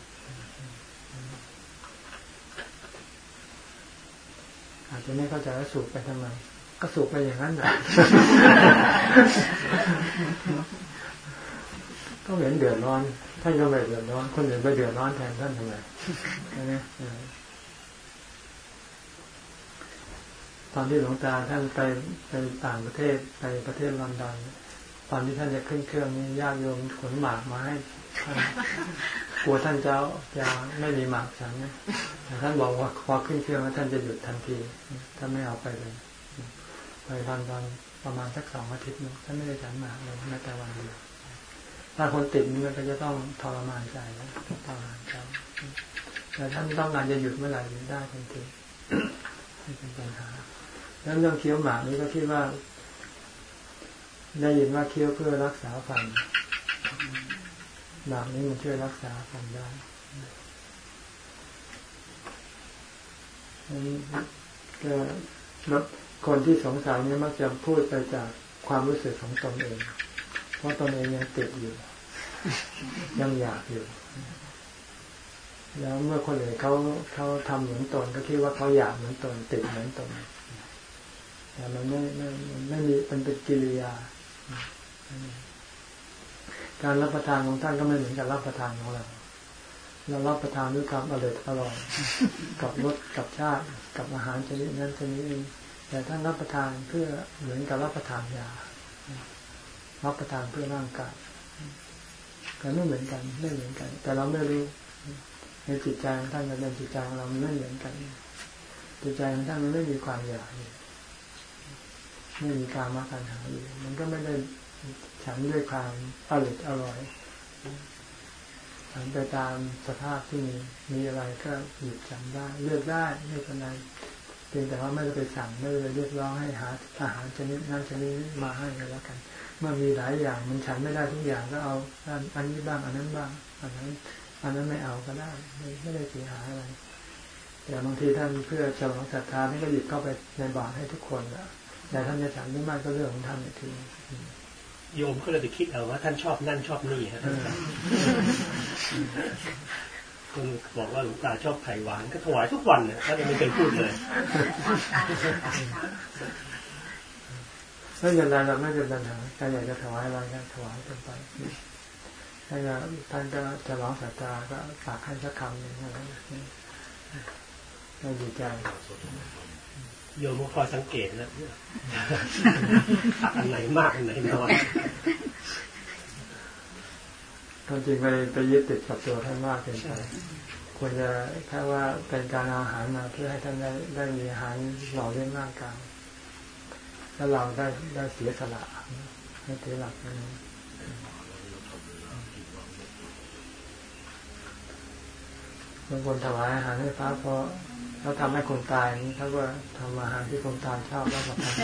อาจจะไม่เข้าใจว่าสูบไปทำไมก็สูบไปอย่างนั้นแหละก็เห็นเดือดร้อนท่านก็ไม่เดือดร้อนคนอื่นไปเดือดร้อนแทนท่านทำไมใช่ไหมตอนที่หลวงตาท่านไปไปต่างประเทศไปประเทศลอนดอนตอนที่ท่านจะขึ้นเครื่องนี้ญาติโยมขนหมากมาให้กลัวท่านเจ้าจะไม่มีหมากฉันแต่ท่านบอกว่าพอขึ้นเครื่องแล้วท่านจะหยุดทันทีท่านไม่เอาไปเลยไปลอนดอนประมาณสักสองอาทิตย์นึงท่านไม่ได้ฉันหมากเลยแม้แต่วันเดียวถ้าคนติดมันก็จะต้องทรมานใจแล้วทรมานใจแต่ท่านต้องการจะหยุดเมื่อไหร่ได้ทันทีไม่เป็นปัญหาแล้วเรื่องเคี้ยวหมากนี้ก็คิดว่าได้ยินว่าเคี้ยวเพื่อรักษาฟันหมากนี้มันช่วยรักษาฟันได้ก็แล้วคนที่สงสัยนี้มักจะพูดไปจากความรู้สึกของตนเองเพราะตนเองยังติดอยู่ยังอยากอยู่แล้วเมื่อคนอื่นเขาเขาทำเหมือนตนก็คิดว่าเขาอยากเหมือนตนติดเหมือนตนแต่มันไม่ไม่ไม่มีเป็นเป็นกิริยาการรับประทานของท่านก็ไม่เหมือนกับรับประทานของเราเรารับประทานด้วยความอร่อยอร่อยกับรสกับชาติกับอาหารชนิดนั้นชนิดนี้แต่ท่านรับประทานเพื่อเหมือนกับรับประทานยารับประทานเพื่อร่างกายก็ไม่เหมือนกันไม่เหมือนกันแต่เราไม่รู้ในจิตใจของท่านกับในจิตใจของเราไม่เหมือนกันจิตใจของท่านมันไม่มีความอยากไม่มีการมาการหาอยู่มันก็ไม่ได้ฉันด้วยความอร่อยอร่อยฉันไปตามสภาพที่มีมีอะไรก็หยิบฉันได้เลือกได้ไม่เป็นไรเพียงแต่ว่าไม่ได้ไปสั่งไม่ได้เรียกร้องให้หาอาหารชนิดนั้นชนิดนี้มาให้กันแล้วกันเมื่อมีหลายอย่างมันฉันไม่ได้ทุกอย่างก็เอาอันนี้บ้างอันนั้นบ้างอันนั้นอันนั้นไม่เอาก็ได้ไม่ไม่ได้เสียหายอะไรแต่บางทีท่านเพื่อฉลองศรัทธาท่านก็หยิบเข้าไปในบาตรให้ทุกคนนะแต่ท่านจะฉันไม่มากก็เรื่องของท่านอีกทีโยมก็เลยไปคิดเอาว่าท่านชอบนั่นชอบนี่ฮะคนบอกว่าหลวงตาชอบไข่หวานก็ถวายทุกวันเนี่ยท่านไม่เคยพูดเลยไม่เป็นไรเราไม่เป็นปัญหาใครอยากจะถวายอะไรก็ถวายกันไปถ้าท่านก็จะร้องศรัทธาก็ฝากให้สักคำหนึ่งอะไรก็ดีใจโยมก็คอยสังเกตนะอันไหนมากอันไหนน้อยความจริงไปไปยึดติดกับตัวท่านมากเกินไปควรจะแค่ว่าเป็นการเอาอาหารมาเพื่อให้ท่านได้ได้มีอาหารหล่อเลี้ยงร่างกายแล้วเราได้ได้เสียสละให้ถือหลักนั้นบางคนถวายอาหารให้พระเพราะเขาทำให้คนตายนี่เขาก็ทำอาหารที่คนตายชอบแล้วก็ทำ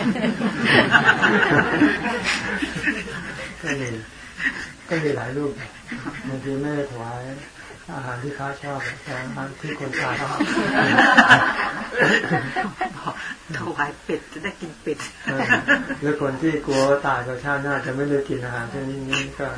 ก็มีก็มีหลายรูปบางทีไม่ได้ถวายอาหารที่พระชอบแต่อาหารที่คนตายชอบถวายเป็ดจะได้กินเป็ดหรือคนที่กลัวตายกับชาติหน้าจะไม่ได้กินอาหารชนิดนี้ก็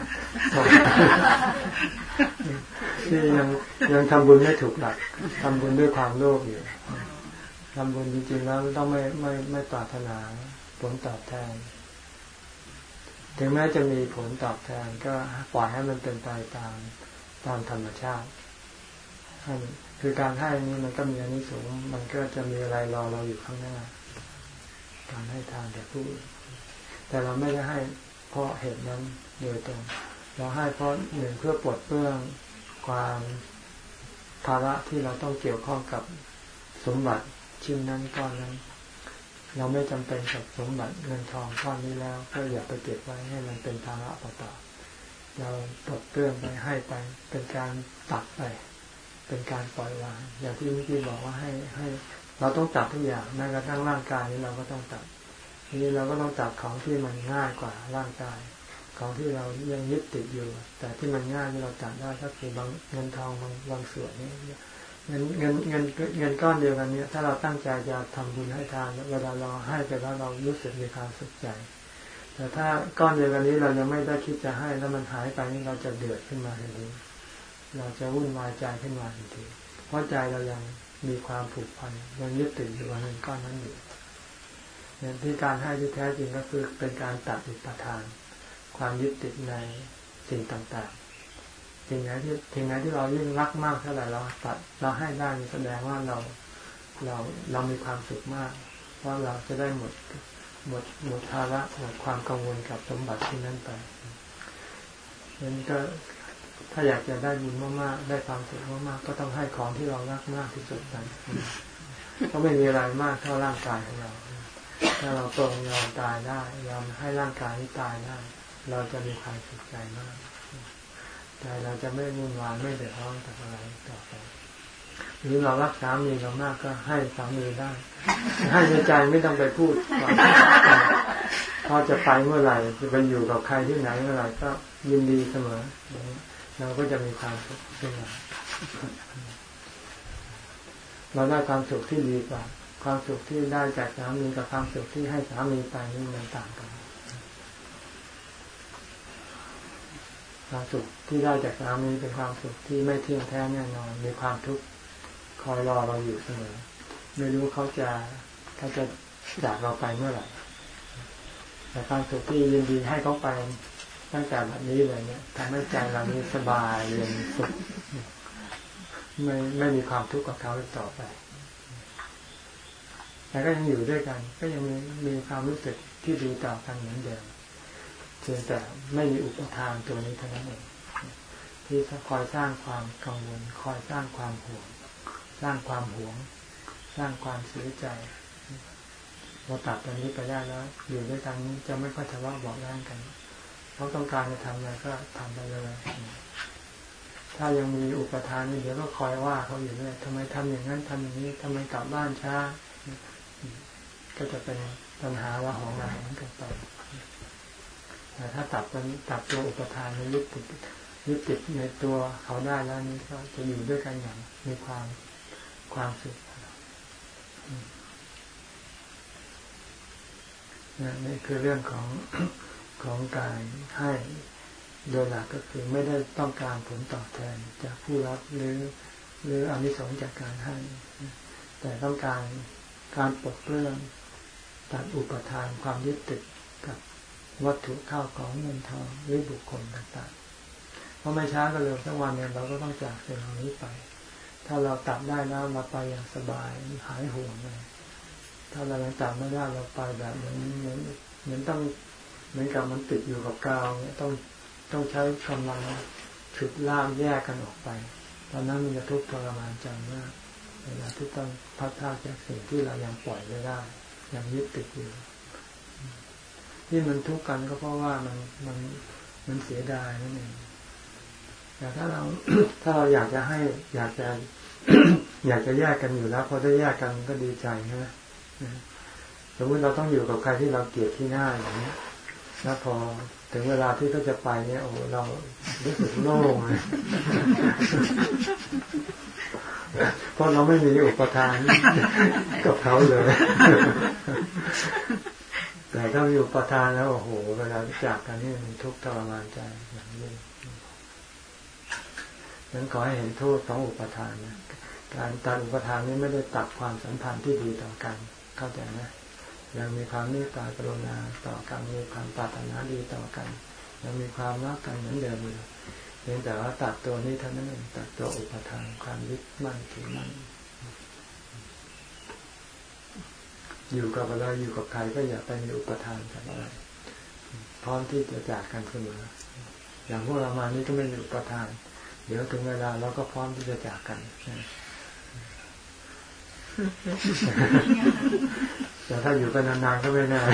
ที่ยังยังทำบุญไม่ถูกหลักทำบุญด้วยความโลภอยู่ทำบุญจริงๆแล้วต้องไม่ไม่ไม่ปรารถนาผลตอบแทนถึงแม้จะมีผลตอบแทนก็ปล่อยให้มันเป็นไปตามตามธรรมชาติคือการให้นี้มันก็มีอานิสงส์มันก็จะมีอะไรรอเราอยู่ข้างหน้าการให้ทานแก่ผู้อื่นแต่เราไม่ได้ให้เพราะเหตุนั้นโดยตรงเราให้เพราะหนึ่งเพื่อปลดเปลื้องความภาระที่เราต้องเกี่ยวข้องกับสมบัติชิ้นนั้นก้อนนั้นเราไม่จำเป็นกับสมบัติเงินทองก้อนนี้แล้วก็อย่าไปเก็บไว้ให้มันเป็นภาระเปล่าๆเราปลดเปลื้องไปให้ไปเป็นการตัดไปเป็นการปล่อยวางอย่างที่เมื่อกี้บอกว่าให้ให้เราต้องตัดทุกอย่างแม้กระทั่งร่างกายนี้เราก็ต้องตัดทีนี้เราก็ต้องตัดของที่มันง่ายกว่าร่างกายของที่เรายังยึดติดอยู่แต่ที่มันง่ายที่เราตัดได้ก็คือบางเงินทองบางบางส่วนนี้เงินเงินเงินเงินก้อนเดียวกันเนี้ยถ้าเราตั้งใจจะทำบุญให้ทานเวลาเราให้ไปแล้วเรารู้สึกมีความสุขใจแต่ถ้าก้อนเดียวกันนี้เรายังไม่ได้คิดจะให้แล้วมันหายไปนี่เราจะเดือดขึ้นมาทันทีเราจะวุ่นวายใจขึ้นมาทันทีเพราะใจเรายังมีความผูกพันยังยึดติดอยู่กับเงินก้อนนั้นอยู่เนี่ยที่การให้ที่แท้จริงก็คือเป็นการตัดอุปทานความยึดติดในสิ่งต่างๆสิ่งไหนที่สิ่งไหนที่เรายิ่งรักมากเท่าไหร่เราตัดเราให้ได้แสดงว่าเราเราเรามีความสุขมากเพราะเราจะได้หมดหมดหมดภาระหมดความกังวลกับสมบัติที่นั้นไปนั้นก็ถ้าอยากจะได้บุญมากๆได้ความสุขมากๆก็ต้องให้ของที่เรารักมากที่สุดนั้นก็ไม่มีอะไรมากเท่าร่างกายของเราถ้าเราตรงยอมตายได้ยอมให้ร่างกายนี้ตายได้เราจะมีความสุขใจมากใจเราจะไม่วุ่นวายไม่เดือดร้อนกับอะไรต่อไปหรือเรารักสามีเรามากก็ให้สามีได้ให้ในใจไม่ต้องไปพูดพอจะไปเมื่อไหร่จะไปอยู่กับใครที่ไหนเมื่อไหร่ก็ยินดีเสมอเราก็จะมีความสุขขึ้นมาเราได้ความสุขที่ดีกว่าความสุขที่ได้จากสามีกับความสุขที่ให้สามีไปนี่มันต่างกันความสุขที่ได้จากสามีเป็นความสุขที่ไม่เที่ยงแท้แน่นอนมีความทุกข์คอยรอเราอยู่เสมอไม่รู้เขาจะเขาจะจากเราไปเมื่อไหร่แต่ความสุขที่ยินดีให้เขาไปตั้งแต่แบบนี้เลยเนี่ยทำให้ใจเรานี้สบายเย็นสุขไม่ไม่มีความทุกข์กับเขาอีกต่อไปแต่ก็ยังอยู่ด้วยกันก็ยังมีมีความรู้สึกที่ดีต่อกันเหมือนเดิมเพียงแต่ไม่มีอุปทานตัวนี้เท่านั้นเองที่คอยสร้างความกังวลคอยสร้างความห่วงสร้างความหวงสร้างความเสียใจพอตัดตัวนี้ไปได้แล้วอยู่ด้วยกันจะไม่ค่อยทะเลาะเบาะแว้งกันเขาต้องการจะทำอะไรก็ทำไปเลยถ้ายังมีอุปทานนี่เดี๋ยวก็คอยว่าเขาอยู่เลยทำไมทำอย่างนั้นทำอย่างนี้ทำไมกลับบ้านช้าก็จะเป็นปัญหาละหองระแหงกันไปแต่ถ้าตัดตัวนี้ตัดตัวอุปทานนี้ยึดติดยึดติดในตัวเขาได้แล้วนี่ก็จะอยู่ด้วยกันอย่างมีความความสุขนี่คือเรื่องของของการให้โดยหลักก็คือไม่ได้ต้องการผลตอบแทนจากผู้รับหรือหรืออานิสงส์จากการให้แต่ต้องการการปลดเปลื้องตัดอุปทานความยึดติดกับวัตถุข้าวของเงินทองหรือบุคคลต่างๆเพราะไม่ช้าก็เร็วสักวันเนี่ยเราก็ต้องจากสิ่งเหล่านี้ไปถ้าเราตัดได้แล้วเราไปอย่างสบายหายห่วงเลยถ้าเรายังตัดไม่ได้เราไปแบบเหมือนเหมือนเหมือนต้องเหมือนกับมันติดอยู่กับกาวเนี่ยต้องต้องใช้กำลังฉุดล่ามแยกกันออกไปตอนนั้นมันจะทุกข์ทรมานใจมากเวลาที่ต้องพัดพาจากสิ่งที่เรายังปล่อยไม่ได้ยังยึดติดอยู่ที่มันทุกข์กันก็เพราะว่ามันมันมันเสียดายนั่นเองแต่ถ้าเรา ถ้าเราอยากจะให้อยากจะ อยากจะแยกกันอยู่แล้วพอได้แยกกันก็ดีใจนะสมมติเราต้องอยู่กับใครที่เราเกลียดที่หน้าอย่างนี้แล้วพอถึงเวลาที่เขาจะไปเนี่ยโอ้เรารู้สึกโล่งเลยเพราะเราไม่มีอุปทานกับเขาเลยแต่ถ้ามีอุปทานแล้วโอ้โหเวลาจากกันนี่มันทุกข์ทรมานใจอย่างนี้นั้นขอให้เห็นโทษของอุปทานนะการตัดอุปทานนี้ไม่ได้ตัดความสัมพันธ์ที่ดีต่อกันเข้าใจไหมยังมีความเมตตากรุณาต่อกันมีความปรารถนาดีต่อกันยังมีความรักกันเหมือนเดิมอยู่เพียงแต่ว่าตัดตัวนี้เท่านั้นเองตัดตัวอุปทานความยึดมั่นถือมั่นอยู่กับอะไรอยู่กับใครก็อย่าไปมีอุปทานกับอะไรพร้อมที่จะจากกันเสมออย่างพวกเรามานี่ก็ไม่มีอุปทานเดี๋ยวถึงเวลาเราก็พร้อมที่จะจากกันแต่ถ้าอยู่กันนานๆก็ไม่แน่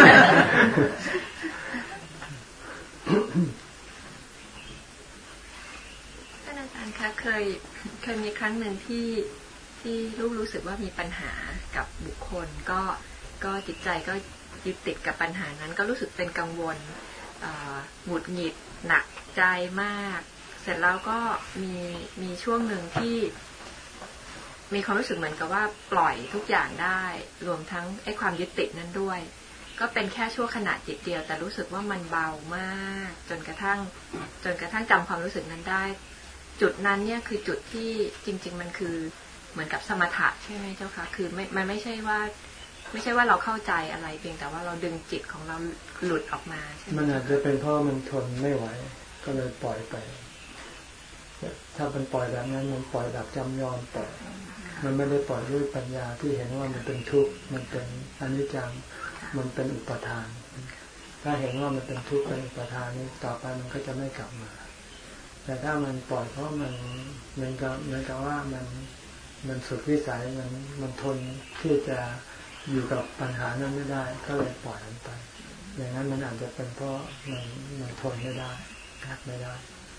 ท่านอาจารย์คะเคยเคยมีครั้งหนึ่งที่ที่ลูกรู้สึกว่ามีปัญหากับบุคคลก็ก็จิตใจก็ยึดติดกับปัญหานั้นก็รู้สึกเป็นกังวลหงุดหงิดหนักใจมากเสร็จแล้วก็มีมีช่วงหนึ่งที่มีความรู้สึกเหมือนกับว่าปล่อยทุกอย่างได้รวมทั้งไอ้ความยึดติดนั้นด้วยก็เป็นแค่ชั่วขณะจิตเดียวแต่รู้สึกว่ามันเบามากจนกระทั่งจนกระทั่งจำความรู้สึกนั้นได้จุดนั้นเนี่ยคือจุดที่จริงๆมันคือเหมือนกับสมถะใช่ไหมเจ้าคะคือไม่มันไม่ใช่ว่าไม่ใช่ว่าเราเข้าใจอะไรเพียงแต่ว่าเราดึงจิตของเราหลุดออกมาใช่ไหมมันอาจจะเป็นเพราะมันทนไม่ไหวก็เลยปล่อยไปถ้ามันปล่อยแบบนั้นมันปล่อยแบบจำยอมปล่อยมันไม่ได้ปล่อยด้วยปัญญาที่เห็นว่ามันเป็นทุกข์มันเป็นอนิจจังมันเป็นอุปทานถ้าเห็นว่ามันเป็นทุกข์เป็นอุปทานนี้ต่อไปมันก็จะไม่กลับมาแต่ถ้ามันปล่อยเพราะมันเหมือนกับเหมือนกับว่ามันมันสุดวิสัยมันมันทนที่จะอยู่กับปัญหานั้นไม่ได้ก็เลยปล่อยมันไปอย่างนั้นมันอาจจะเป็นเพราะมันมันทนไม่ได้รับไม่ได้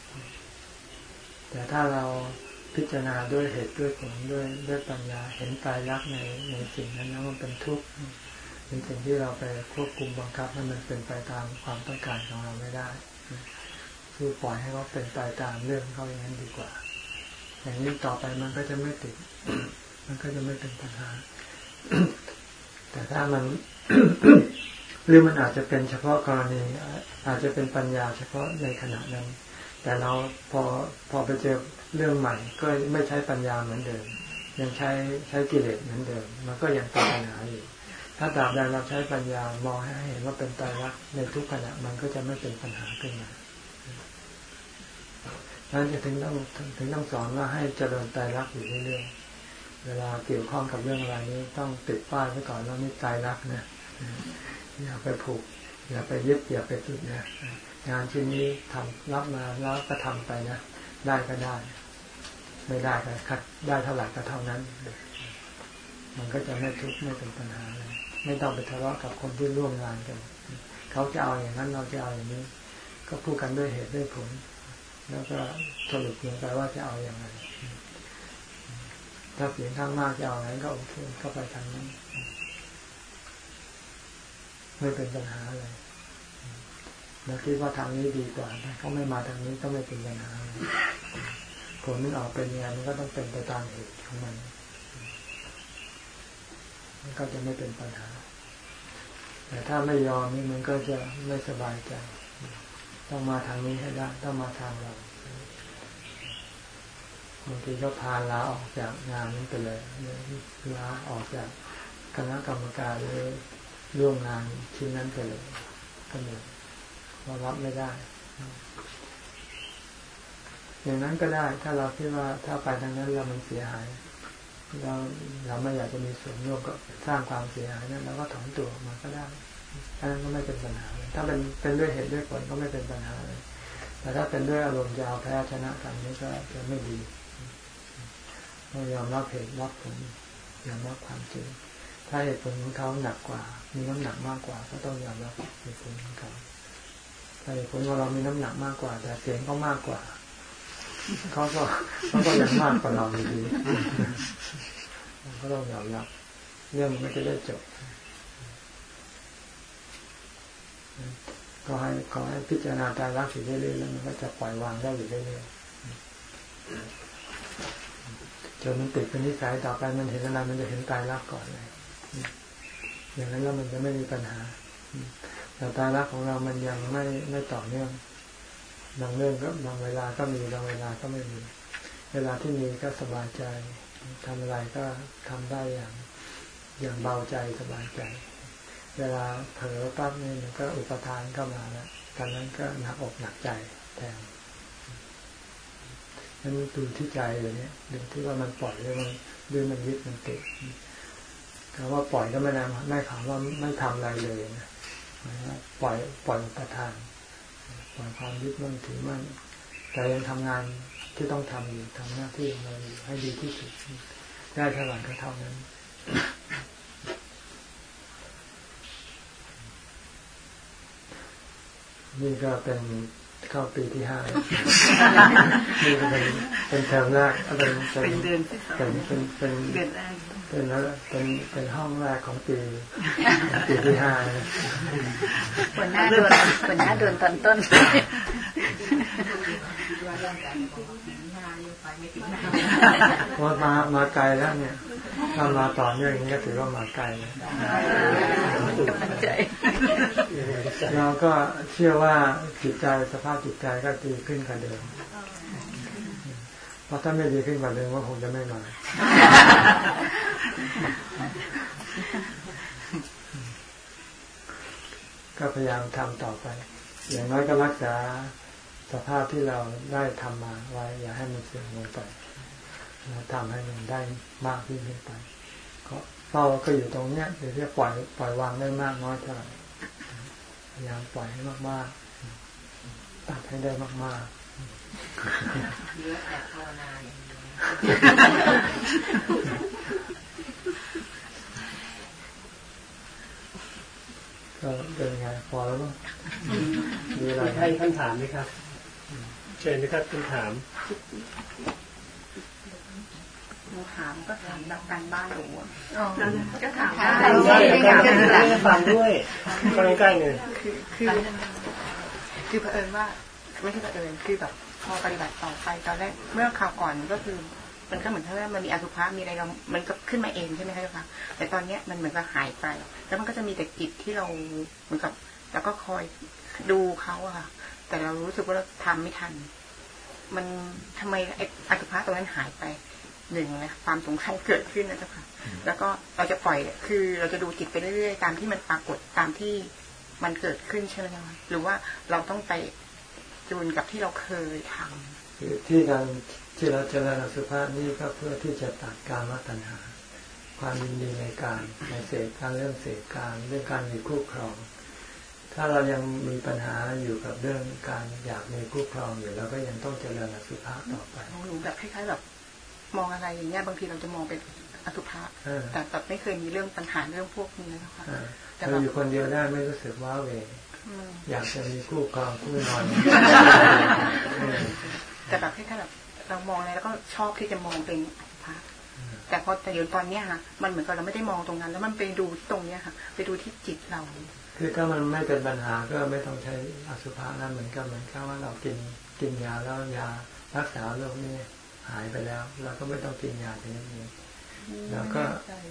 แต่ถ้าเราพิจารณาด้วยเหตุด้วยผลด้วยด้วยปัญญาเห็นตายรักในในสิ่งนั้นแล้วมันเป็นทุกข์เป็นสิ่งที่เราไปควบคุมบังคับให้มันเป็นไปตามความต้องการของเราไม่ได้คือปล่อยให้เขาเป็นไปตามเรื่องเขาอย่างนั้นดีกว่าอย่างนี้ต่อไปมันก็จะไม่ติดมันก็จะไม่เป็นปัญหาแต่ถ้ามัน หรือมันอาจจะเป็นเฉพาะกรณีอาจจะเป็นปัญญาเฉพาะในขณะนั้นแต่เราพอพอไปเจอเรื่องใหม่ก็ไม่ใช้ปัญญาเหมือนเดิมยังใช้ใช้กิเลสเหมือนเดิมมันก็ยังเป็นปัญหาอยู่ถ้าตราบใดเราใช้ปัญญามองให้เห็นว่าเป็นไตรลักษณ์ในทุกขณะมันก็จะไม่เป็นปัญหาขึ้นมาดังนั้นจะถึงต้องถึงต้องสอนว่าให้เจริญไตรลักษณ์อยู่เรื่อยๆเวลาเกี่ยวข้องกับเรื่องอะไรนี้ต้องติดป้ายไว้ก่อนว่านี่ไตรลักษณ์นะอย่าไปผูกอย่าไปยึดอย่าไปติดนะงานชิ้นนี้ทำรับมาแล้วก็ทำไปนะได้ก็ได้ไม่ได้ก็คัดได้เท่าไหร่ก็เท่านั้นมันก็จะไม่ทุกข์ไม่เป็นปัญหาเลยไม่ต้องไปทะเลาะกับคนที่ร่วมงานกันเขาจะเอาอย่างนั้นเราจะเอาอย่างนี้ก็พูดกันด้วยเหตุด้วยผลแล้วก็สรุปลงไปว่าจะเอาอย่างไรถ้าเสียงข้างมากจะเอาอะไรก็โอเคก็ไปทางนั้นไม่เป็นปัญหาอะไรแล้วคิดว่าทางนี้ดีกว่าถ้าเขาไม่มาทางนี้ก็ไม่เป็นปัญหาผลมันออกเป็นยังไงมันก็ต้องเป็นไปตามเหตุของมันมันก็จะไม่เป็นปัญหาแต่ถ้าไม่ยอมนี่มันก็จะไม่สบายใจต้องมาทางนี้ให้ได้ต้องมาทางเราบางทีก็พาลาออกจากงานนี้ไปเลยลาออกจากคณะกรรมการหรือร่วมงานชิ้นนั้นไปเลยก็มีเรารับไม่ได้อย่างนั้นก็ได้ถ้าเราคิดว่าถ้าไปทางนั้นเรามันเสียหายเราเราไม่อยากจะมีส่วนร่วมก็สร้างความเสียหายนั้นเราก็ถอนตัวออกมาก็ได้อันนั้นก็ไม่เป็นปัญหาถ้าเป็นเป็นด้วยเหตุด้วยผลก็ไม่เป็นปัญหาเลยแต่ถ้าเป็นด้วยอารมณ์จะเอาแพ้ชนะกันนี้ก็จะไม่ดีเรายอมรับเหตุรับผลยอมรับความจริงถ้าเหตุผลของเขาหนักกว่ามีน้ำหนักมากกว่าก็ต้องยอมรับเหตุผลของเขาถ้าเหตุผลของเรามีน้ำหนักมากกว่าแต่เสียงเขามากกว่าเขาก็เขาก็ยังมากกว่าเราอยู่ดีเราก็ต้องยอมรับเรื่องมันจะได้จบก็ให้ขอให้พิจารณาตายรักอยู่เรื่อยๆแล้วมันก็จะปล่อยวางได้อยู่เรื่อยๆจนมันติดเป็นนิสัยต่อไปมันเห็นอะไรมันจะเห็นตายรักก่อนเลยอย่างนั้นแล้วมันจะไม่มีปัญหาแต่ตายรักของเรามันยังไม่ไม่ต่อเนื่องบางเรื่องก็บางเวลาก็มีบางเวลาก็ไม่มีเวลาที่มีก็สบายใจทำอะไรก็ทำได้อย่างอย่างเบาใจสบายใจเวลาเผลอปั๊บนี่มันก็อุปทานเข้ามาแล้วตอนนั้นก็หนักอกหนักใจแทนนั่นดูที่ใจเลยเนี่ยดูที่ว่ามันปล่อยหรือมันหรือมันยึดมันติดคำว่าปล่อยก็ไม่ได้ไม่ถามว่าไม่ทำอะไรเลยนะหมายว่าปล่อยปล่อยอุปทานปล่อยความยึดมั่นถือมั่นแต่ยังทำงานที่ต้องทำอยู่ทำหน้าที่ของเราอยู่ให้ดีที่สุดได้เท่าไหร่ก็เท่านั้นนี่ก็เป็นเข้าปีที่ห้านี่ก็เป็นเป็นเทอมแรกเป็นเป็นเดือนที่สองเป็นเป็นเป็นเดือนแรกเป็นแล้วเป็นเป็นห้องแรกของปีปีที่ห้าคนหน้าโดนคนหน้าโดนตอนต้นว่ามามาไกลแล้วเนี่ยถ้ามาต่อเนื่องอย่างนี้ก็ถือว่ามาไกลกำลังใจเราก็เชื่อว่าจิตใจสภาพจิตใจก็ดีขึ้นกว่าเดิมเพราะถ้าไม่ดีขึ้นกว่าเดิมว่าคงจะไม่มาก็พยายามทำต่อไปอย่างน้อยก็รักษาสภาพที่เราได้ทำมาไว้อย่าให้มันเสื่อมลงไปแล้วทำให้มันได้มากขึ้นไปก็เราก็อยู่ตรงเนี้ยเดี๋ยวจะปล่อยปล่อยวางได้มากน้อยเท่าไหร่พยายามปล่อยให้มากๆตัดให้ได้มากๆเยอะแต่ภาวนาอย่างเดียวก็เป็นไงพอแล้วมั้งมีอะไรให้คำถามไหมครับเชิญนะครับคำถามถามก็ถามแบบการบ้านหนูก็ถามได้ได้ฟังด้วยฟังใกล้ๆเลยคือคือคือเผอิญว่าไม่ใช่เผอิญคือแบบพอปฏิบัติต่อไปตอนแรกเมื่อคราวก่อนก็คือมันก็เหมือนถ้ามันมีอสุภะมีอะไรเรามันก็ขึ้นมาเองใช่ไหมคะแต่ตอนนี้มันเหมือนกับหายไปแล้วมันก็จะมีแต่จิตที่เราเหมือนกับแล้วก็คอยดูเขาอะค่ะแต่เรารู้สึกว่าเราทำไม่ทันมันทำไมไอ้อสุภะตรงนั้นหายไปหนึ่งนะความสงสัยเกิดขึ้นนะเจ้าค่ะแล้วก็เราจะปล่อยคือเราจะดูจิตไปเรื่อยๆตามที่มันปรากฏตามที่มันเกิดขึ้นใช่ไหมคะหรือว่าเราต้องไปจูนกับที่เราเคยทำคือที่การที่เราเจริญอสุภะนี่ก็เพื่อที่จะตัดกามตัณหาความยินดีในการในเสพการเรื่องเสพการเรื่องการมีคู่ครองถ้าเรายังมีปัญหาอยู่กับเรื่องการอยากมีคู่ครองอยู่เราก็ยังต้องเจริญอสุภะต่อไปหนูแบบคล้ายๆแบบมองอะไรอย่างเงี้ยบางทีเราจะมองเป็นอสุภะแต่แบบไม่เคยมีเรื่องปัญหาเรื่องพวกนี้นะคะแต่เราอยู่คนเดียวได้ไม่รู้สึกว้าเหวอยากจะมีคู่ครองคู่นอนแต่แบบคล้ายๆแบบเรามองอะไรแล้วก็ชอบที่จะมองเป็นอสุภะแต่พอแต่เดี๋ยวตอนเนี้ยค่ะมันเหมือนกับเราไม่ได้มองตรงนั้นแล้วมันไปดูตรงเนี้ยค่ะไปดูที่จิตเราคือถ้ามันไม่เป็นปัญหาก็ไม่ต้องใช้อสุภะนั่นเหมือนกันเหมือนกับว่าเรากินกินยาแล้วยารักษาโรคนี้หายไปแล้วเราก็ไม่ต้องกินยาชนิดนี้แล้วก็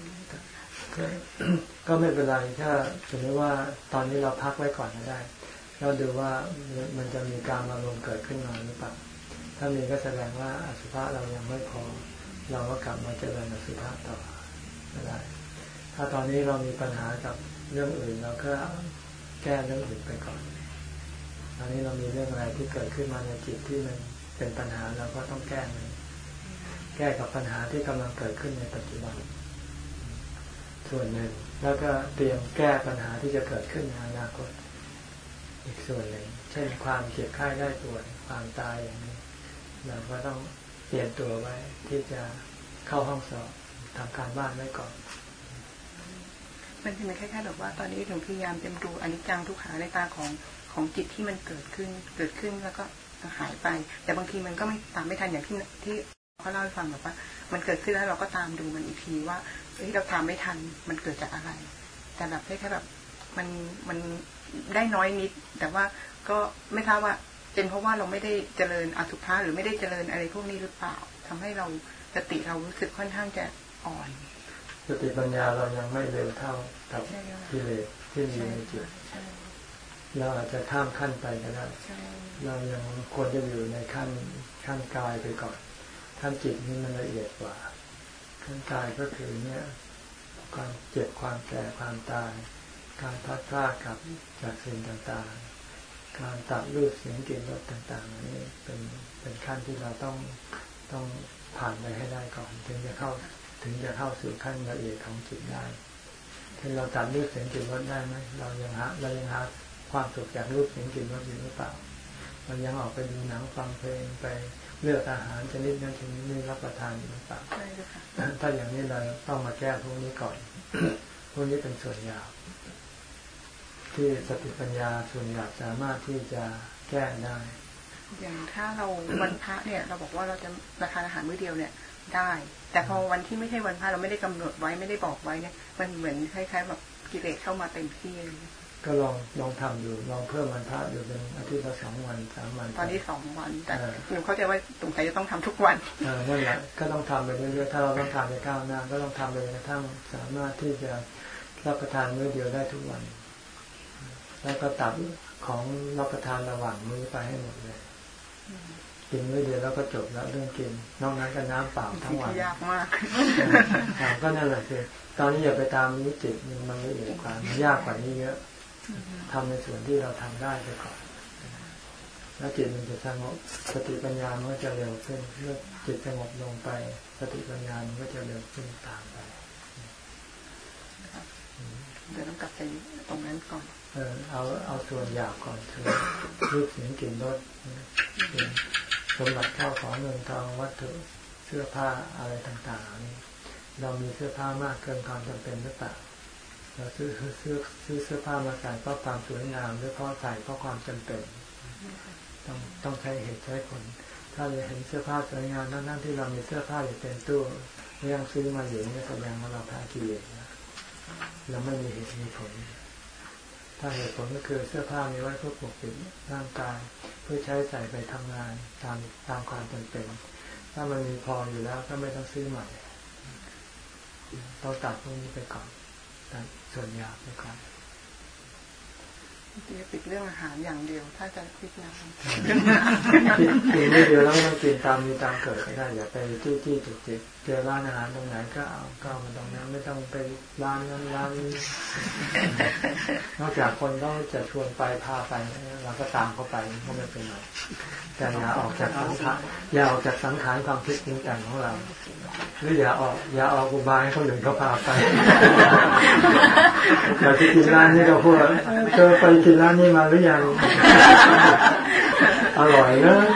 ก็ไม่เป็นไรถ้าสมมติว่าตอนนี้เราพักไว้ก่อนก็ได้เราดูว่ามันจะมีการอารมณ์เกิดขึ้นมาหรือเปล่าถ้ามีก็แสดงว่าอสุภะเรายังไม่พอเราก็กลับมาเจริญอสุภะต่อก็ได้ถ้าตอนนี้เรามีปัญหากับเรื่องอื่นเราก็แก้เรื่องอื่นไปก่อนตอนนี้เรามีเรื่องอะไรที่เกิดขึ้นมาในจิตที่มันเป็นปัญหาเราก็ต้องแก้มันแก้กับปัญหาที่กำลังเกิดขึ้นในปัจจุบันส่วนหนึ่งแล้วก็เตรียมแก้ปัญหาที่จะเกิดขึ้นในอนาคตอีกส่วนหนึ่งเช่นความเจ็บไข้ได้ป่วยความตายอย่างนี้เราก็ต้องเตรียมตัวไว้ที่จะเข้าห้องสอบทำการบ้านไว้ก่อนมันจะเป็นแค่ๆแบบว่าตอนนี้ถึงพยายามเตรียมดูอนิจจังทุกขังในตาของของจิตที่มันเกิดขึ้นเกิดขึ้นแล้วก็หายไปแต่บางทีมันก็ไม่ตามไม่ทันอย่างที่ที่เขาเล่าให้ฟังแบบว่ามันเกิดขึ้นแล้วเราก็ตามดูมันอีกทีว่าเฮ้ยเราทำไม่ทันมันเกิดจากอะไรแต่แบบแค่แบบมันมันได้น้อยนิดแต่ว่าก็ไม่ทราบว่าเป็นเพราะว่าเราไม่ได้เจริญอสุภะหรือไม่ได้เจริญอะไรพวกนี้หรือเปล่าทำให้เราสติเรารู้สึกค่อนข้างจะอ่อนสติปัญญาเรายังไม่เร็วเท่ากับกิเลสที่มีในจิตเราอาจจะข้ามขั้นไปก็ได้เรายังควรจะอยู่ในขั้นขั้นกายไปก่อนขั้นจิตนี่มันละเอียดกว่าขั้นกายก็คือเนี่ยความเจ็บความแก่ความตายการพัดพลาดกับจากสิ่งต่างๆการตัดรูปเสียงกลิ่นรสต่างๆนี่เป็นเป็นขั้นที่เราต้องต้องผ่านไปให้ได้ก่อนถึงจะเข้าถึงจะเข้าสู่ขั้นละเอียดของจิตได้ถ้าเราตัดรูปเสียงกลิ่นรสได้ไหมเรายังหาเรายังหาความสุขจากรูปเสียงกลิ่นรสอยู่หรือเปล่าเรายังออกไปดูหนังฟังเพลงไปเลือกอาหารชนิดนั้นชนิดนี้รับประทานหรือเปล่าถ้าอย่างนี้เราต้องมาแก้พวกนี้ก่อน พวกนี้เป็นส่วนยาวที่สติปัญญาส่วนหยาบสามารถที่จะแก้ได้อย่างถ้าเราวันพระเนี่ยเราบอกว่าเราจะมาทานอาหารมื้อเดียวเนี่ยได้แต่พอวันที่ไม่ใช่วันพระเราไม่ได้กำหนดไว้ไม่ได้บอกไว้เนี่ยมันเหมือนคล้ายๆแบบกิเลสเข้ามาเต็มที่ก็ลองลองทำดูลองเพิ่มวันพระอยู่เป็นอาทิตย์ละสองวันสามวันตอนนี้สองวันแต่หนูเข้าใจว่าสงสัยจะต้องทำทุกวันเออนั่นแหละก็ต้องทำไปเรื่อยๆถ้าเราต้องทำในก้าวหน้าก็ต้องทำไปจนกระทั่งสามารถที่จะรับประทานมื้อเดียวได้ทุกวันแล้วก็ตัดของรับประทานระหว่างมื้อไปให้หมดเลยกินมื้อเดียวแล้วก็จบแล้วเรื่องกินนอกนั้นก็น้ำเปล่าทั้งวันยากมากก็นั่นแหละคือตอนนี้อย่าไปตามนิจิตมันละเอียดกว่ามันยากกว่านี้เยอะทำในส่วนที่เราทำได้ไปก่อนแล้วจิตมันจะสงบสติปัญญามันก็จะเร็วขึ้นเมื่อจิตสงบลงไปสติปัญญามันก็จะเร็วขึ้นตามไปเดี๋ยวต้องกลับไปตรงนั้นก่อนเออเอาเอาส่วนอยากก่อนคือรูปเสียงกลิ่นรสสมบัติข้าวของเงินทองวัตถุเสื้อผ้าอะไรต่างๆนี่เรามีเสื้อผ้ามากเกินความจำเป็นหรือเปล่าเราซื้อซื้อซื้อเสื้อผ้ามาใส่เพราะความสวยงามหรือเพราะใส่เพราะความจำเป็นต้องต้องใช้เหตุใช้ผลถ้าเราเห็นเสื้อผ้าสวยงามนั่นๆที่เรามีเสื้อผ้าอยู่เต็มตู้ยังซื้อมาอยู่นี่แสดงว่าเราแพ้กิเลสนะเราไม่มีเหตุมีผลถ้าเหตุผลก็คือเสื้อผ้ามีไว้เพื่อปกปิดร่างกายเพื่อใช้ใส่ไปทำงานตามตามความจำเป็นถ้ามันมีพออยู่แล้วก็ไม่ต้องซื้อใหม่ต้องตัดพวกนี้ไปก่อนตัดส่วนยากไปก่อนติดเรื่องอาหารอย่างเดียวถ้าจะพิจารณากินไม่เดียวแล้วไม่ต้องกินตามมีตามเกิดก็ได้อย่าไปจี้จี้จุกจิกเจอร้านอาหารตรงไหนก็เอาก็มาตรงนั้นไม่ต้องไปร้านนั้นร้านนี้นอกจากคนต้องจะชวนไปพาไปเราก็ตามเขาไปก็ไม่เป็นไรแต่อย่าออกจากสังขารอย่าออกจากสังขารความคิดจริงจังของเราหรืออย่าออกอย่าออกอุบายให้คนอื่นเขาพาไปอยากจะกินร้านนี้ก็พูดเธอไปกินร้านนี้มาหรือยังอร่อยเนอะ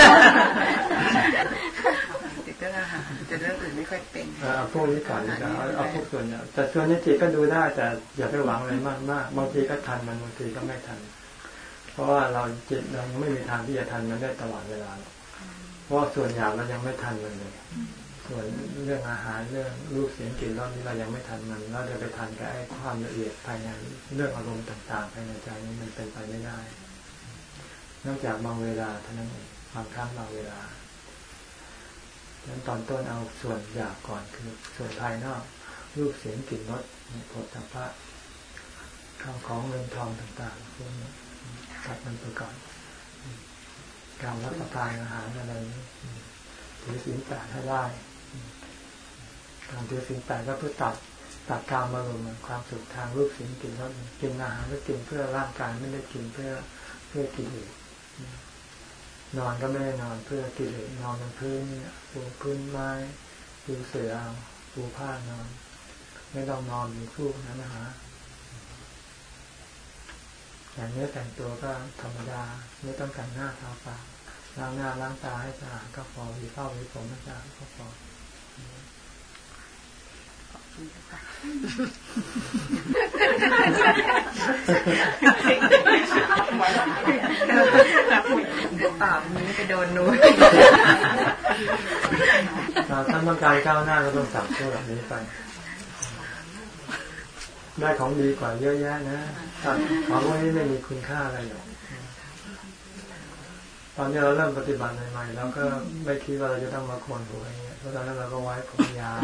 ติดเรื่องอาหารแต่เรื่องอื่นไม่ค่อยเป็นเอาพวกนี้ก่อนนะเอาพวกส่วนเนี่ยแต่ส่วนนี้จิตก็ดูได้แต่อย่าไปหวังอะไรมากมากบางทีก็ทันมันบางทีก็ไม่ทันเพราะว่าเราจิตเรายังไม่มีทางที่จะทันมันได้ตลอดเวลาเพราะส่วนใหญ่เรายังไม่ทันมันเลยส่วนเรื่องอาหารเรื่องรูปเสียงกลิ่นรสนี้เรายังไม่ทันมันเราจะไปทันกับไอ้ความละเอียดภายในเรื่องอารมณ์ต่างๆภายในใจนี้มันเป็นไปไม่ได้นอกจากบางเวลาเท่านั้นเองบางครั้งบางเวลาดังนั้นตอนต้นเอาส่วนอยากก่อนคือส่วนภายนอกรูปเสียงกลิ่นรสโผฏฐัพพะข้าวของเงินทองต่างๆพวกนี้ตัดมันไปก่อนการรับประทานอาหารอะไรถือศีลแปดให้ได้การถือศีลแปดก็เพื่อตัดตัดการอารมณ์ความสุขทางรูปเสียงกลิ่นรสกินอาหารก็กินเพื่อร่างกายไม่ได้กินเพื่อเพื่อกิเลสนอนก็ไม่ได้นอนเพื่อกิเลสนอนบนพื้นเนี่ยปูพื้นไม้ปูเสื่อปูผ้านอนไม่ต้องนอนอยู่คู่นั้นนะฮะอย่างนี้แต่งตัวก็ธรรมดาไม่ต้องแต่งหน้าทาปากล้างหน้าล้างตาให้สะอาดก็พอหวีเผ้าหวีผมให้สะอาดก็พอปากนี้ไปโดนนู้นถ้าต้องการก้าวหน้าก็ต้องสั่งพวกแบบนี้ไปได้ของดีกว่าเยอะแยะนะของพวกนี้ไม่มีคุณค่าอะไรหรอกตอนนี้เราเริ่มปฏิบัติใหม่ๆแล้วก็ไม่คิดว่าเราจะต้องมาโกนหัวอย่างเงี้ยเพราะตอนนั้นเราก็ไว้ผมยาว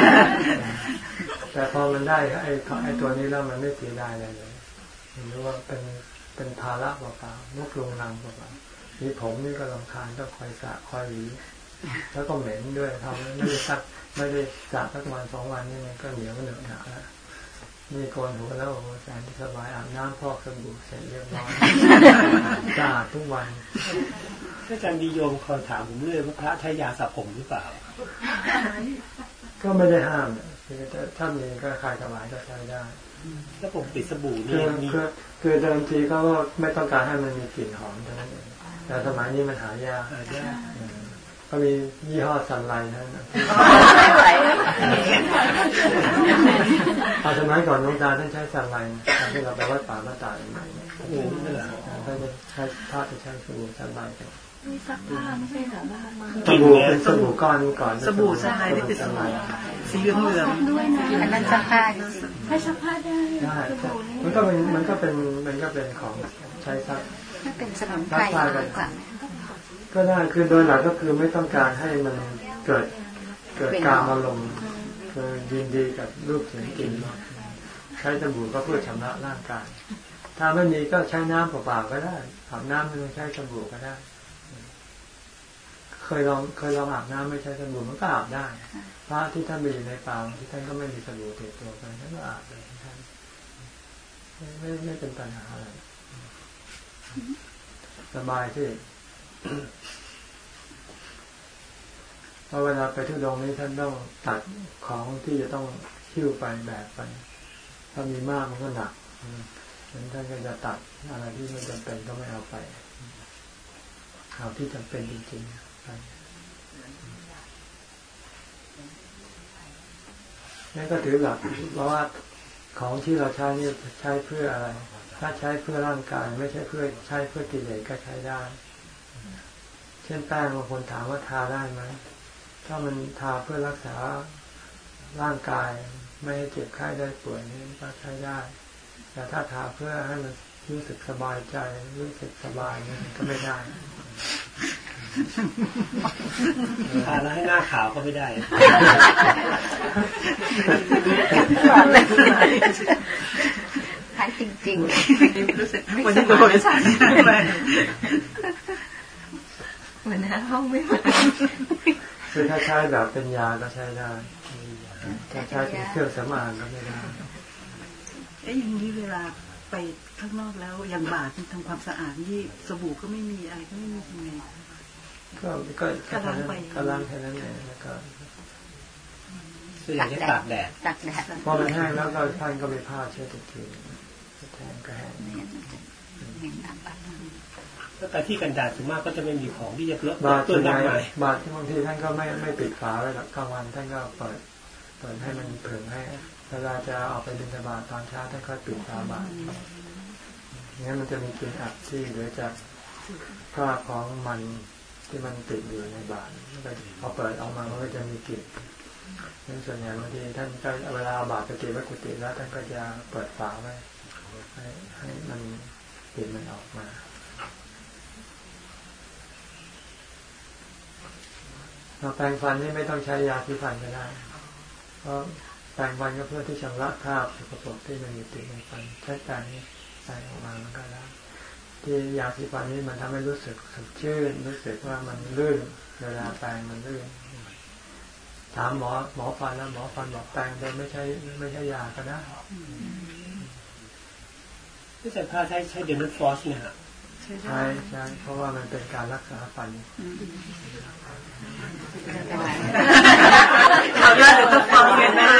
แต่พอมันได้ไอ้ไอ้ตัวนี้แล้วมันไม่เสียดายอะไรเลยเห็นว่าเป็นเป็นภาระเปล่าๆมุกลงรังเปล่าๆมีผมนี่ก็รำคาญต้องคอยสระคอยหวีแล้วก็เหม็นด้วยทำไม่ได้ซักไม่ได้สระสักวันสองวันนี่มันก็เหนียวเหนอะหนะแล้วมีโกนหัวแล้วแสนสบายอาบน้ำพอกสบู่เสร็จเรียบร้อยสะอาดทุกวันอาจารย์ดีโยมคอยถามผมเรื่อยว่าพระใช้ยาสระผมหรือเปล่าก็ไม่ได้ห้ามถ้ามีก็ใครสบายก็ใช้ได้ถ้าผมติดสบู่นี่คือคือเดิมทีเขาก็ไม่ต้องการให้มันมีกลิ่นหอมเท่านั้นเองแต่สมัยนี้มันหายากก็มียี่ห้อซันไลน์นั่นเอาสมัยก่อนน้องตาท่านใช้ซันไลน์ตอนที่เราไปวัดป่าบ้านตาใหม่ๆโอ้โหนี่แหละท่านจะใช้ผ้าจะใช้สบู่ซันไลน์กันมีซักผ้าไม่ใช่หรอว่าสบู่เป็นสบู่ก้อนก่อนสบู่ซันไลน์นี่เป็นสบู่สีเหลืองเหลืองด้วยนะอันนั้นซักผ้าให้ซักผ้าได้ได้มันก็เป็นมันก็เป็นมันก็เป็นของใช้ซักเป็นสมุนไพรมากกว่าก็ได้คือโดยหลักก็คือไม่ต้องการให้มันเกิดเกิดการอารมณ์คือยินดีกับรูปเสียงกลิ่นใช้สบู่ก็เพื่อชำระร่างกายถ้าไม่มีก็ใช้น้ำเปล่าๆก็ได้อาบน้ำไม่ต้องใช้สบู่ก็ได้เคยลองเคยลองอาบน้ำไม่ใช้สบู่มันก็อาบได้พระที่ท่านไปอยู่ในป่าที่ท่านก็ไม่มีสบู่ติดตัวไปท่านก็อาบเลยท่านไม่ไม่เป็นปัญหาอะไรสบายที่เพราะเวลาไปทุดงนี้ท่านต้องตัดของที่จะต้องหิ้วไปแบกไปถ้ามีมากมันก็หนักนั้นท่านก็จะตัดอะไรที่ไม่จำเป็นก็ไม่เอาไปเอาที่จำเป็นจริงๆไปนั่นก็ถือหลักเพราะว่าของที่เราใช้นี่ใช้เพื่ออะไรถ้าใช้เพื่อร่างกายไม่ใช่เพื่อใช้เพื่อกิเลสก็ใช้ได้เช่นแป้งบางคนถามว่าทาได้ไหมถ้ามันทาเพื่อรักษาร่างกายไม่ให้เจ็บไข้ได้ป่วยนี่ก็ใช้ได้แต่ถ้าทาเพื่อให้มันรู้สึกสบายใจรู้สึกสบายนี่ก็ไม่ได้ทาแล้วให้หน้าขาวก็ไม่ได้ทานจริงๆรู้สึกวันนี้โดนฉันเหมือนห้องไม่เหมือนคือถ้าใช้แบบเป็นยาก็ใช้ได้ถ้าใช้เป็นเครื่องสำอางก็ไม่ได้เอ๊ะอย่างนี้เวลาไปข้างนอกแล้วอย่างบาดทำความสะอาดนี่สบู่ก็ไม่มีอะไรก็ไม่มีทำไงก็ก็ก็ล้างไปก็ล้างแค่นั้นเองแล้วก็ส่วนใหญ่จะตากแดดตากแดดพอมันแห้งแล้วก็ท่านก็ไปผ้าเช็ดอีกทีแทนก็แห้งแต่ที่กันดารส่วนมากก็จะไม่มีของที่จะเลอะบาดตัวใหญ่บาดที่บางทีท่านก็ไม่ไม่ปิดฝาไว้หรอกกลางวันท่านก็เปิดเปิดให้มันเผยให้เวลาจะออกไปบิณฑบาตตอนเช้าท่านก็ปิดฝาบาดงั้นมันจะมีกลิ่นอับที่เหลือจากผ้าของมันที่มันติดอยู่ในบาตรพอเปิดออกมามันก็จะมีกลิ่นนั่นส่วนใหญ่บางทีท่านก็เวลาบาตรไปเก็บไว้กุฏิแล้วท่านก็จะเปิดฝาไว้ให้ให้มันกลิ่นมันออกมาเราแปรงฟันนี่ไม่ต้องใช้ยาที่ฟันก็ได้เพราะแปรงฟันก็เพื่อที่ชำระคราบสกปรกที่มันอยู่ติดในฟันใช้แปรงนี้ใส่ออกมามันก็ได้ที่ยาสีฟันนี้มันทำให้รู้สึกสดชื่นรู้สึกว่ามันลื่นเวลาแปรงมันลื่นถามหมอหมอฟันแล้วหมอฟันบอกแปรงโดยไม่ใช่ไม่ใช่ยาก็ได้ที่ใส่ผ้าใช้ใช้เดนนิสฟอสเนี่ยฮะใช่ใช่เพราะว่ามันเป็นการรักษาฟันเขาเลือกต้องฟังกันนะ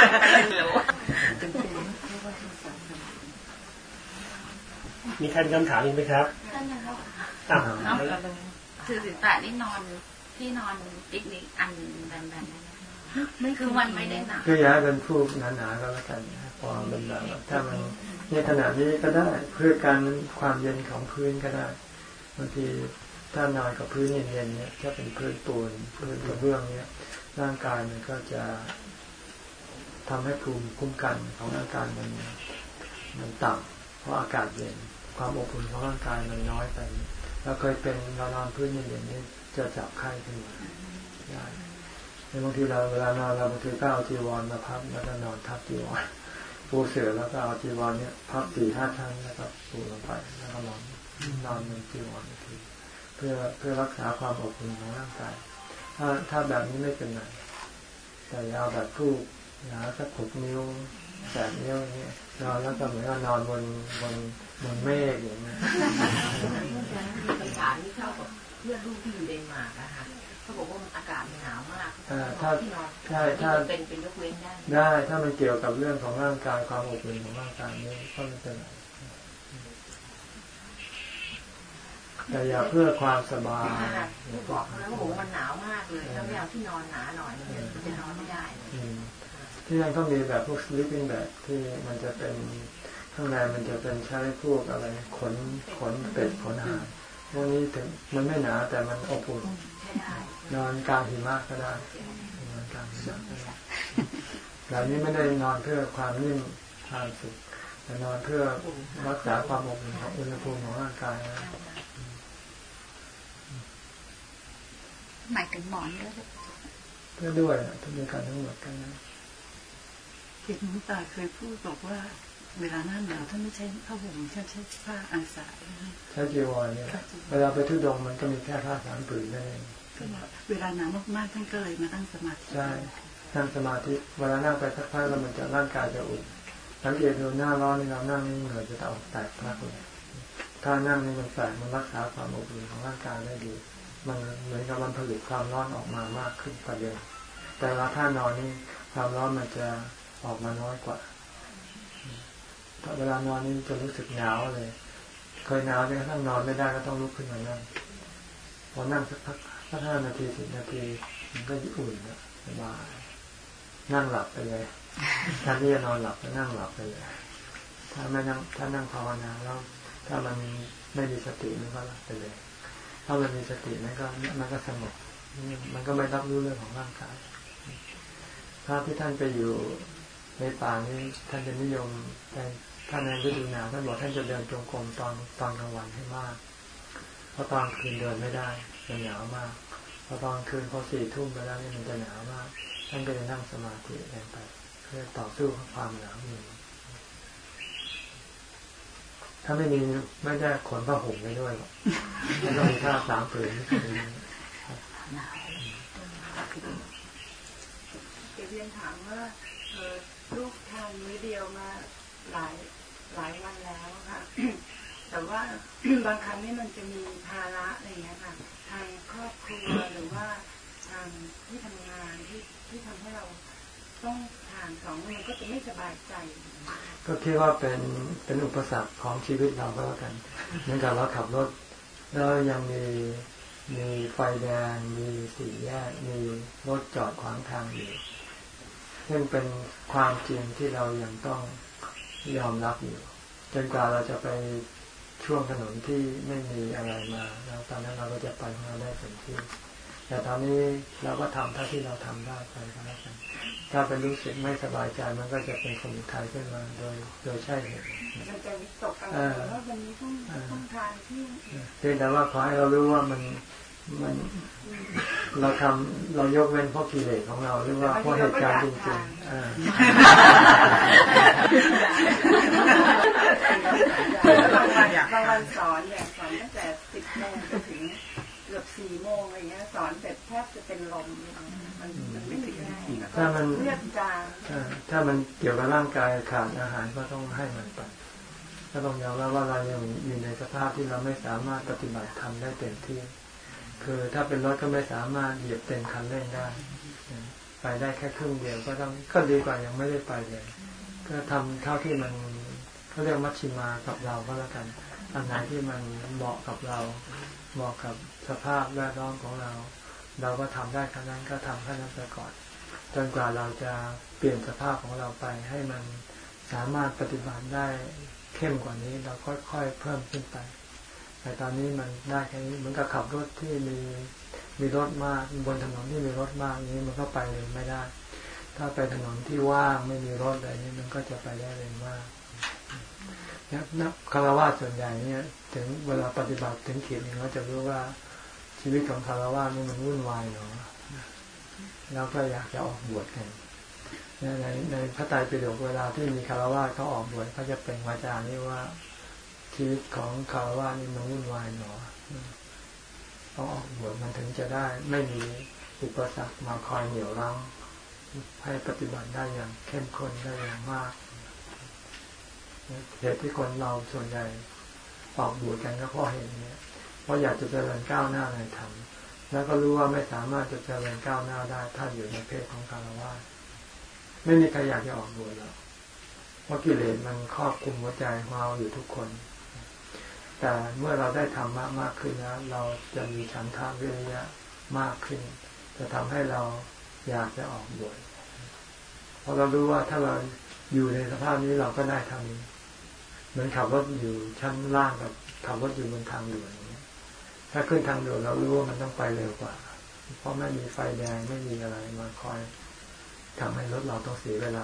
มีใครมีคำถามอีกไหมครับท่านนะครับคือสิตานี่นอนที่นอนปิกนิกอันแบนๆนั่นไม่คือมันไม่ได้หนาคืออย่าเป็นฟูกหนาๆก็แล้วกันพอเป็นแบบถ้ามันในขนาดนี้ก็ได้เพื่อการความเย็นของพื้นก็ได้บางทีถ้านอนกับพื้นเย็นๆเนี่ยถ้าเป็นพื้นปูนพื้นกระเบื้องเนี่ยร่างกายมันก็จะทำให้ภูมิคุ้มกันของร่างกายมันมันต่ำเพราะอากาศเย็นความอบอุ่นของร่างกายมันน้อยไปเราเคยเป็นเรานอนพื้นเย็นๆนี่จะจับไข้ขึ้นมาได้ในบางทีเราเวลานอนเราบางทีก็เอาจีวรมาพับแล้วก็นอนทับจีวรปูเสื่อแล้วก็เอาจีวรเนี่ยพับสี่ห้าชั้นแล้วก็ปูลงไปแล้วก็นอนนอนบนจีวรอีกทีเพื่อเพื่อรักษาความอบอุ่นของร่างกายถ้าถ้าแบบนี้ไม่เป็นไรแต่เอาแบบคู่อย่าสักหกนิ้วแปดนิ้วอย่างเงี้ยนอนแล้วก็เหมือนกับนอนบนบนบนเมฆอย่างเงี้ยภาษาที่เข้ากับเพื่อนลูกที่อยู่เดนมาร์กนะคะเขาบอกว่าอากาศหนาวมากถ้าใช่ถ้าเป็นเป็นยกเว้นได้ได้ถ้ามันเกี่ยวกับเรื่องของร่างกายความอบอุ่นของร่างกายนี้ก็ไม่เป็นไรแต่อย่าเพื่อความสบายบอกแล้วโหมันหนาวมากเลยถ้าไม่เอาที่นอนหนาหน่อยมันจะนอนไม่ได้ที่นั่นก็มีแบบพวก sleeping bag ที่มันจะเป็นข้างในมันจะเป็นใช้พวกอะไรขนขนเป็ดขนห่านพวกนี้ถึงมันไม่หนาแต่มันอบอุ่นนอนกลางหิมะก็ได้นอนกลางหิมะก็ได้แบบนี้ไม่ได้นอนเพื่อความนิ่มความสุขแต่นอนเพื่อรักษาความอบอุ่นของอุณหภูมิของร่างกายหมายถึงหมอนด้วยเพื่อด้วยทุกอย่างทั้งหมดกันนะเห็นหลวงตาเคยพูดบอกว่าเวลาหน้าหนาวท่านไม่ใช้ผ้าห่มท่านใช้ผ้าอาสาใช้จีวรเนี่ยเวลาไปทุดงมันก็มีแค่ผ้าสามผืนนั่นเองเวลาหนาวมากๆท่านก็เลยมาตั้งสมาธิใช่นั่งสมาธิเวลานั่งไปสักพักแล้วมันจะร่างกายจะอุ่นสังเกตดูหน้าร้อนนี่เรานั่งนี่เหงื่อจะออกแตกมากเลยทถ้านั่งนี่มันแฝงมันรักษาความอบอุ่นของร่างกายได้ดีมันเหมือนกับมันผลิตความร้อนออกมามากขึ้นกว่าเดิมแต่เวลาถ้านอนนี่ความร้อนมันจะออกมาน้อยกว่าเวลานอนนี่จะรู้สึกหนาวเลยเคยหนาวจนกระทั่งนอนไม่ได้ก็ต้องลุกขึ้นมานั่งพอนั่งสักพักสักห้านาทีสิบนาทีมันก็อุ่นแล้วสบายนั่งหลับไปเลยถ้าที่จะนอนหลับก็นั่งหลับไปเลยถ้าไม่นั่งถ้านั่งภาวนาแล้วถ้ามันไม่มีสติมันก็หลับไปเลยถ้ามันมีสติมันก็มันก็สงบมันก็ไม่รับรู้เรื่องของร่างกายพระที่ท่านไปอยู่ในป่านี้ท่านจะนิยมแต่ท่านในฤดูหนาวท่านบอกท่านจะเดินจงกรมตอนตอนกลางวันให้มากเพราะตอนคืนเดินไม่ได้มันหนาวมากพอตอนคืนพอสี่ทุ่มไปแล้วนี่มันจะหนาวมากท่านก็จะนั่งสมาธิเองไปเพื่อต่อสู้กับความหนาวนี้ถ้าไม่มีไม่ได้ขนผ้าห่มไปด้วยหรอกไม่ต้องมีผ้าสามผืนเรียนถามว่าลูกทานมื้อเดียวมาหลายหลายวันแล้วค่ะแต่ว่าบางครั้งนี่มันจะมีภาระอะไรอย่างเงี้ยค่ะทางครอบครัวหรือว่าทางที่ทำงานที่ที่ทำให้เราต้องทานสองมันก็จะไม่สบายใจก็คิดว่าเป็นเป็นอุปสรรคของชีวิตเราก็แล้วกันเหมือนกับเราขับรถแล้วยังมีมีไฟแดงมีสี่แยกมีรถจอดขวางทางอยู่ซึ่งเป็นความจริงที่เรายังต้องยอมรับอยู่จนกว่าเราจะไปช่วงถนนที่ไม่มีอะไรมาแล้วตอนนั้นเราก็จะไปของเราได้เต็มที่แต่ตอนนี้เราก็ทำเท่าที่เราทำได้ไปก็แล้วกันถ้าเป็นรู้สึกไม่สบายใจมันก็จะเป็นสมุทัยขึ้นมาโดยโดยใช่เหตุมันจะวิตกกังวลว่าวันนี้ต้องต้องทานที่เพียงแต่ว่าขอให้เรารู้ว่ามันมันเราทำเรายกเว้นเพราะกิเลสของเราหรือว่าเพราะเหตุการณ์จริงๆบางวันบางวันสอนเนี่ยสอนตั้งแต่สิบโมงจนถึงเกือบสี่โมงอะไรเงี้ยสอนเสร็จแทบจะเป็นลมมันมันไม่ถึงง่ายถ้ามันเลือดจางถ้ามันเกี่ยวกับร่างกายขาดอาหารก็ต้องให้มันไปก็ต้องยอมรับว่าเรายังอยู่ในสภาพที่เราไม่สามารถปฏิบัติธรรมได้เต็มที่คือถ้าเป็นรถก็ไม่สามารถเหยียบเต็มคันเร่งได้ไปได้แค่ครึ่งเดียวก็ต้องก็ดีกว่ายังไม่ได้ไปเลยก็ทำเท่าที่มันเขาเรียกมัชฌิมากับเราก็แล้วกันอันไหนที่มันเหมาะกับเราเหมาะกับสภาพแวดล้อมของเราเราก็ทำได้แค่นั้นก็ทำแค่นั้นไปก่อนจนกว่าเราจะเปลี่ยนสภาพของเราไปให้มันสามารถปฏิบัติได้เข้มกว่านี้เราค่อยๆเพิ่มขึ้นไปแต่ตอนนี้มันได้แค่นี้เหมือนกับขับรถที่มีมีรถมากบนถนนที่มีรถมากนี้มันก็ไปเลยไม่ได้ถ้าไปถนนที่ว่างไม่มีรถอะไรนี้มันก็จะไปได้เร็วมากนักคารวะส่วนใหญ่เนี่ยถึงเวลาปฏิบัติถึงขีดนึงเราจะรู้ว่าชีวิตของคารวะนี่มันวุ่นวายเนาะแล้วก็อยากจะออกบวชกันในในพระไตรปิฎกเวลาที่มีคารวะเขาออกบวชเขาจะเป็นวาจานี้ว่าชีวิตของคารวะนี่มันวุ่นวายเนาะต้องออกบวชมันถึงจะได้ไม่มีอุปสรรคมาคอยเหนี่ยวรั้งให้ปฏิบัติได้อย่างเข้มข้นได้อย่างมากเหตุที่คนเราส่วนใหญ่ออกบวชกันก็เพราะเหตุนี้เพราะอยากจะเจริญก้าวหน้าในธรรมแล้วก็รู้ว่าไม่สามารถจะเจริญก้าวหน้าได้ถ้าอยู่ในเพศของคารวะไม่มีใครอยากจะออกบวชหรอกเพราะกิเลสมันครอบคลุมหัวใจของเราอยู่ทุกคนแต่เมื่อเราได้ธรรมะมากขึ้นแล้วเราจะมีฉันทะวิริยะมากขึ้นจะทำให้เราอยากจะออกบวชเพราะเรารู้ว่าถ้าเราอยู่ในสภาพนี้เราก็ได้ทำนี้เหมือนขับรถอยู่ชั้นล่างกับขับรถอยู่บนทางด่วนอย่างเงี้ยถ้าขึ้นทางด่วนเรารู้ว่ามันต้องไปเร็วกว่าเพราะไม่มีไฟแดงไม่มีอะไรมาคอยทำให้รถเราต้องเสียเวลา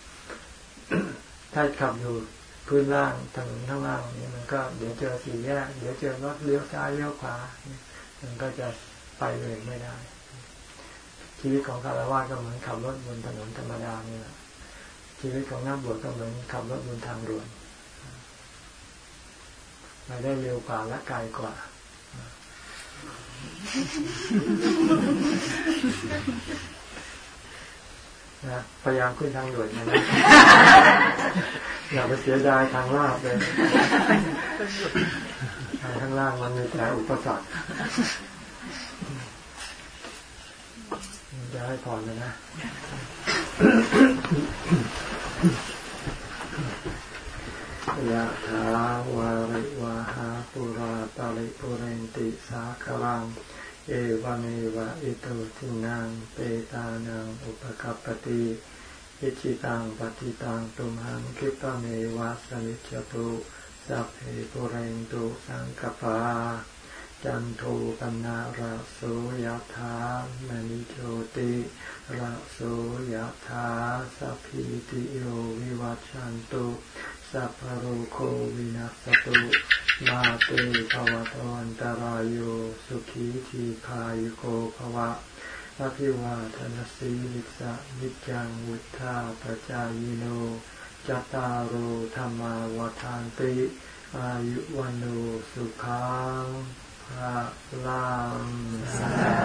ถ้าขับอยู่พื้นล่างถนนข้างล่างนี้มันก็เดี๋ยวเจอสี่แยกเดี๋ยวเจอรถเลี้ยวซ้ายเลี้ยวขวามันก็จะไปเลยไม่ได้ชีวิตของคารวะก็เหมือนขับรถบนถนนธรรมดานี่แหละชีวิตของนักบวชก็เหมือนขับรถบนทางด่วนไปได้เร็วกว่าและไกลกว่านะพยายามขึ้นทางด่วนนะอย่าไปเสียดายทางลาดเลยข้างล่างมันมีแต่อุปสรรคจะให้พรเลยนะยะถาวาริวาหาปุราปาริปุเรนติสาคลังเอวเมวะอิโตทินังเปตานังอุปกัปปติอิจิตังปฏิตังตุมหังคิปะเมวะสมิจจตุสัพเพปุเรนตุสังกปาจันโทปนะระโสยถามณิโชติระโสยถาสัพพิติโยวิวัชชันตุสัพพะโรโควินัสตุมาเตภวัตวันตรายโยสุขีทีคายุโกภวะอภิวาทนาสีลิสะนิจังวุฒาปจายโนจัตตารโอธรรมาวทานติอายุวันโนสุขังพระลังสา